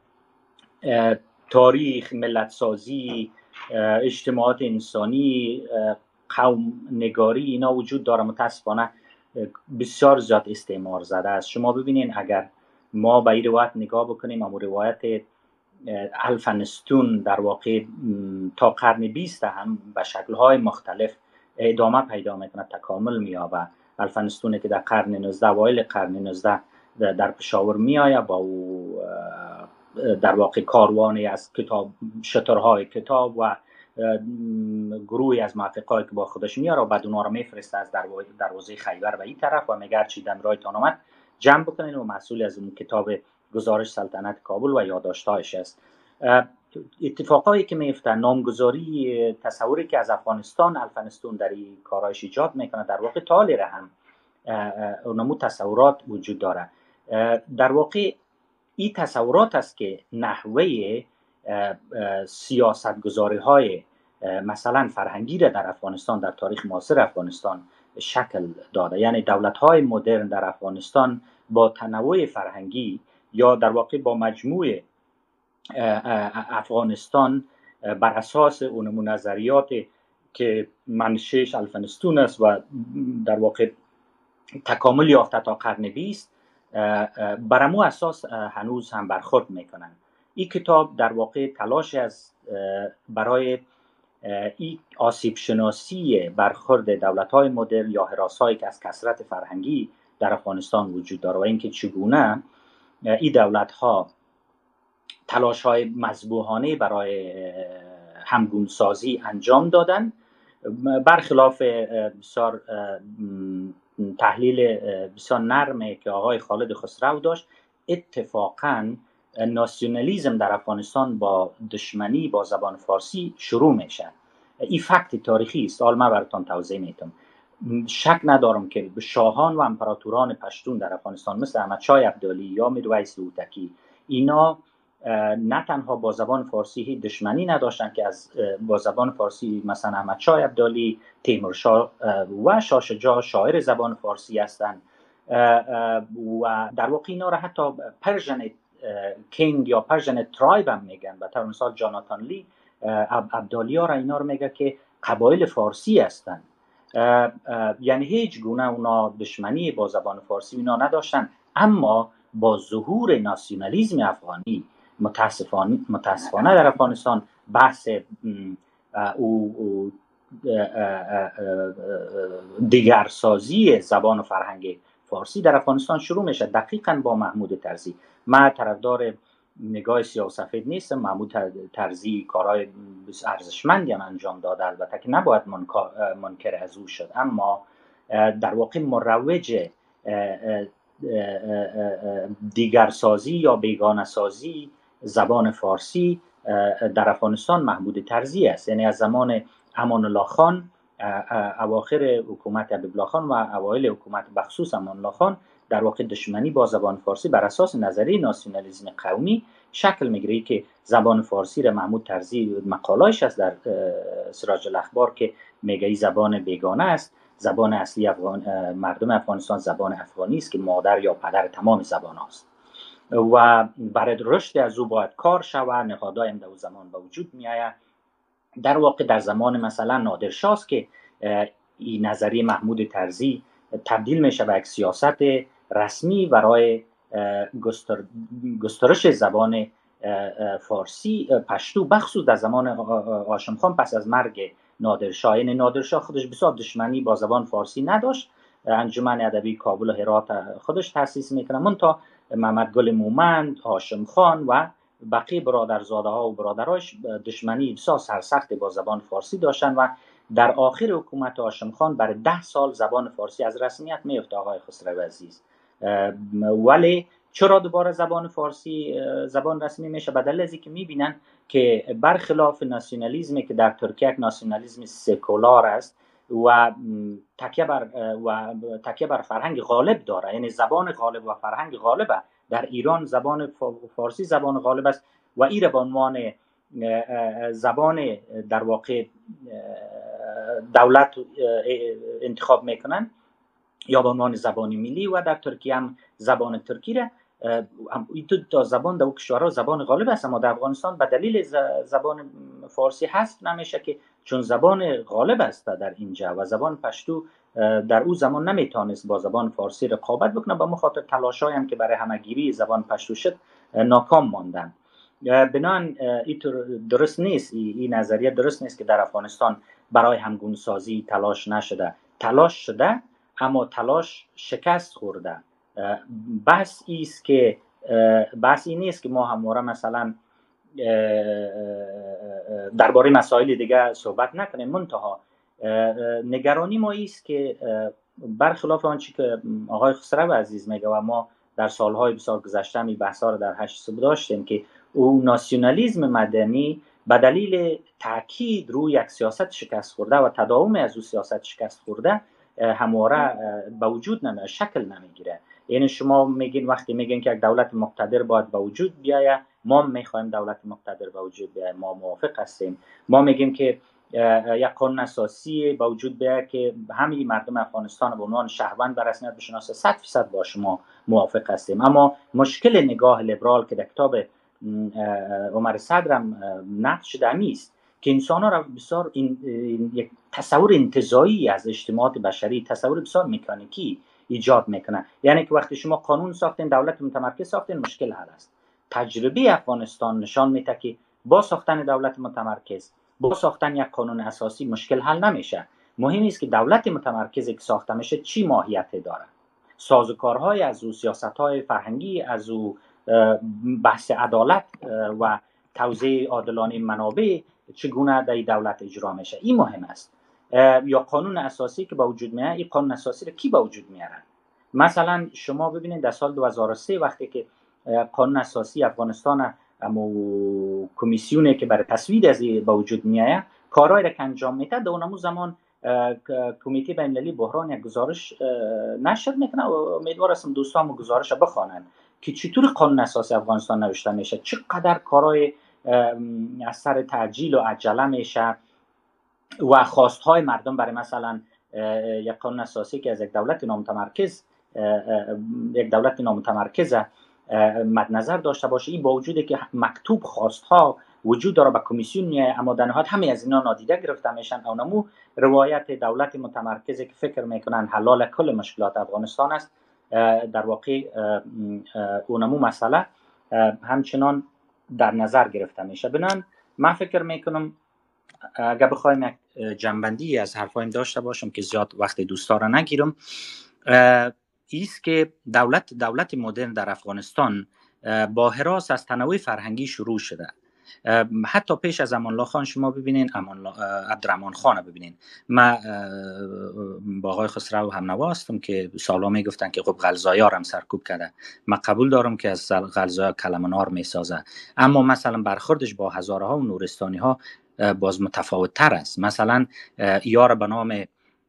تاریخ، ملت سازی، اجتماعات انسانی، قوم نگاری اینا وجود داره، متاسفانه بسیار زیاد استعمار زده است. شما ببینین اگر ما به این روایت نگاه بکنیم، اما روایت الفنستون در واقع تا قرن بیست هم به شکل‌های مختلف ادامه پیدا میکنه، تکامل می‌یابه. الفنستون که در قرن نوزدهم، اوایل قرن نوزدهم در پشاور میآید، با او در واقع کاروانی از کتاب، شترهای کتاب و گروهی از محققایی که با خودش میاره و بعد اونها رو میفرسته از دروازه خیبر و این طرف و میگه چی دم رایتان آمد جمع بکنین و مسئول از اون کتاب گزارش سلطنت کابل و یادداشت‌هایش است. اتفاقایی که میفته، نامگذاری تصوری که از افغانستان الفنستون در این کارایش ایجاد میکنه، در واقع تالی را هم اونمو تصورات وجود داره. در واقع این تصورات است که نحوه سیاستگذاری های مثلا فرهنگی را در افغانستان، در تاریخ معاصر افغانستان شکل داده. یعنی دولت های مدرن در افغانستان با تنوع فرهنگی یا در واقع با مجموع افغانستان بر اساس اون نظریات که منشأش الفنستون است و در واقع تکامل یافته تا قرن بیست، بر امو اساس هنوز هم برخورد میکنن. این کتاب در واقع تلاش از برای این آسیب شناسی برخورد دولت‌های مدرن یا هراس‌هایی که از کثرت فرهنگی در افغانستان وجود داره و اینکه چگونه این دولت‌ها تلاش‌های مذبوحانه برای همگونسازی انجام دادن، برخلاف بسیار تحلیل بسیار نرمه که آقای خالد خسرو داشت. اتفاقاً ناسیونالیسم در افغانستان با دشمنی با زبان فارسی شروع میشه. این فکت تاریخی است. حالا من براتون توضیح میدم. شک ندارم که شاهان و امپراتوران پشتون در افغانستان مثل احمد شاه ابدالی یا میرویس هوتکی، اینا نه تنها با زبان فارسی هیچ دشمنی نداشتن که از با زبان فارسی مثلا احمد شاه ابدالی، تیمورشاه و شاه شجاع شاعر زبان فارسی هستند و در واقع اینا را حتی پرژن کینگ یا پرژن ترایب هم میگن. به طور مثال جاناتان لی ابدالی ها را اینا رو میگه که قبایل فارسی هستند. یعنی هیچ گونه اونا دشمنی با زبان فارسی اینا نداشتن، اما با ظهور ناسیونالیسم افغانی متاسفانه متاسفانه در افغانستان بحث او دیگرسازی زبان و فرهنگ فارسی در افغانستان شروع میشه. دقیقاً با محمود طرزی. من طرفدار نگاه سیاه‌وسفید نیستم. محمود طرزی کارهای ارزشمندی هم انجام داده، البته که نباید منکر از او شد، اما در واقع مروج دیگرسازی یا بیگانه سازی زبان فارسی در افغانستان محمود طرزی است. یعنی از زمان امان الله خان، اواخر حکومت حبیب الله خان و اوایل حکومت بخصوص امان الله خان، در واقع دشمنی با زبان فارسی بر اساس نظریه ناسیونالیسم قومی شکل میگیره که زبان فارسی را محمود طرزی مقاله‌اش است در سراج الاخبار که میگه این زبان بیگانه است. زبان اصلی افغان مردم افغانستان زبان افغانی است که مادر یا پدر تمام زبان است و برای رشد از او باید کار شود. نهادهای در زمان به وجود میآید. در واقع در زمان مثلا نادرشاه است که این نظریه محمود طرزی تبدیل میشه به یک سیاست رسمی برای گستر... گسترش زبان فارسی پشتو، بخصوص در زمان هاشم خان پس از مرگ نادرشاه. یعنی نادرشاه خودش بسیار دشمنی با زبان فارسی نداشت. انجمن ادبی کابل و هرات خودش تأسیس میکنه، منتها محمد گل مومند، هاشم خان و بقیه برادرزاده ها و برادرایش دشمنی بسیار سرسخت با زبان فارسی داشتن و در آخر حکومت هاشم خان برای ده سال زبان فارسی از رسمیت میفته. آقای خسرو عزیز، ولی چرا دوباره زبان فارسی زبان رسمی میشه؟ بدل از اینکه میبینن که برخلاف ناسیونالیسمی که در ترکیه یک ناسیونالیسم سکولار است و تکیه بر و تکیه بر فرهنگ غالب داره، یعنی زبان غالب و فرهنگ غالبه. در ایران زبان فارسی زبان غالب است و این را به عنوان زبان در واقع دولت انتخاب میکنن یا به عنوان زبان ملی، و در ترکیه هم زبان ترکی را این دو تا زبان در کشورها زبان غالب است. اما در افغانستان به دلیل زبان فارسی حذف نمیشه که چون زبان غالب است در اینجا و زبان پشتو در اون زمان نمیتونست با زبان فارسی رقابت بکنه. به مخاطر تلاشایی هم که برای همگیری زبان پشتو شد ناکام ماندن. بنان این درست نیست، این نظریه درست نیست که در افغانستان برای همگون سازی تلاش نشده. تلاش شده اما تلاش شکست خورده. بس ایست که بس این نیست که ما همواره مثلا درباره مسائل دیگه صحبت نکنیم، منتها نگرانی ما ایست که برخلاف آنچه که آقای خسرو عزیز میگه و ما در سالهای بسیار گذشته می بحثا رو در هشت صبح داشتیم که او ناسیونالیسم مدنی به دلیل تاکید روی یک سیاست شکست خورده و تداوم از او سیاست شکست خورده همواره به وجود نمیاد، شکل نمیگیره. یعنی شما میگین وقتی میگین که یک دولت مقتدر باید به وجود بیاید، ما میخوایم دولت مقتدر به وجود بیاید، ما موافق هستیم. ما میگیم که یک قانون اساسی به وجود بیاید که همه مردم افغانستان به عنوان شهروند به رسمیت بشناسه، صد درصد با شما موافق هستیم. اما مشکل نگاه لیبرال که در کتاب عمر صدر هم نقد شده نیست که انسان‌ها را بسیار این یک تصور انتزاعی از اجتماعات بشری، تصور بسیار مکانیکی ایجاد میکنه. یعنی که وقتی شما قانون ساختین، دولت متمرکز ساختین، مشکل حل است. تجربه افغانستان نشان میده که با ساختن دولت متمرکز، با ساختن یک قانون اساسی مشکل حل نمیشه. مهم است که دولت متمرکزی که ساخته میشه چی ماهیت داره، سازوکارهای از او، سیاستهای فرهنگی از او، بحث عدالت و توزیع عادلانه منابع چگونه در دولت اجرا میشه. این مهم است. یا قانون اساسی که با وجود میاد، این قانون اساسی رو کی با وجود میاره؟ مثلا شما ببینید در سال دو هزار و سه وقتی که قانون اساسی افغانستان اما کمیسیونی که برای تصویب از با وجود میاد کارهایی را که انجام میده، در اون زمان کمیته بین‌المللی بحران یک گزارش نشر میکنه و امیدوار هستم دوستان گزارش را بخوانند که چطور قانون اساسی افغانستان نوشته میشه، چقدر کارهای از سر تعجیل و عجله میشه و خواستهای مردم برای مثلا یک قانون اساسی که از یک دولت نامتمرکز یک دولت نامتمرکز مد نظر داشته باشه، این با وجودی که مکتوب خواستها وجود داره به کمیسیون میاد، اما در نهایت همه از اینا نادیده گرفته میشن. اونمو روایت دولت متمرکزی که فکر میکنن حلال کل مشکلات افغانستان است، در واقع اونمو مسئله همچنان در نظر گرفته میشه. بنان من فکر میکنم اگر بخوایم یک جنبندی از حرفایم داشته باشم که زیاد وقت دوستا را نگیرم، ایست که دولت دولت مدرن در افغانستان با حراس از تنوع فرهنگی شروع شده. حتی پیش از امان الله خان شما ببینین، امان عبدالرحمن خان ببینین، من با آقای خسرو هم نواستم که سالا میگفتن که خب غلزایار هم سرکوب کرده. من قبول دارم که از غلزایا کلمنار میسازه، اما مثلا برخوردش با هزاره ها و نورستانی ها باز متفاوت تر است. مثلا یار به نام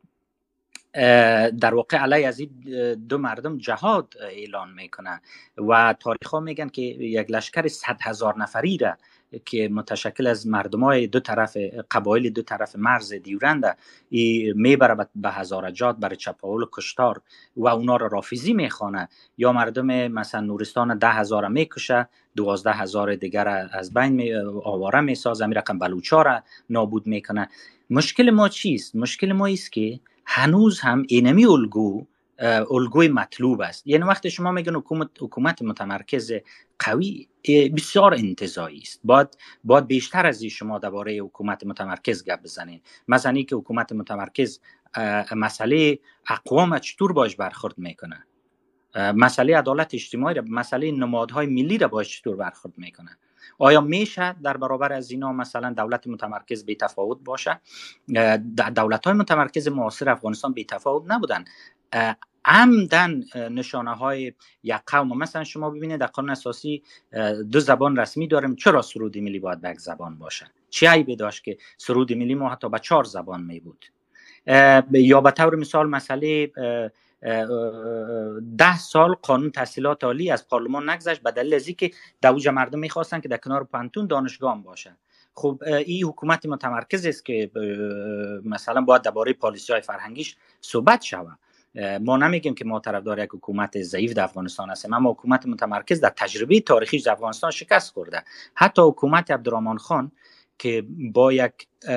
در واقع علی از این دو مردم جهاد اعلان میکنه و تاریخ ها میگن که یک لشکر صد هزار نفری را که متشکل از مردمای دو طرف قبایل دو طرف مرز دیورند میبره به هزارجات برای چپاول و کشتار و اونا را رافیزی میخوانه، یا مردم مثلا نورستان ده هزار میکشه، دوازده هزار دیگر از بین می آواره میسازه، می رقم بلوچا را نابود میکنه. مشکل ما چیست؟ مشکل ما ایست که هنوز هم اینمی الگو الگوی مطلوب است. یعنی وقتی شما میگن حکومت حکومت متمرکز قوی بسیار انتزاعی است، باید باید بیشتر از این شما درباره حکومت متمرکز گپ بزنید. مثلا اینکه حکومت متمرکز مسئله اقوام چطور باش برخورد میکنه، مسئله عدالت اجتماعی را، مسئله نمادهای ملی را باش چطور برخورد میکنه. آیا میشه در برابر از اینا مثلا دولت متمرکز بی تفاوت باشه؟ دولت‌های متمرکز معاصر افغانستان بی تفاوت نبودن، عمدن نشانه های یک قوم. مثلا شما ببینید در قانون اساسی دو زبان رسمی داریم، چرا سرود ملی باید به یک زبان باشه؟ چه عیبی داشت که سرود ملی ما حتی به چهار زبان می بود؟ یا به طور مثال مسئله ده سال قانون تحصیلات عالی از پارلمان نگذشت به دلیل از اینکه دوج مردم میخواستن که در کنار پانتون دانشگاه باشه. خب این حکومت متمرکز است که مثلا باید درباره پالیسی‌های فرهنگیش صحبت شود. ما نمیگیم که ما طرفدار یک حکومت ضعیف در افغانستان هستیم، اما حکومت متمرکز در تجربه تاریخی در افغانستان شکست خورده. حتی حکومت عبدالرحمن خان که با یک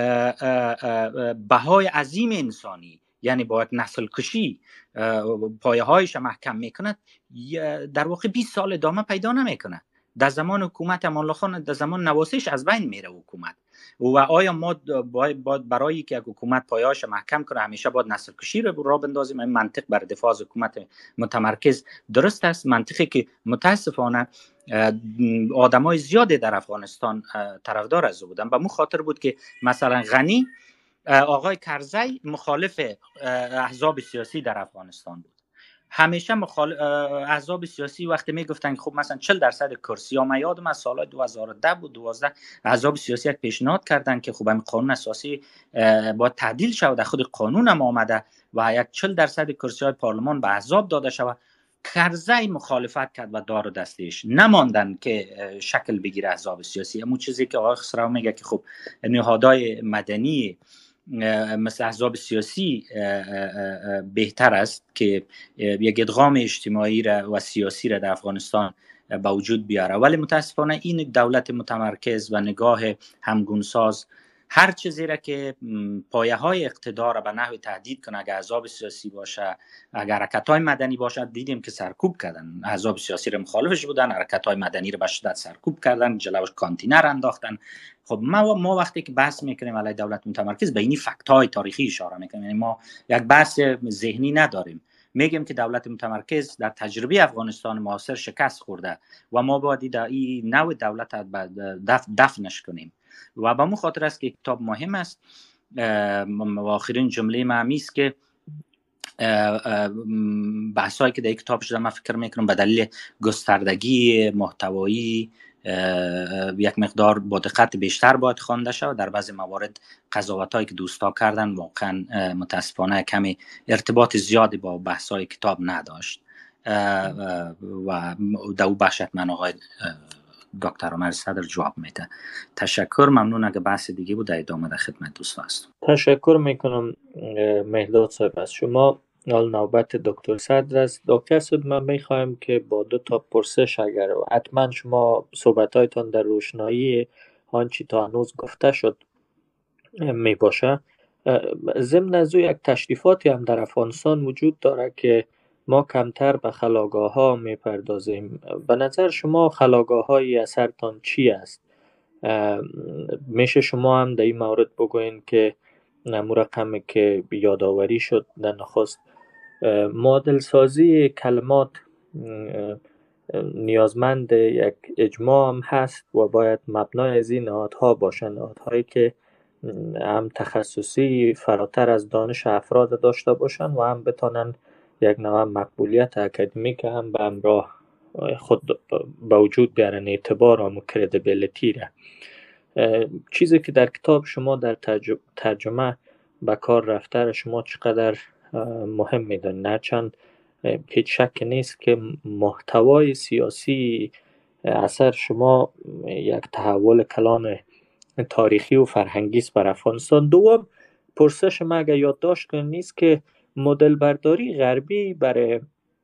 بهای عظیم انسانی، یعنی با یک نسل کشی پایه هایش محکم میکند، در واقع بیست سال ادامه پیدا نمیکنه. در زمان حکومت امان الله خان، در زمان نواسیش از بین میره حکومت. و آیا ما باید برای که یک حکومت پایه‌اش محکم کنه همیشه باید نسل کشی رو را بندازیم؟ این منطق بر دفاع از حکومت متمرکز درست است، منطقی که متاسفانه آدمای زیادی در افغانستان طرفدار از بودن. به مو خاطر بود که مثلا غنی آقای کرزی مخالف احزاب سیاسی در افغانستان بود. همیشه مخالف احزاب سیاسی وقتی میگفتن خب مثلا چهل درصد کرسی ها، من یادم از سال دو هزار و ده بود دوازده، احزاب سیاسی یک پیشنهاد کردن که خب همین قانون اساسی باید تعدیل شود، در خود قانون هم آمده و یک چهل درصد کرسی های پارلمان به احزاب داده شود. کرزی مخالفت کرد و دار و دستش نماندن که شکل بگیره احزاب سیاسی. اما چیزی که آقای خسرو میگه که خب نهادهای مدنی مثل احزاب سیاسی بهتر است که یک ادغام اجتماعی را و سیاسی را در افغانستان به وجود بیاره، ولی متاسفانه این دولت متمرکز و نگاه همگونساز هر چیزی را که پایه های اقتدار را به نحوی تهدید کنه، اگر احزاب سیاسی باشه، اگر حرکت های مدنی باشه، دیدیم که سرکوب کردن. احزاب سیاسی را مخالفش بودن، حرکت های مدنی را به شدت سرکوب کردن، جلوش کانتینر انداختن. خب ما ما وقتی که بحث میکنیم علیه دولت متمرکز به این فکت های تاریخی اشاره میکنیم، یعنی ما یک بحث ذهنی نداریم. میگیم که دولت متمرکز در تجربه افغانستان معاصر شکست خورده و ما باید این نوع دولت دف دفنش کنیم و به مو خاطر است که کتاب مهم است. و آخرین جمله ما همی است که بحثایی که در کتاب شده، من فکر میکنم به دلیل گستردگی محتوایی یک مقدار با دقت بیشتر باید خوانده شود. در بعضی موارد قضاوتایی که دوستا کردن واقعا متاسفانه کمی ارتباط زیادی با بحثای کتاب نداشت و در اون بخش من آقای دکتر عمر صدر جواب میده. تشکر، ممنون. اگه بحث دیگه بود در ادامه در خدمت دوست هستم. تشکر میکنم مهداد صاحب از شما. حال نوبت دکتر صدر است. دکتر صدر، من میخوایم که با دو تا پرسش، اگر حتما شما صحبتایتان در روشنایی آنچه تا هنوز گفته شد می باشه، ضمن از یک تشریفاتی هم در افغانستان وجود داره که ما کمتر به خلاگاه ها می پردازیم. به نظر شما خلاگاه های اثرتان چی است؟ میشه شما هم در این مورد بگوین که نمو رقمی که یادآوری شد در نخست، معادل سازی کلمات نیازمند یک اجماع هم هست و باید مبنای از این نهادها باشند، نهادهایی که هم تخصصی فراتر از دانش افراد داشته باشند و هم بتانند یک نوع مقبولیت اکادمیک هم به همراه خود به وجود بیارن، اعتبار و کردیبیلیتی را. چیزی که در کتاب شما در ترجمه به کار رفته شما چقدر مهم میدونید؟ هرچند هیچ شک نیست که محتوای سیاسی اثر شما یک تحول کلان تاریخی و فرهنگی است بر افغانستان. دوم پرسش ما اگر یادداشت کنید نیست که مدل برداری غربی برای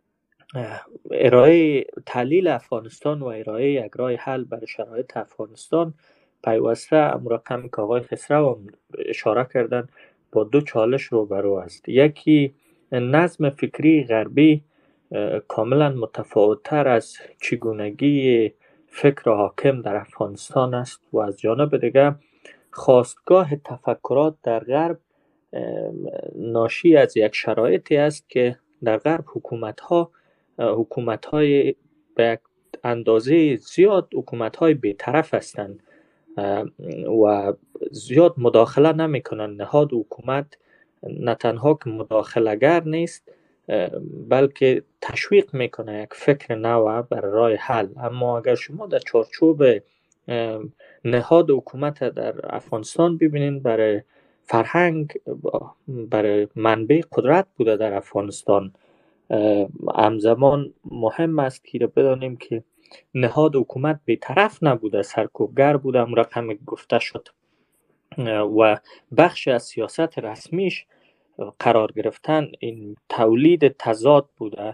ارائه تحلیل افغانستان و ارائه یک راه حل برای شرایط افغانستان پیوسته امرقمی که آقای خسرو هم اشاره کردن با دو چالش روبرو است. یکی نظم فکری غربی کاملا متفاوت‌تر از چگونگی فکر حاکم در افغانستان است و از جانب دیگر خواستگاه تفکرات در غرب ناشی از یک شرایطی است که در غرب حکومت‌ها حکومت‌های به یک اندازه زیاد حکومت‌های بی‌طرف هستند و زیاد مداخله نمی‌کنند. نهاد حکومت نه تنها که مداخله‌گر نیست بلکه تشویق میکنه یک فکر نو برای راه حل. اما اگر شما در چارچوب نهاد حکومت در افغانستان ببینید، برای فرهنگ، برای منبع قدرت بوده در افغانستان، همزمان مهم است که بدانیم که نهاد حکومت بی‌طرف نبوده، سرکوبگر بوده، هم رقم گفته شد و بخش از سیاست رسمیش قرار گرفتن این تولید تضاد بوده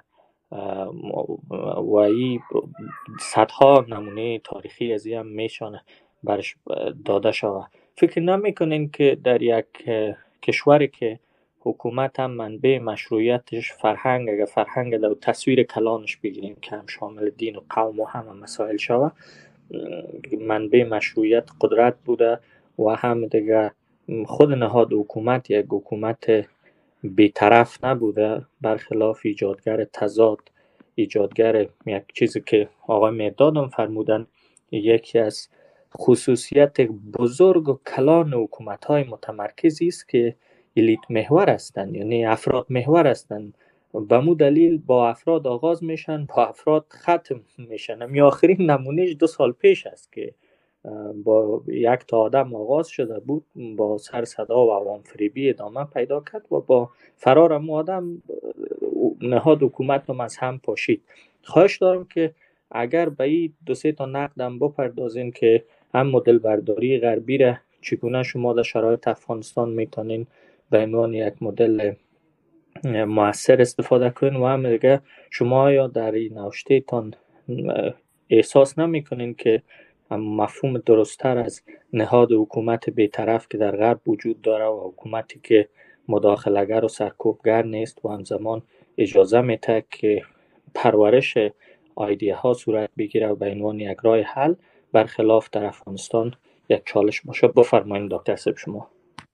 و این صدها نمونه تاریخی از این هم میشانه برش داده شود. فکر نمیکنین که در یک کشوری که حکومت هم منبع مشروعیتش فرهنگ، اگر فرهنگ در تصویر کلانش بگیریم که هم شامل دین و قوم و هم, هم مسائل شود، منبع مشروعیت قدرت بوده و هم دیگه خود نهاد حکومت یک حکومت بی‌طرف نبوده، برخلاف ایجادگر تضاد، ایجادگر یک چیزی که آقای مهداد هم فرمودن یکی از خصوصیت بزرگ و کلان حکومت‌های متمرکزی است که الیت محور هستند، یعنی افراد محور هستند. به مو دلیل با افراد آغاز میشن، با افراد ختم میشن. می آخرین نمونهش دو سال پیش است که با یک تا آدم آغاز شده بود، با سر صدا و عوام فریبی ادامه پیدا کرد و با فرار هم آدم نهاد حکومت هم از هم پاشید. خواهش دارم که اگر به این دو سه تا نقدم بپردازین که هم مدل برداری غربی را چگونه شما در شرایط افغانستان میتونین به عنوان یک مدل مؤثر استفاده کنین و هم دیگه شما یا در این نوشته تان احساس نمیکنین که اما مفهوم درست‌تر از نهاد حکومت بی‌طرف که در غرب وجود داره و حکومتی که مداخله‌گر و سرکوبگر نیست و همزمان اجازه میده که پرورش ایده ها صورت بگیره و به عنوان یک راه حل برخلاف در افغانستان یک چالش باشه. بفرمایید دکتر صاحب شما.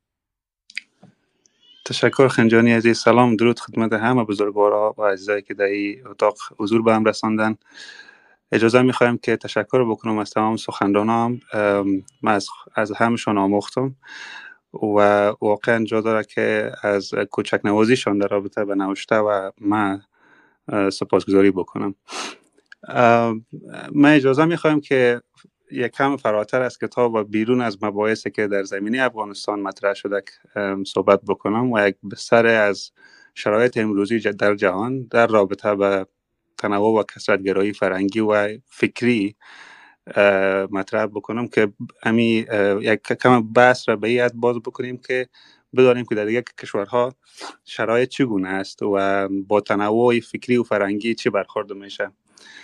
تشکر خنجانی عزیز. سلام درود خدمت همه بزرگوارا و عزیزایی که در این اتاق حضور به هم رساندن. اجازه میخوایم که تشکر بکنم از تمام سخنرانام. من از, از همشون آموختم و واقعا جا داره که از کوچک نوازیشان در رابطه به نوشته و من سپاسگزاری بکنم. من اجازه میخوایم که یک کم فراتر از کتاب و بیرون از مباحثی که در زمینه افغانستان مطرح شده صحبت بکنم و یک بستر از شرایط امروزی در جهان در رابطه به تنوع و کثرت‌گرایی فرهنگی و فکری مطرح بکنم که امی یک کم بحث را به این حد باز بکنیم که بدانیم که در یک کشورها شرایط چگونه است و با تنوع فکری و فرهنگی چه برخورد میشه.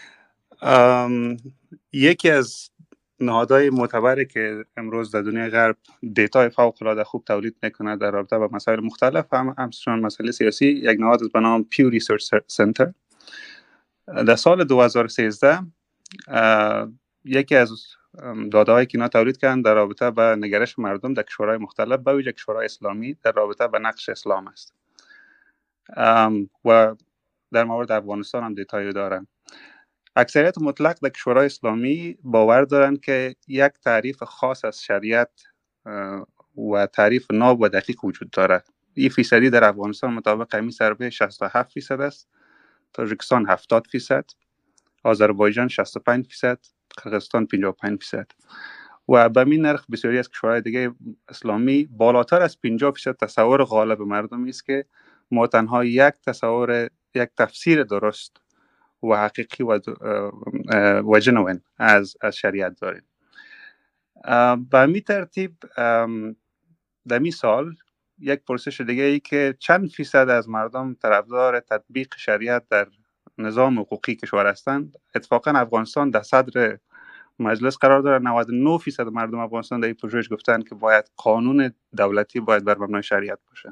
یکی از نهادهای معتبری که امروز در دنیای غرب دیتای فوق العاده خوب تولید میکنه در رابطه با مسائل مختلف هم همچنان مسائل سیاسی، یک نهاد به نام پیو ریسرچ سنتر در سال دو هزار و سیزده یکی از داده‌هایی که اینا تولید کردن در رابطه با نگرش مردم در کشورهای مختلف به ویژه کشورهای اسلامی در رابطه با نقش اسلام است و در مورد افغانستان هم دیتایی دارن. اکثریت مطلق در کشورهای اسلامی باور دارند که یک تعریف خاص از شریعت و تعریف ناب و دقیق وجود دارد. این فیصدی در افغانستان مطابق همین سروی شصت و هفت فیصد است، تاجیکستان هفتاد فیصد، آذربایجان شصت و پنج فیصد، قرقیزستان پنجاه و پنج فیصد و به این نرخ بسیاری از کشورهای دیگه اسلامی بالاتر از پنجاه فیصد تصور غالب مردمی است که ما تنها یک تصور یک تفسیر درست و حقیقی و و جنوین از از شریعت داریم. به همین ترتیب در این سال یک پرسش دیگه ای که چند فیصد از مردم طرفدار تطبیق شریعت در نظام حقوقی کشور هستند، اتفاقا افغانستان در صدر مجلس قرار داره. نود و نه فیصد مردم افغانستان در این پژوهش گفتن که باید قانون دولتی باید بر مبنای شریعت باشه.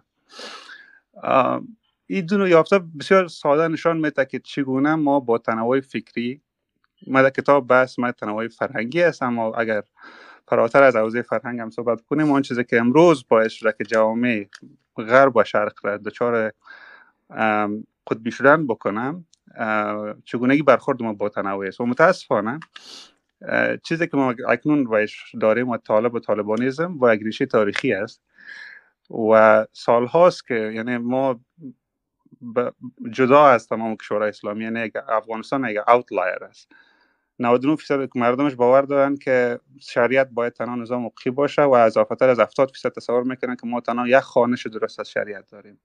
این دو یافته بسیار ساده نشان میده که چگونه ما با تنوع فکری، ما در کتاب بحث ما تنوع فرهنگی است، اما اگر فراتر از حوزه فرهنگ هم صحبت کنیم، اون چیزی که امروز باعث شده که جوامع غرب و شرق را دچار قطبی شدن بکنم چگونگی برخورد ما با تنوع است. و متاسفانه چیزی که ما اکنون ویش داریم و طالب و طالبانیزم و یک ریشه تاریخی است و سالهاست که یعنی ما جدا از تمام کشورهای اسلامی، یعنی افغانستان یک اوتلایر است. نود و نه فیصد مردمش باور دارن که شریعت باید تنها نظام حقوقی باشه و اضافتر از هفتاد فیصد تصور میکنن که ما تنها یک خوانش درست از شریعت داریم.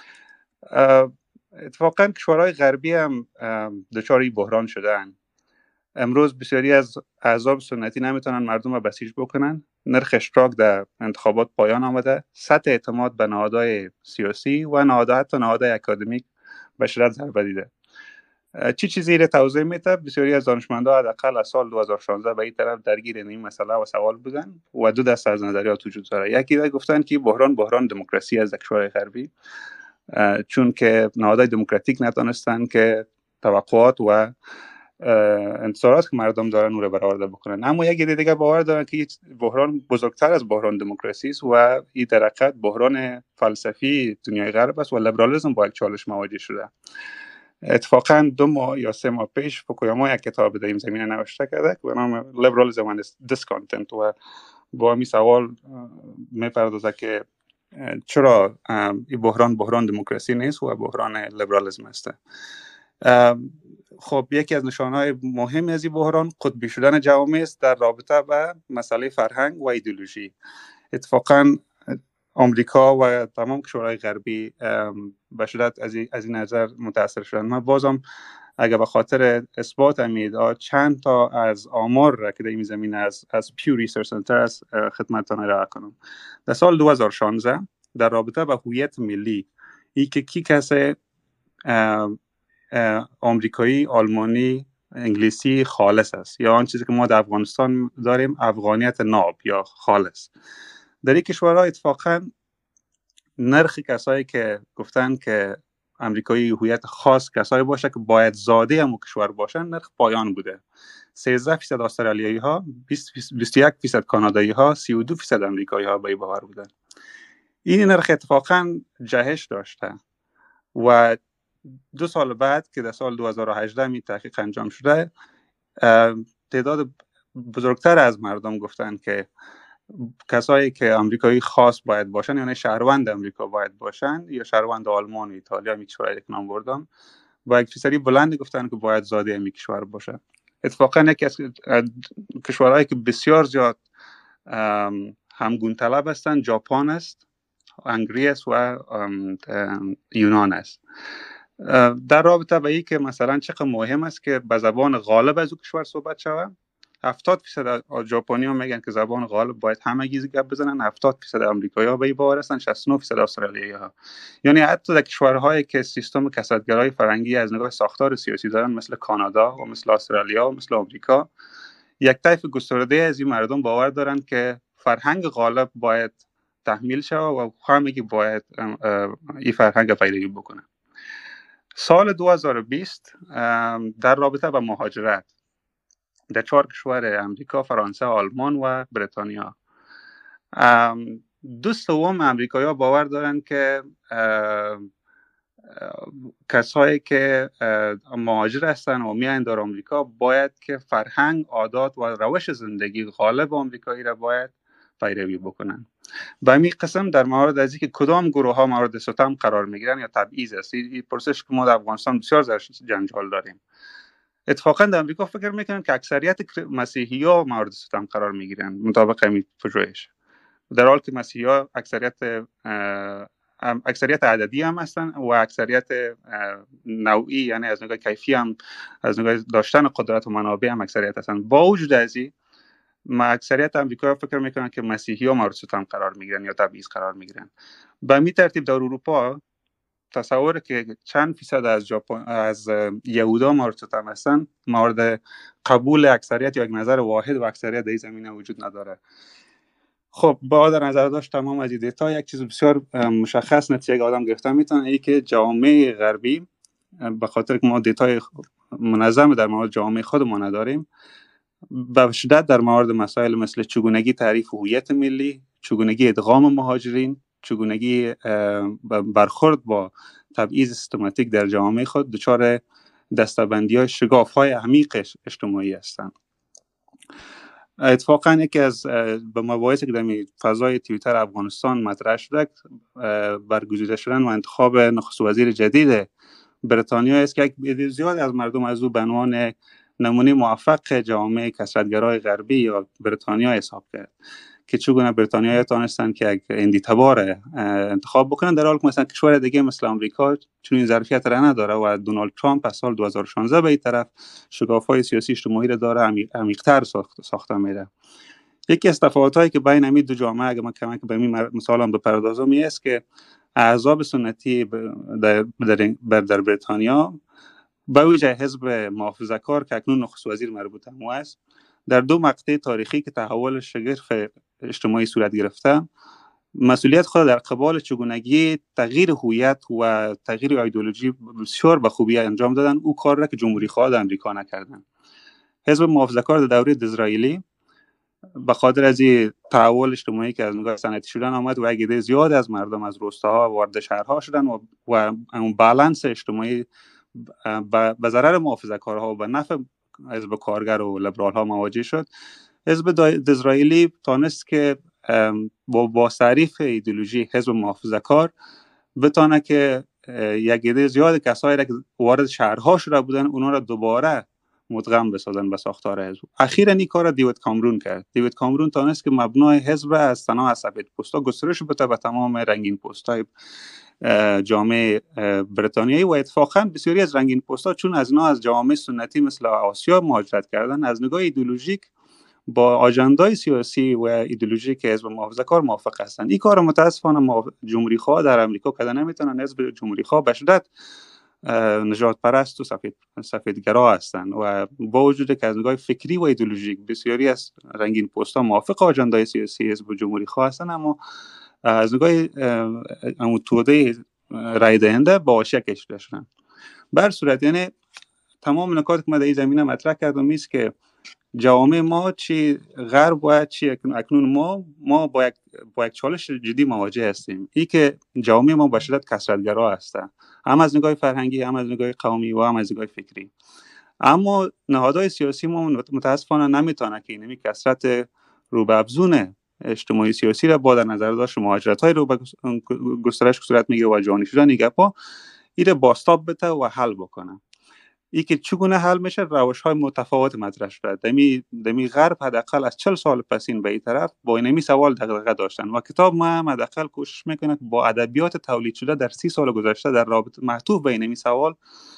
اتفاقا کشورهای غربی هم دچار این بحران شدن. امروز بسیاری از احزاب سنتی نمیتونن مردم رو بسیج بکنن. نرخ اشتراک در انتخابات پایان آمده. سطح اعتماد به نهادهای سیاسی و نهادهای حتی نهادهای اکادمیک به شدت ضربه دیده. چی چیزی را توضیح میده؟ بسیاری از دانشمندان حداقل از سال دو هزار و شانزده به این طرف درگیر این مسئله و سوال بودن و دو دسته از نظریات وجود داره. یکی را گفتن که بحران بحران دموکراسی از کشورهای غربی، چون که نهادهای دموکراتیک نتونستن که توقعات و انتظارات که مردم دارن اون رو برآورده بکنن. اما یک ایده دیگه باور دارن که بحران بزرگتر از بحران دموکراسی است و این در حقیقت بحران فلسفی دنیای غرب است و لیبرالیسم با یک چالش مواجه شده. اتفاقا دو ماه یا سه ماه پیش فوکویاما یک کتاب در این زمینه نوشته کرده که به نام لیبرالیسم و دیسکانتنت و با همین سوال میپردازه که چرا این بحران بحران دموکراسی نیست و بحران لیبرالیسم است. خب یکی از نشانه‌های مهم از این بحران قطبی شدن جوامع است در رابطه با مسئله فرهنگ و ایدئولوژی. اتفاقا آمریکا و تمام کشورهای غربی به شدت از این از این نظر متاثر شدن. من بازم اگر به خاطر اثبات امید چند تا از آمار را که در این زمینه از از پیو ریسرچ سنتر از خدمتتان ارائه کنم. در سال دو هزار و شانزده در رابطه با هویت ملی، ای که کی کسی آمریکایی، آلمانی، انگلیسی خالص است، یا آن چیزی که ما در افغانستان داریم افغانیت ناب یا خالص. در این کشورها اتفاقا نرخ کسایی که گفتن که امریکایی هویت خاص کسایی باشه که باید زاده هم کشور باشن نرخ پایان بوده. سیزده درصد استرالیایی ها، بیست و یک درصد کانادایی ها، سی و دو درصد امریکایی ها به این باور بودن. این نرخ اتفاقا جهش داشته و دو سال بعد که در سال دو هزار و هجده می تحقیق انجام شده، تعداد بزرگتر از مردم گفتن که کسایی که امریکایی خاص باید باشن، یعنی شهروند امریکا باید باشن یا شهروند آلمان، ایتالیا، می کشورهای که نام بردم، با یک فیصدی بلند گفتن که باید زاده می کشور باشه. اتفاقا یکی از کشورهایی که بسیار زیاد همگون طلب هستن ژاپن است، هنگری است و یونان است. در رابطه با این که مثلا چقدر مهم است که به زبان غالب از او کشور صحبت شود، هفتاد درصد ژاپنی‌ها میگن که زبان غالب باید همگی گپ بزنن، هفتاد درصد آمریکایی‌ها به این باور هستن، شصت و نه درصد استرالیایی‌ها. یعنی حتی در کشورهایی که سیستم کثرت‌گرای فرهنگی از نگاه ساختار سیاسی دارن، مثل کانادا و مثل استرالیا و مثل آمریکا، یک طیف گسترده از این مردم باور دارن که فرهنگ غالب باید تحمیل شود و همگی باید این فرهنگ پیروی بکنن. سال دو هزار و بیست در رابطه با مهاجرت در چهار کشور امریکا، فرانسه، آلمان و بریتانیا، دو سوم امریکایی‌ها باور دارن که کسایی که مهاجر هستن و میان در آمریکا باید که فرهنگ، عادات و روش زندگی غالب آمریکایی را باید پیروی بکنن. به همین قسم در مورد از اینکه کدام گروه ها مورد ستم قرار میگیرن یا تبعیض است، این پرسش که ما در افغانستان بسیار جنجال داریم. اتفاقا در امریکا فکر میکنن که اکثریت مسیحی ها مورد ستم قرار میگیرن مطابق این پژوهش، در حالی که مسیحی ها اکثریت اکثریت عددی هم هستن و اکثریت نوعی، یعنی از نگاه کیفی هم، از نگاه داشتن قدرت و منابع هم اکثریت هستن. با وجود از این ما اکثریت امریکا فکر میکنن که مسیحی ها مورد ستم قرار میگیرن یا تبعیض قرار میگیرن. به این ترتیب در اروپا تصور که چند فیصد از ژاپن از یهودا مورد ستم هستن مورد قبول اکثریت یا یک نظر واحد و اکثریت در این زمینه وجود نداره. خب با در نظر داشت تمام از این دیتا، یک چیز بسیار مشخص نتیجه که آدم گرفتن میتونه این که جامعه غربی، به خاطر که ما دیتای منظم در مورد جامعه خود ما نداریم، به شدت در مورد مسائل مثل چگونگی تعریف هویت ملی، چگونگی ادغام مهاجرین، چگونگی برخورد با تبعیض سیستماتیک در جامعه خود دچار دسته‌بندی‌های شگاف‌های عمیق اجتماعی هستند. اتفاقا یکی از به مباحثی که در فضای توییتر افغانستان مطرح شده برگزیده شدن و انتخاب نخست وزیر جدید بریتانیا است که یک زیاد از مردم از او به عنوان نمونه موفق جامعه کثرت‌گرای غربی یا بریتانیا حساب کرد که چگونه بریتانیایی‌ها تونستن که یک اندیتبار انتخاب بکنن، در حالی که مثلا کشور دیگه مثل آمریکا چون این ظرفیت را نداره و دونالد ترامپ از سال دو هزار و شانزده به این طرف شگاف‌های سیاسی اجتماعی را داره عمیق‌تر ساخت ساخته میره. یکی از تفاوت‌هایی که بین همین دو جامعه، اگه من کمک به این مثال هم بپردازم، این است که احزاب سنتی در در, در بریتانیا به ویژه حزب محافظه‌کار که اکنون نخست وزیر مربوط هم است، در دو مقطع تاریخی که تحول شگرف اجتماعی صورت گرفته، مسئولیت خود در قبال چگونگی تغییر هویت و تغییر ایدئولوژی بسیار به خوبی انجام دادن. او کار را که جمهوری خواه در امریکا نکردن. حزب محافظه‌کار در دوره دیزرائیلی به خاطر از این تحول اجتماعی که از نگاه صنعتی شدن آمد و یک عده زیاد از مردم از روستاها وارد شهرها شدن و و اون بالانس اجتماعی به ضرر محافظه‌کارها و به نفع حزب کارگر و لیبرال ها مواجه شد. حزب دیزرائیلی تانست که با با تعریف ایدئولوژی حزب محافظه‌کار بتونه که یک عده زیاد کسایی را که وارد شهرها شده بودن اونا را دوباره مدغم بسازن به ساختار حزب. اخیراً این کار دیوید کامرون کرد. دیوید کامرون تانست که مبنای حزب از تنها سفید پوستا گسترش بده به تمام رنگین پوستای جامعه بریتانیایی و اتفاقاً بسیاری از رنگین پوستا چون از اینا از جامعه سنتی مثل آسیا مهاجرت کردن، از نگاه ایدئولوژیک با آژاندای سیاسی و ایدئولوژیک حزب محافظه‌کار موافق هستند. این کار متاسفانه جمهوری خواه در آمریکا کردن نمیتونن. حزب جمهوری خواه به شدت نجات پرست و سفید سفیدگرا هستند و با وجود که از نگاه فکری و ایدئولوژیک بسیاری از رنگین پوستا موافق آجندای سیاسی حزب جمهوری خواه هستند، اما از نگاه اون توده رای دهنده با حاشیه کشیده شدن. بر صورت یعنی تمام نکات که من در این زمینه مطرح کردم است که جامعه ما چی غرب و چی اکنون ما ما با یک با یک چالش جدی مواجه هستیم. این که جامعه ما به شدت کثرت‌گرا است، هم از نگاه فرهنگی، هم از نگاه قومی و هم از نگاه فکری. اما نهادهای سیاسی ما متاسفانه نمیتونه که اینمی کثرت رو به افزون اجتماعی سیاسی را با در نظر داشت مهاجرت‌های رو به گسترش صورت میگیره و جهانی شدن گپا ایره باستاب بده و حل بکنه. ای که چگونه حل میشه روش‌های متفاوت مطرح شده. دمی دمی غرب حداقل از چهل سال پسین به این طرف با اینمی سوال دغدغه داشتن و کتاب ما هم حداقل کوشش میکنه که با ادبیات تولید شده در سی سال گذشته در رابطه معطوف به اینمی سوال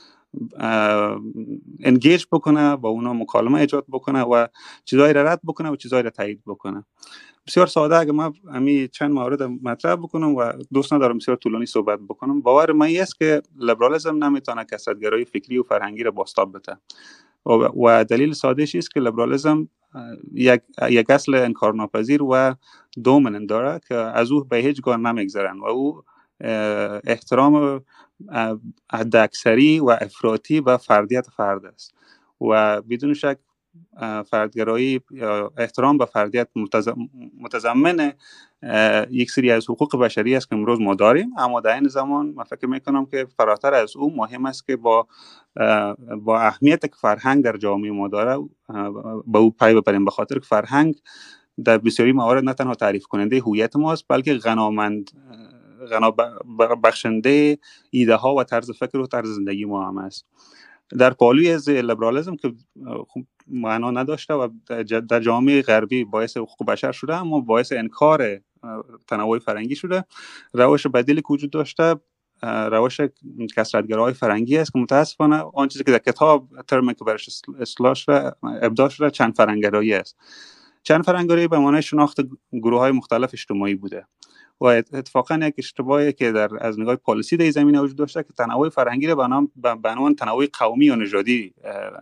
انگیج بکنه، با اونا مکالمه ایجاد بکنه و چیزایی را رد بکنه و چیزایی را تایید بکنه. بسیار ساده اگه ما امی چند مورد مطرح بکنم و دوست ندارم بسیار طولانی صحبت بکنم. باور من است که لیبرالیسم نمیتونه کثرت‌گرایی فکری و فرهنگی را باستاب بده و دلیل سادهش است که لیبرالیسم یک یک اصل انکارناپذیر و دومیننت داره که از او به هیچ گونه نمیگذرن و او احترام حداکثری و افراطی و فردیت فرد است و بدون شک فردگرایی یا احترام به فردیت متضمن یک سری از حقوق بشری است که امروز ما داریم، اما در این زمان من فکر میکنم که فراتر از او مهم است که با با اهمیت که فرهنگ در جامعه ما داره با او پی ببریم، به خاطر که فرهنگ در بسیاری موارد نه تنها تعریف کننده هویت ماست بلکه غنامند غنا بخشنده ایده ها و طرز فکر و طرز زندگی ما هم است. در پالوی از لیبرالیسم که معنا نداشته و در جامعه غربی باعث حقوق بشر شده اما باعث انکار تنوع فرهنگی شده، روش بدیلی که وجود داشته روش کثرت‌گرای فرهنگی است که متاسفانه آن چیزی که در کتاب ترمی که برش اصلاح شده ابداع شده چند فرهنگرایی است. چند فرهنگرایی به معنای شناخت گروه‌های مختلف اجتماعی بوده و اتفاقا یک اشتباهی که در از نگاه پالیسی در زمینه وجود داشته که تنوع فرهنگی را به نام به عنوان تنوع قومی و نژادی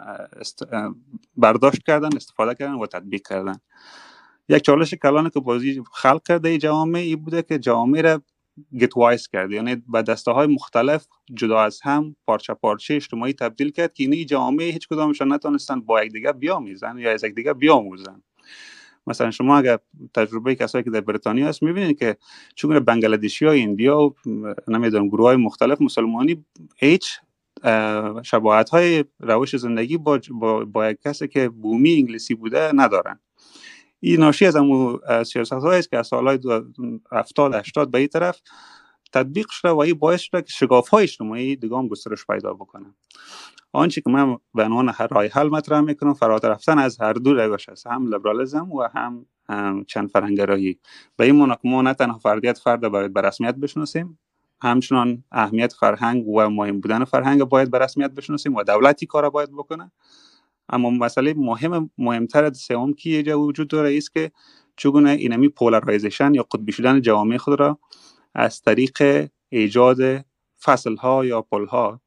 برداشت کردن، استفاده کردن و تطبیق کردن. یک چالش کلان که بازی خلق کرده ای جامعه ای بوده که جامعه را گت وایس کرد، یعنی به دسته‌های مختلف جدا از هم پارچه پارچه اجتماعی تبدیل کرد که این جامعه هیچ کدامشون نتونستن با یکدیگر بیامیزن یا از یکدیگر بیاموزن. مثلا شما اگر تجربه کسایی که در بریتانیا هست میبینید که چون بنگلادشی ها، ایندیا و نمیدونم گروه های مختلف مسلمانی هیچ شباهت های روش زندگی با, با, با یک کسی که بومی انگلیسی بوده ندارن. این ناشی از امو سیاست هایی است که از سالهای هفتاد هشتاد به این طرف تطبیق شده و این باعث شده که شگاف های اجتماعی دیگه هم گسترش پیدا بکنه. آنچه که من به عنوان راه حل مطرح میکنم فراتر رفتن از هر دو روش است، هم لیبرالیسم و هم, هم چند فرهنگرایی. به این معنی که ما نه تنها فردیت فرد باید به رسمیت بشناسیم، همچنان اهمیت فرهنگ و مهم بودن فرهنگ باید به رسمیت بشناسیم و دولتی کار باید بکنه. اما مسئله مهم مهمتر سوم که اینجا وجود داره است که چگونه اینمی پولارایزیشن یا قطبی شدن جامعه خود را از طریق ایجاد فصل ها یا پل ها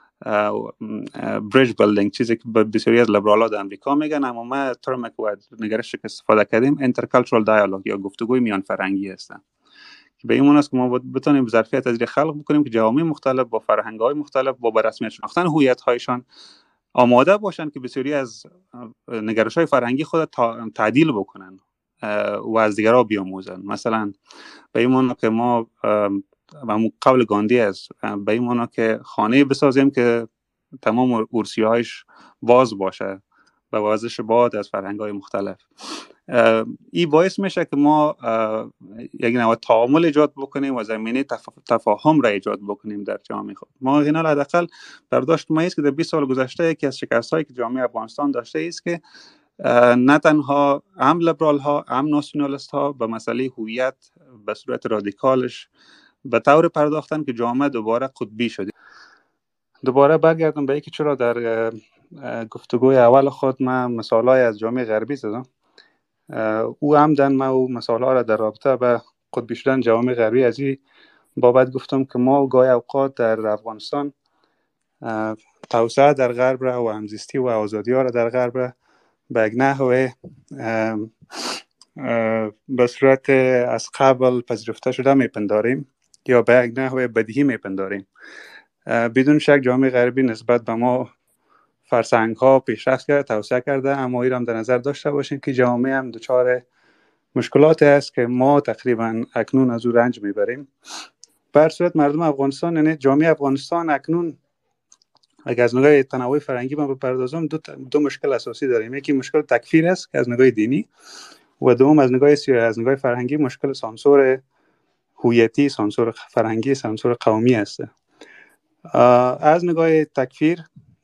بریج بیلدینگ، چیزی که بسیاری از لیبرال ها در امریکا میگن، اما ما ترم که نگرش که استفاده کردیم اینترکالچرال دیالوگ یا گفتگوی میان فرهنگی هستن که به این معنی است که ما بتونیم ظرفیت از خلق بکنیم که جوامع مختلف با فرهنگ های مختلف با برسمیت شناختن هویت هایشان آماده باشن که بسیاری از نگرش های فرهنگی خود تعدیل بکنن و از دیگرها بیاموزن. مثلا به این معنی که ما و قول گاندی است، به این معنی که خانه بسازیم که تمام ارسیه هایش باز باشه و وازش باد از فرهنگ های مختلف. این باعث میشه که ما یک نوع تعامل ایجاد بکنیم و زمینه تف... تفاهم را ایجاد بکنیم در جامعه خود. ما اینا حداقل برداشت ما است که در بیست سال گذشته یکی از شکست‌هایی که جامعه افغانستان داشته است که نه تنها هم لیبرال ها هم ناسیونالیست ها به مسئله هویت به صورت رادیکالش به طور پرداختن که جامعه دوباره قطبی شده. دوباره برگردم به اینکه چرا در گفتگوی اول خود من مثالای از جامعه غربی زدم. او عمدن ما او مثالها را در رابطه به قطبی شدن جامعه غربی از این بابت گفتم که ما گاهی اوقات در افغانستان توسعه در غرب را و همزیستی و آزادی ها را در غرب را به یک نحو به صورت از قبل پذیرفته شده میپنداریم یا به یک نحو بدیهی میپنداریم. بدون شک جامعه غربی نسبت به ما فرسنگ ها پیشرفت کرده، توسعه کرده، اما این هم در نظر داشته باشیم که جامعه هم دچار مشکلات است که ما تقریبا اکنون از او رنج میبریم. بر صورت مردم افغانستان، یعنی جامعه افغانستان اکنون اگر از نگاه تنوع فرهنگی ما بپردازم دو, دو مشکل اساسی داریم. یکی مشکل تکفیر است که از نگاه دینی و دوم از نگاه سیاسی از نگاه فرهنگی مشکل سانسور هویتی، سانسور فرهنگی، سانسور قومی است. از نگاه تکفیر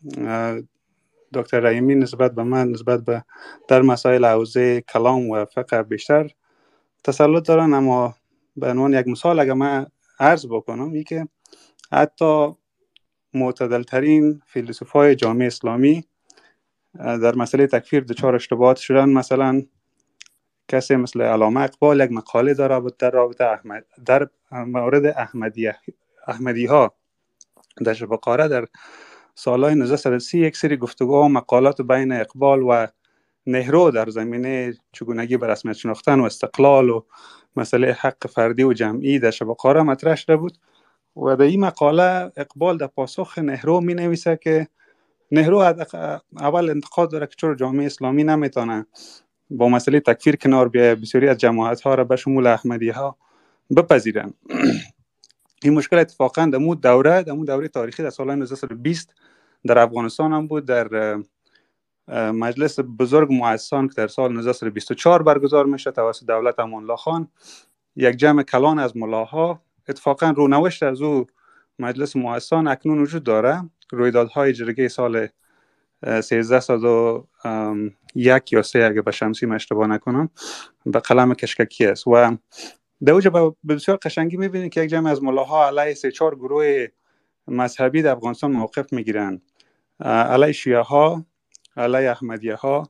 دکتر رحیمی نسبت به من نسبت به در مسائل حوزه کلام و فقه بیشتر تسلط دارن، اما به عنوان یک مثال اگر من عرض بکنم این که حتی معتدل ترین فیلسوفای جامعه اسلامی در مسئله تکفیر دچار اشتباهات شدن. مثلا کسی مثل علامه اقبال یک مقاله داره در رابطه احمد در مورد احمدیه احمدی ها در شبقاره در سالهای نوزده صد و سی یک سری گفتگوها و مقالات بین اقبال و نهرو در زمینه چگونگی به رسمیت شناختن و استقلال و مسئله حق فردی و جمعی در شبقاره مطرح شده بود و در این مقاله اقبال در پاسخ نهرو می نویسه که نهرو اول انتقاد داره که چرا جامعه اسلامی نمیتونه با مسئله تکفیر کنار بیایه، بسیاری از جماعت ها را به شمول احمدی ها بپذیرن. این مشکل اتفاقا در مو دوره در مو دوره تاریخی در سال نوزده صد و بیست در افغانستان هم بود. در مجلس بزرگ مؤسسان که در سال نوزده صد و بیست و چهار برگزار میشه توسط دولت امان الله خان، یک جمع کلان از ملاها، اتفاقا رونوشت از او مجلس مؤسسان اکنون وجود داره. رویدادهای جرگه سال سیزده صد و یک یا سه اگه به شمسی من اشتباه نکنم به قلم کشککی است و در اوجه به بسیار قشنگی میبینید که یک جمع از ملاها علیه سه چهار گروه مذهبی در افغانستان موقف میگیرن، علیه شیعه ها، علیه احمدیه ها،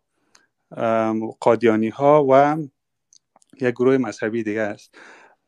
قادیانی ها و یک گروه مذهبی دیگه است.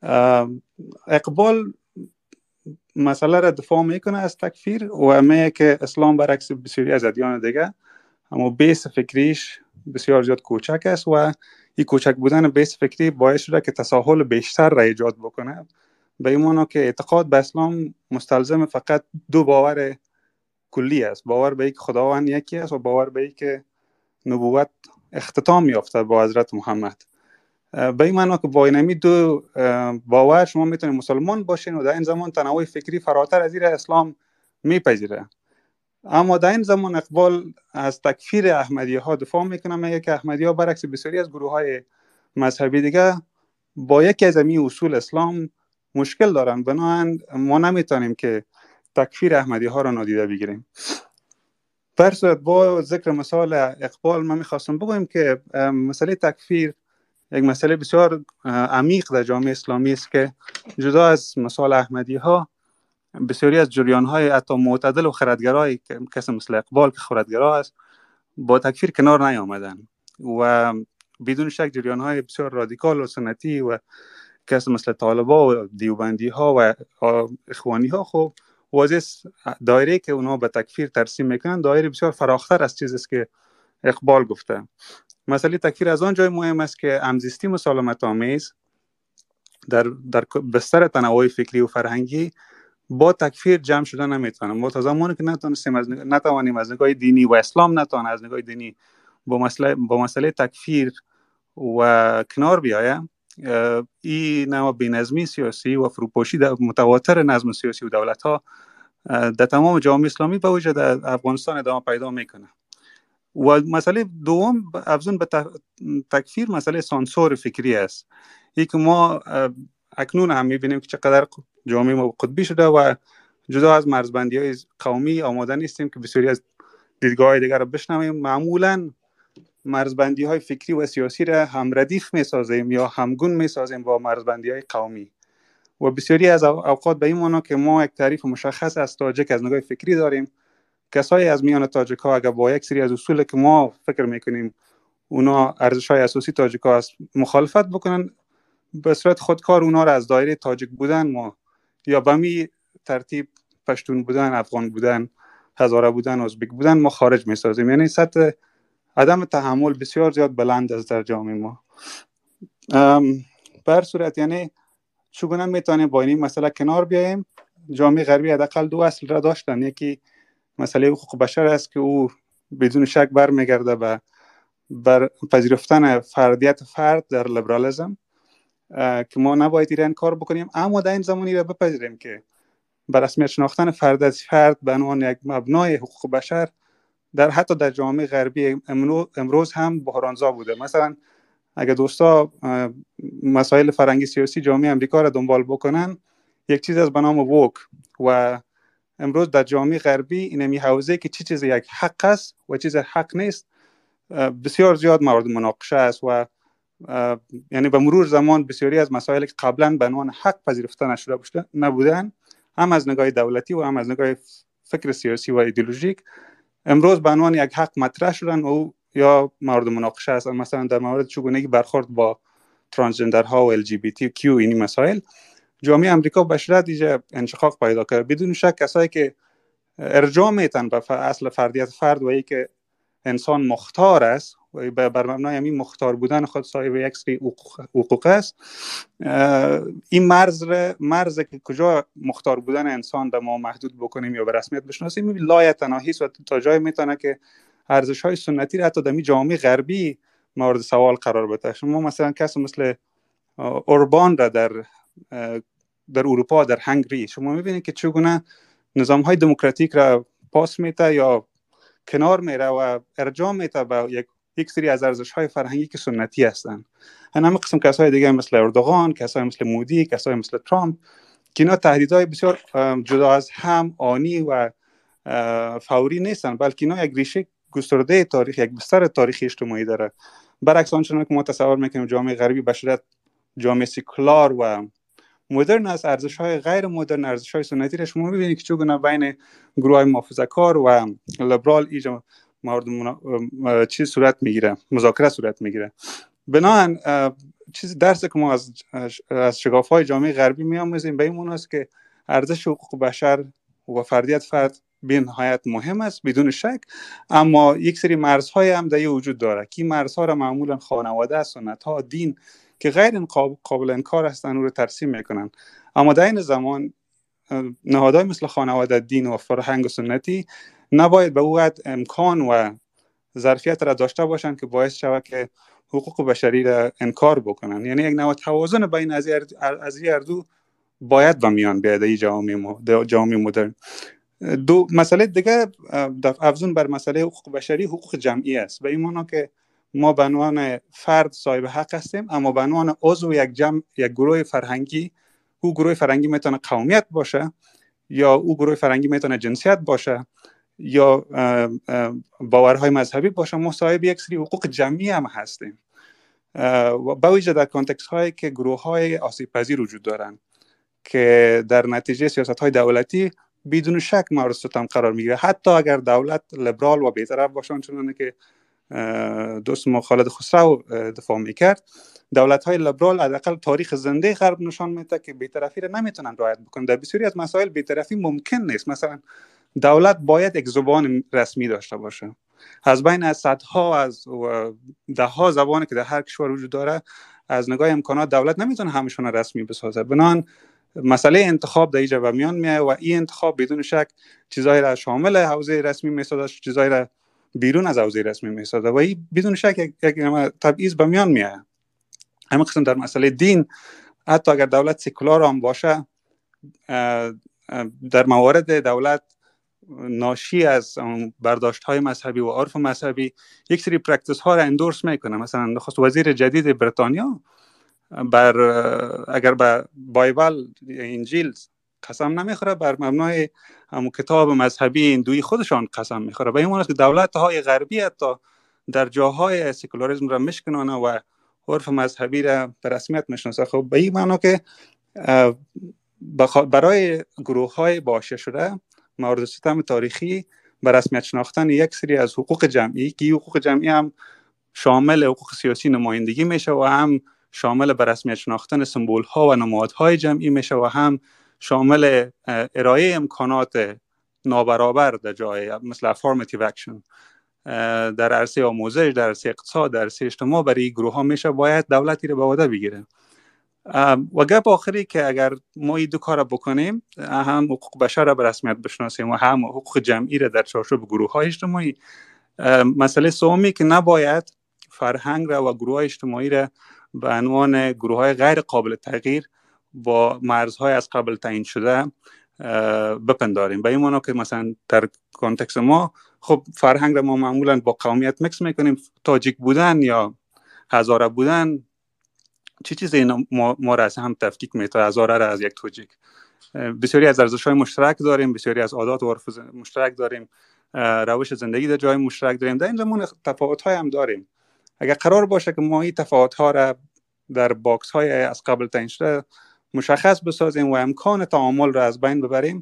اقبال مسئله را دفاع میکنه از تکفیر و میگه که اسلام برعکس بسیاری از ادیان دیگه اما بیس فکریش بسیار زیاد کوچک است و این کوچک بودن بیس فکری باعث شده که تساهل بیشتر را ایجاد بکنه، به این معنی که اعتقاد به اسلام مستلزم فقط دو باور کلی است: باور به اینکه خداوند یکی است و باور به اینکه نبوت اختتام یافته با حضرت محمد. به این معنی که با اینمی دو باور شما میتونید مسلمان باشین و در این زمان تنوع فکری فراتر از این اسلام میپذیره. اما در این زمان اقبال از تکفیر احمدیه ها دفاع میکنه، میگه که احمدیه ها برعکس بسیاری از گروه های مذهبی دیگه با یکی از این اصول اسلام مشکل دارن، بنابراین ما نمیتونیم که تکفیر احمدیه ها را نادیده بگیریم. در صورت با ذکر مثال اقبال من میخواستم بگویم که مسئله تکفیر یک مسئله بسیار عمیق در جامعه اسلامی است که جدا از مثال احمدیه ها بسیاری از جریان های حتی معتدل و خردگرایی که کسی مثل اقبال که خردگرا است با تکفیر کنار نیامدن و بدون شک جریان های بسیار رادیکال و سنتی و کسی مثل طالبا و دیوبندی ها و اخوانی ها خب واضح دایره که اونا به تکفیر ترسیم میکنن دایره بسیار فراختر از چیزی است که اقبال گفته. مسئله تکفیر از آن جای مهم است که همزیستی مسالمت آمیز در در بستر تنوع فکری و فرهنگی با تکفیر جمع شده نمیتونه. ما تا زمانی که نتونستیم از نگ... نتوانیم از نگاه دینی و اسلام نتونه از نگاه دینی با مسئله با مسئله تکفیر و کنار بیایم، این نوع بی‌نظمی سیاسی و فروپاشی در متواتر نظم سیاسی و دولت ها در تمام جامعه اسلامی به وجه در افغانستان ادامه پیدا میکنه. و مسئله دوم افزون به تکفیر مسئله سانسور فکری است. این که ما اکنون هم میبینیم که چقدر جامعه ما قطبی شده و جدا از مرزبندی های قومی آماده نیستیم که بسیاری از دیدگاه دیگر را بشنویم. معمولا مرزبندی های فکری و سیاسی را هم ردیف میسازیم یا همگون میسازیم با مرزبندی های قومی و بسیاری از اوقات به این معنی که ما یک تعریف مشخص از تاجک از نگاه فکری داریم. کسایی از میان تاجک ها اگر با یک سری از اصول که ما فکر میکنیم اونا ارزش های اساسی تاجک ها است مخالفت بکنن، به صورت خودکار اونا را از دایره تاجک بودن ما یا به می ترتیب پشتون بودن، افغان بودن هزاره بودن، ازبک بودن ما خارج میسازیم. یعنی سطح عدم تحمل بسیار زیاد بلند است در جامعه ما. بر صورت یعنی چگونه میتونیم با این مسئله کنار بیاییم؟ جامعه غربی حداقل دو اصل را داشتن. یکی مسئله حقوق بشر است که او بدون شک برمیگرده به بر پذیرفتن فردیت فرد در لیبرالیسم که ما نباید ایران کار بکنیم، اما در این زمانی را بپذیریم که بر رسمیت شناختن فرد از فرد به عنوان یک مبنای حقوق بشر در حتی در جامعه غربی امروز هم بحرانزا بوده. مثلا اگه دوستا مسائل فرهنگی سیاسی جامعه امریکا را دنبال بکنن، یک چیز از به نام ووک و امروز در جامعه غربی اینمی حوزه که چی چیز یک حق است و چیز حق نیست بسیار زیاد مورد مناقشه است و یعنی به مرور زمان بسیاری از مسائلی که قبلا به عنوان حق پذیرفته نشده نبودن، هم از نگاه دولتی و هم از نگاه فکر سیاسی و ایدئولوژیک، امروز به عنوان یک حق مطرح شدن و یا مورد مناقشه است. مثلا در مورد چگونگی برخورد با ترانسجندرها و ال جی بی تی کیو این مسائل جامعه امریکا به شدت دیگه انشقاق پیدا کرد. بدون شک کسایی که ارجاع میتن به اصل فردیت فرد و ای که انسان مختار است و بر مبنای همین مختار بودن خود صاحب یک سری حقوق است، این مرز مرز که کجا مختار بودن انسان در ما محدود بکنیم یا به رسمیت بشناسیم لایه تناهی است و تا جای میتونه که ارزش‌های سنتی را حتی در می جامعه غربی مورد سوال قرار بده. شما مثلا کسی مثل اوربان را در در اروپا در هنگری شما میبینید که چگونه نظام‌های دموکراتیک را پاس میده یا کنار میره و ارجاع میده به یک یک سری از ارزش‌های فرهنگی که سنتی هستند. همین قسم کسای دیگه مثل اردوغان، کسای مثل مودی، کسای مثل ترامپ که اینا تهدیدهای بسیار جدا از هم آنی و فوری نیستن، بلکه اینا یک ریشه گسترده تاریخ، یک بستر تاریخی اجتماعی داره. برعکس آنچه که ما تصور میکنیم جامعه غربی به شدت جامعه سکولار و مدرن است، ارزش‌های غیر مدرن، ارزش‌های سنتی را شما می‌بینید که چگونه بین گروه‌های محافظه‌کار و لیبرال اینجا مورد منا... چیز صورت میگیره، مذاکره صورت میگیره. بنابراین چیز درسی که ما از از شگاف‌های جامعه غربی می‌آموزیم به این معنی است که ارزش حقوق بشر و فردیت فرد به نهایت مهم است بدون شک، اما یک سری مرزهای هم در وجود داره که این مرزها را معمولا خانواده، سنت‌ها، دین که غیر قابل انکار هستند او رو ترسیم میکنن. اما در این زمان نهادهای مثل خانواده، دین و فرهنگ و سنتی نباید به او امکان و ظرفیت را داشته باشند که باعث شود که حقوق بشری را انکار بکنن. یعنی یک نوع توازن بین از این اردو باید به میان بیاید در جامعه جامعه مدرن. دو مسئله دیگه افزون بر مسئله حقوق بشری حقوق جمعی است. به این معنی که ما به عنوان فرد صاحب حق هستیم، اما به عنوان عضو یک جمع، یک گروه فرهنگی، او گروه فرهنگی میتونه قومیت باشه یا او گروه فرهنگی میتونه جنسیت باشه یا باورهای مذهبی باشه، ما صاحب یک سری حقوق جمعی هم هستیم. با ویژه در کانتکست هایی که گروه های آسیب پذیر وجود دارن که در نتیجه سیاست های دولتی بدون شک مورد ستم قرار میگیره، حتی اگر دولت لیبرال و بی‌طرف باشه، چون که دوست ما خالد خسرو دفاع میکرد. دولت های لیبرال حداقل تاریخ زنده غرب نشان میده که بی‌طرفی را نمیتونن رعایت بکنن. در بسیاری از مسائل بی‌طرفی ممکن نیست. مثلا دولت باید یک زبان رسمی داشته باشه. از بین از صدها از ده ها زبانی که در هر کشور وجود داره، از نگاه امکانات دولت نمیتونه همشون رسمی بسازه. بنابراین مسئله انتخاب در اینجا به میان میاد و این انتخاب بدون شک چیزایی را شامل حوزه رسمی میسازه، چیزایی را بیرون از حوزه رسمی میسازه و این بدون شک یک, یک تبعیض به میان میاد. همین قسم در مسئله دین، حتی اگر دولت سکولار هم باشه، در موارد دولت ناشی از برداشت های مذهبی و عرف مذهبی یک سری پرکتیس ها را اندورس میکنه. مثلا نخست وزیر جدید بریتانیا بر اگر به بایبل انجیل قسم نمیخوره، بر مبنای همون کتاب مذهبی هندویی خودشان قسم میخوره. به این معنی است که دولت های غربی حتی در جاهای سکولاریسم را میشکنانه و عرف مذهبی را به رسمیت میشناسه. خب به این معنی که برای گروه های باشه شده مورد ستم تاریخی به رسمیت شناختن یک سری از حقوق جمعی که حقوق جمعی هم شامل حقوق سیاسی نمایندگی میشه و هم شامل به رسمیت شناختن سمبول ها و نمادهای جمعی میشه و هم شامل ارائه امکانات نابرابر در جای مثل افرماتیو اکشن در عرصه آموزش، در عرصه اقتصاد، در عرصه اجتماع برای گروه ها میشه، باید دولتی رو به عهده بگیره. و گپ آخری که اگر ما این دو کار بکنیم، هم حقوق بشر را به رسمیت بشناسیم و هم حقوق جمعی را در چارچوب گروه های اجتماعی، مسئله سومی که نباید فرهنگ را و گروه های اجتماعی را به عنوان گروه های غیر قابل تغییر با مرزهای از قبل تعیین شده بپنداریم. به این معنی که مثلا در کانتکست ما خب فرهنگ را ما معمولا با قومیت مکس میکنیم، تاجیک بودن یا هزاره بودن چی چیز اینا ما, ما را از هم تفکیک می‌کنه، هزاره را از یک تاجیک. بسیاری از ارزش‌های مشترک داریم، بسیاری از عادات و عرف مشترک داریم، روش زندگی در جای مشترک داریم، در این زمان تفاوت‌های هم داریم. اگر قرار باشه که ما این تفاوت‌ها را در باکس‌های از قبل تعیین شده مشخص بسازیم و امکان تعامل را از بین ببریم،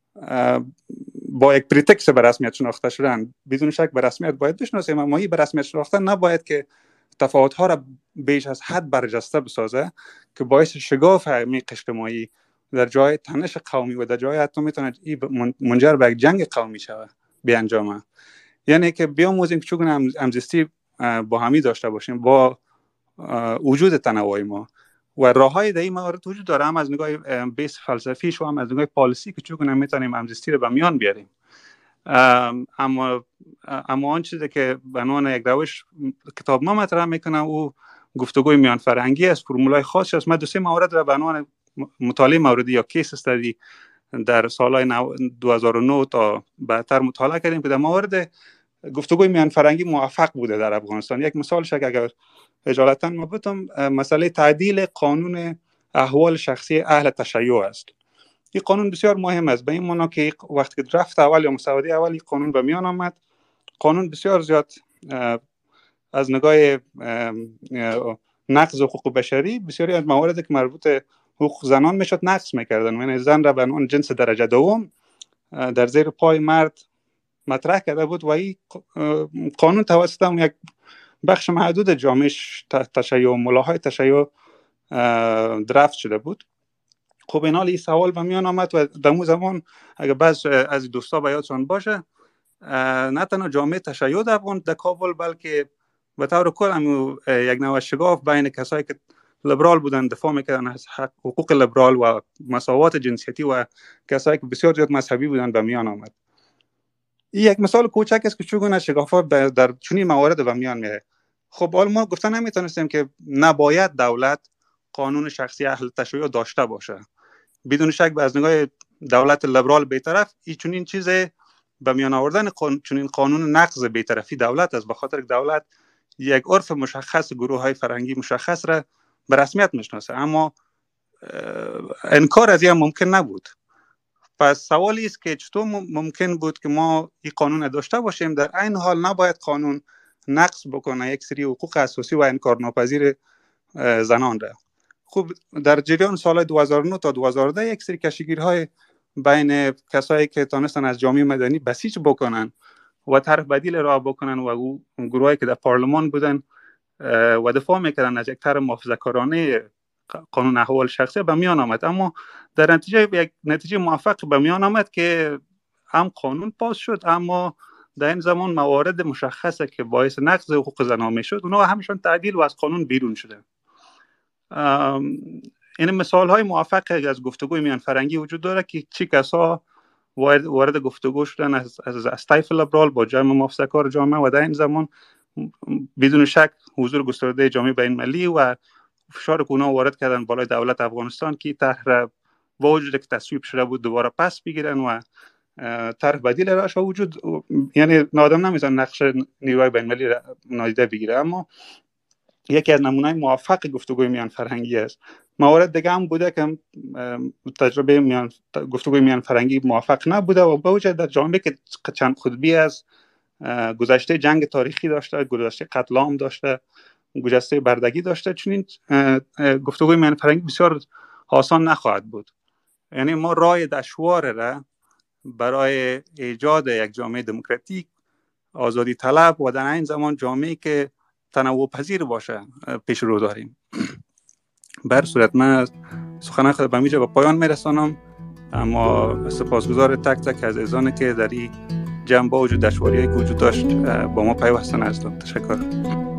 با یک پریتکس به رسمیت شناخته شدن، بدون شک به رسمیت باید بشناسیم، اما این به رسمیت شناخته نباید که تفاوت‌ها را بیش از حد برجسته بسازه که باعث شگاف عمیق اجتماعی در جای تنش قومی و در جای حتی میتونه منجر به یک جنگ قومی شود بیانجامه. یعنی که بیاموزیم که چگونه همزیستی با همی داشته باشیم با وجود تنوع ما، و راههای در این موارد وجود داره، هم از نگاه بیس فلسفیش و هم از نگاه پالیسی که چگونه میتونیم همزیستی رو به میان بیاریم. اما اما آن چیزی که به عنوان یک روش کتاب ما مطرح میکنه او گفتگوی میان فرهنگی است، فرمولای خاصی است. من دو سه مورد را به عنوان مطالعه موردی یا کیس استادی در سالهای دو هزار و نه تا بعدتر مطالعه کردیم که در مورد گفتگوی میان فرهنگی موفق بوده در افغانستان. یک مثالش اگر اجالتا ما بتم، مسئله تعدیل قانون احوال شخصی اهل تشیع است. این قانون بسیار مهم است، به این معنی که وقتی که درفت اول یا مسوده اول این قانون به میان آمد، قانون بسیار زیاد از نگاه نقض حقوق بشری بسیاری از مواردی که مربوط حقوق زنان میشد نقض میکردن، یعنی زن را به عنوان جنس درجه دوم در زیر پای مرد مطرح کرده بود و این قانون توسط یک بخش محدود جامعه تشیع و ملاهای تشیع درفت شده بود. خب این حال این سوال به میان آمد و در اون زمان اگر بعض از دوستا به یادشان باشه، نه تنها جامعه تشیع در افغان در کابل بلکه به طور کل هم یک نوع شگاف بین کسایی که لیبرال بودن دفاع میکردن از حقوق لیبرال و مساوات جنسیتی و کسایی که بسیار زیاد مذهبی بودن به میان آمد. این یک مثال کوچک است که چگونه شگافات در چنین موارد به میان میاد. خب حالا ما گفتن نمیتونستیم که نباید دولت قانون شخصی اهل تشیع داشته باشه. بدون شک از نگاه دولت لیبرال بی‌طرف این چنین چیز به میان آوردن قانون چنین قانون نقض بی‌طرفی دولت است، به خاطر که دولت یک عرف مشخص گروه‌های فرهنگی مشخص را به رسمیت میشناسه، اما انکار از این ممکن نبود. پس سوالی است که چطور ممکن بود که ما این قانون داشته باشیم در عین حال نباید قانون نقض بکنه یک سری حقوق اساسی و انکارناپذیر زنان را. خب در جریان سال دو هزار و نه تا دو هزار و ده یک سری کشیگیرهای بین کسایی که تونستن از جامعه مدنی بسیج بکنن و طرح بدیل را بکنن و او گروهایی که در پارلمان بودن و دفاع میکردن از یک طرح محافظه‌کارانه قانون احوال شخصی به میان آمد، اما در نتیجه یک نتیجه موفق به میان آمد که هم قانون پاس شد، اما در این زمان موارد مشخصه که باعث نقض حقوق زنان میشد اونها همشون تعدیل و از قانون بیرون شده. این مثال های موفق از گفتگوی میان فرهنگی وجود داره که چی کسا وارد, وارد گفتگو شدن از از, از طیف لیبرال با جامعه محافظه‌کار جامعه و در این زمان بدون شک حضور گسترده جامعه بین المللی و فشار که اونا وارد کردن بالای دولت افغانستان که طرح با وجود که تصویب شده بود دوباره پس بگیرن و طرح بدیل راش وجود، یعنی نادم نمیزن نقش نیروهای بین المللی نادیده بگیره. اما یکی از نمونه‌های موفق گفتگوی میان فرهنگی است. موارد دیگه هم بوده که تجربه میان گفتگوی میان فرهنگی موفق نبوده و با وجود در جامعه که چند قطبی از گذشته جنگ تاریخی داشته، گذشته قتل عام داشته، گذشته بردگی داشته، چون این گفتگوی میان فرهنگی بسیار آسان نخواهد بود. یعنی ما راه دشوار را برای ایجاد یک جامعه دموکراتیک، آزادی طلب و در این زمان جامعه که تنوع پذیر باشه پیش رو داریم. بر صورت من سخنان خود به میجا به پایان میرسانم. اما سپاسگزار تک تک از عزیزانی که در این جنبه وجود دشواری‌هایی که وجود داشت با ما پیوستن هستند. تشکر.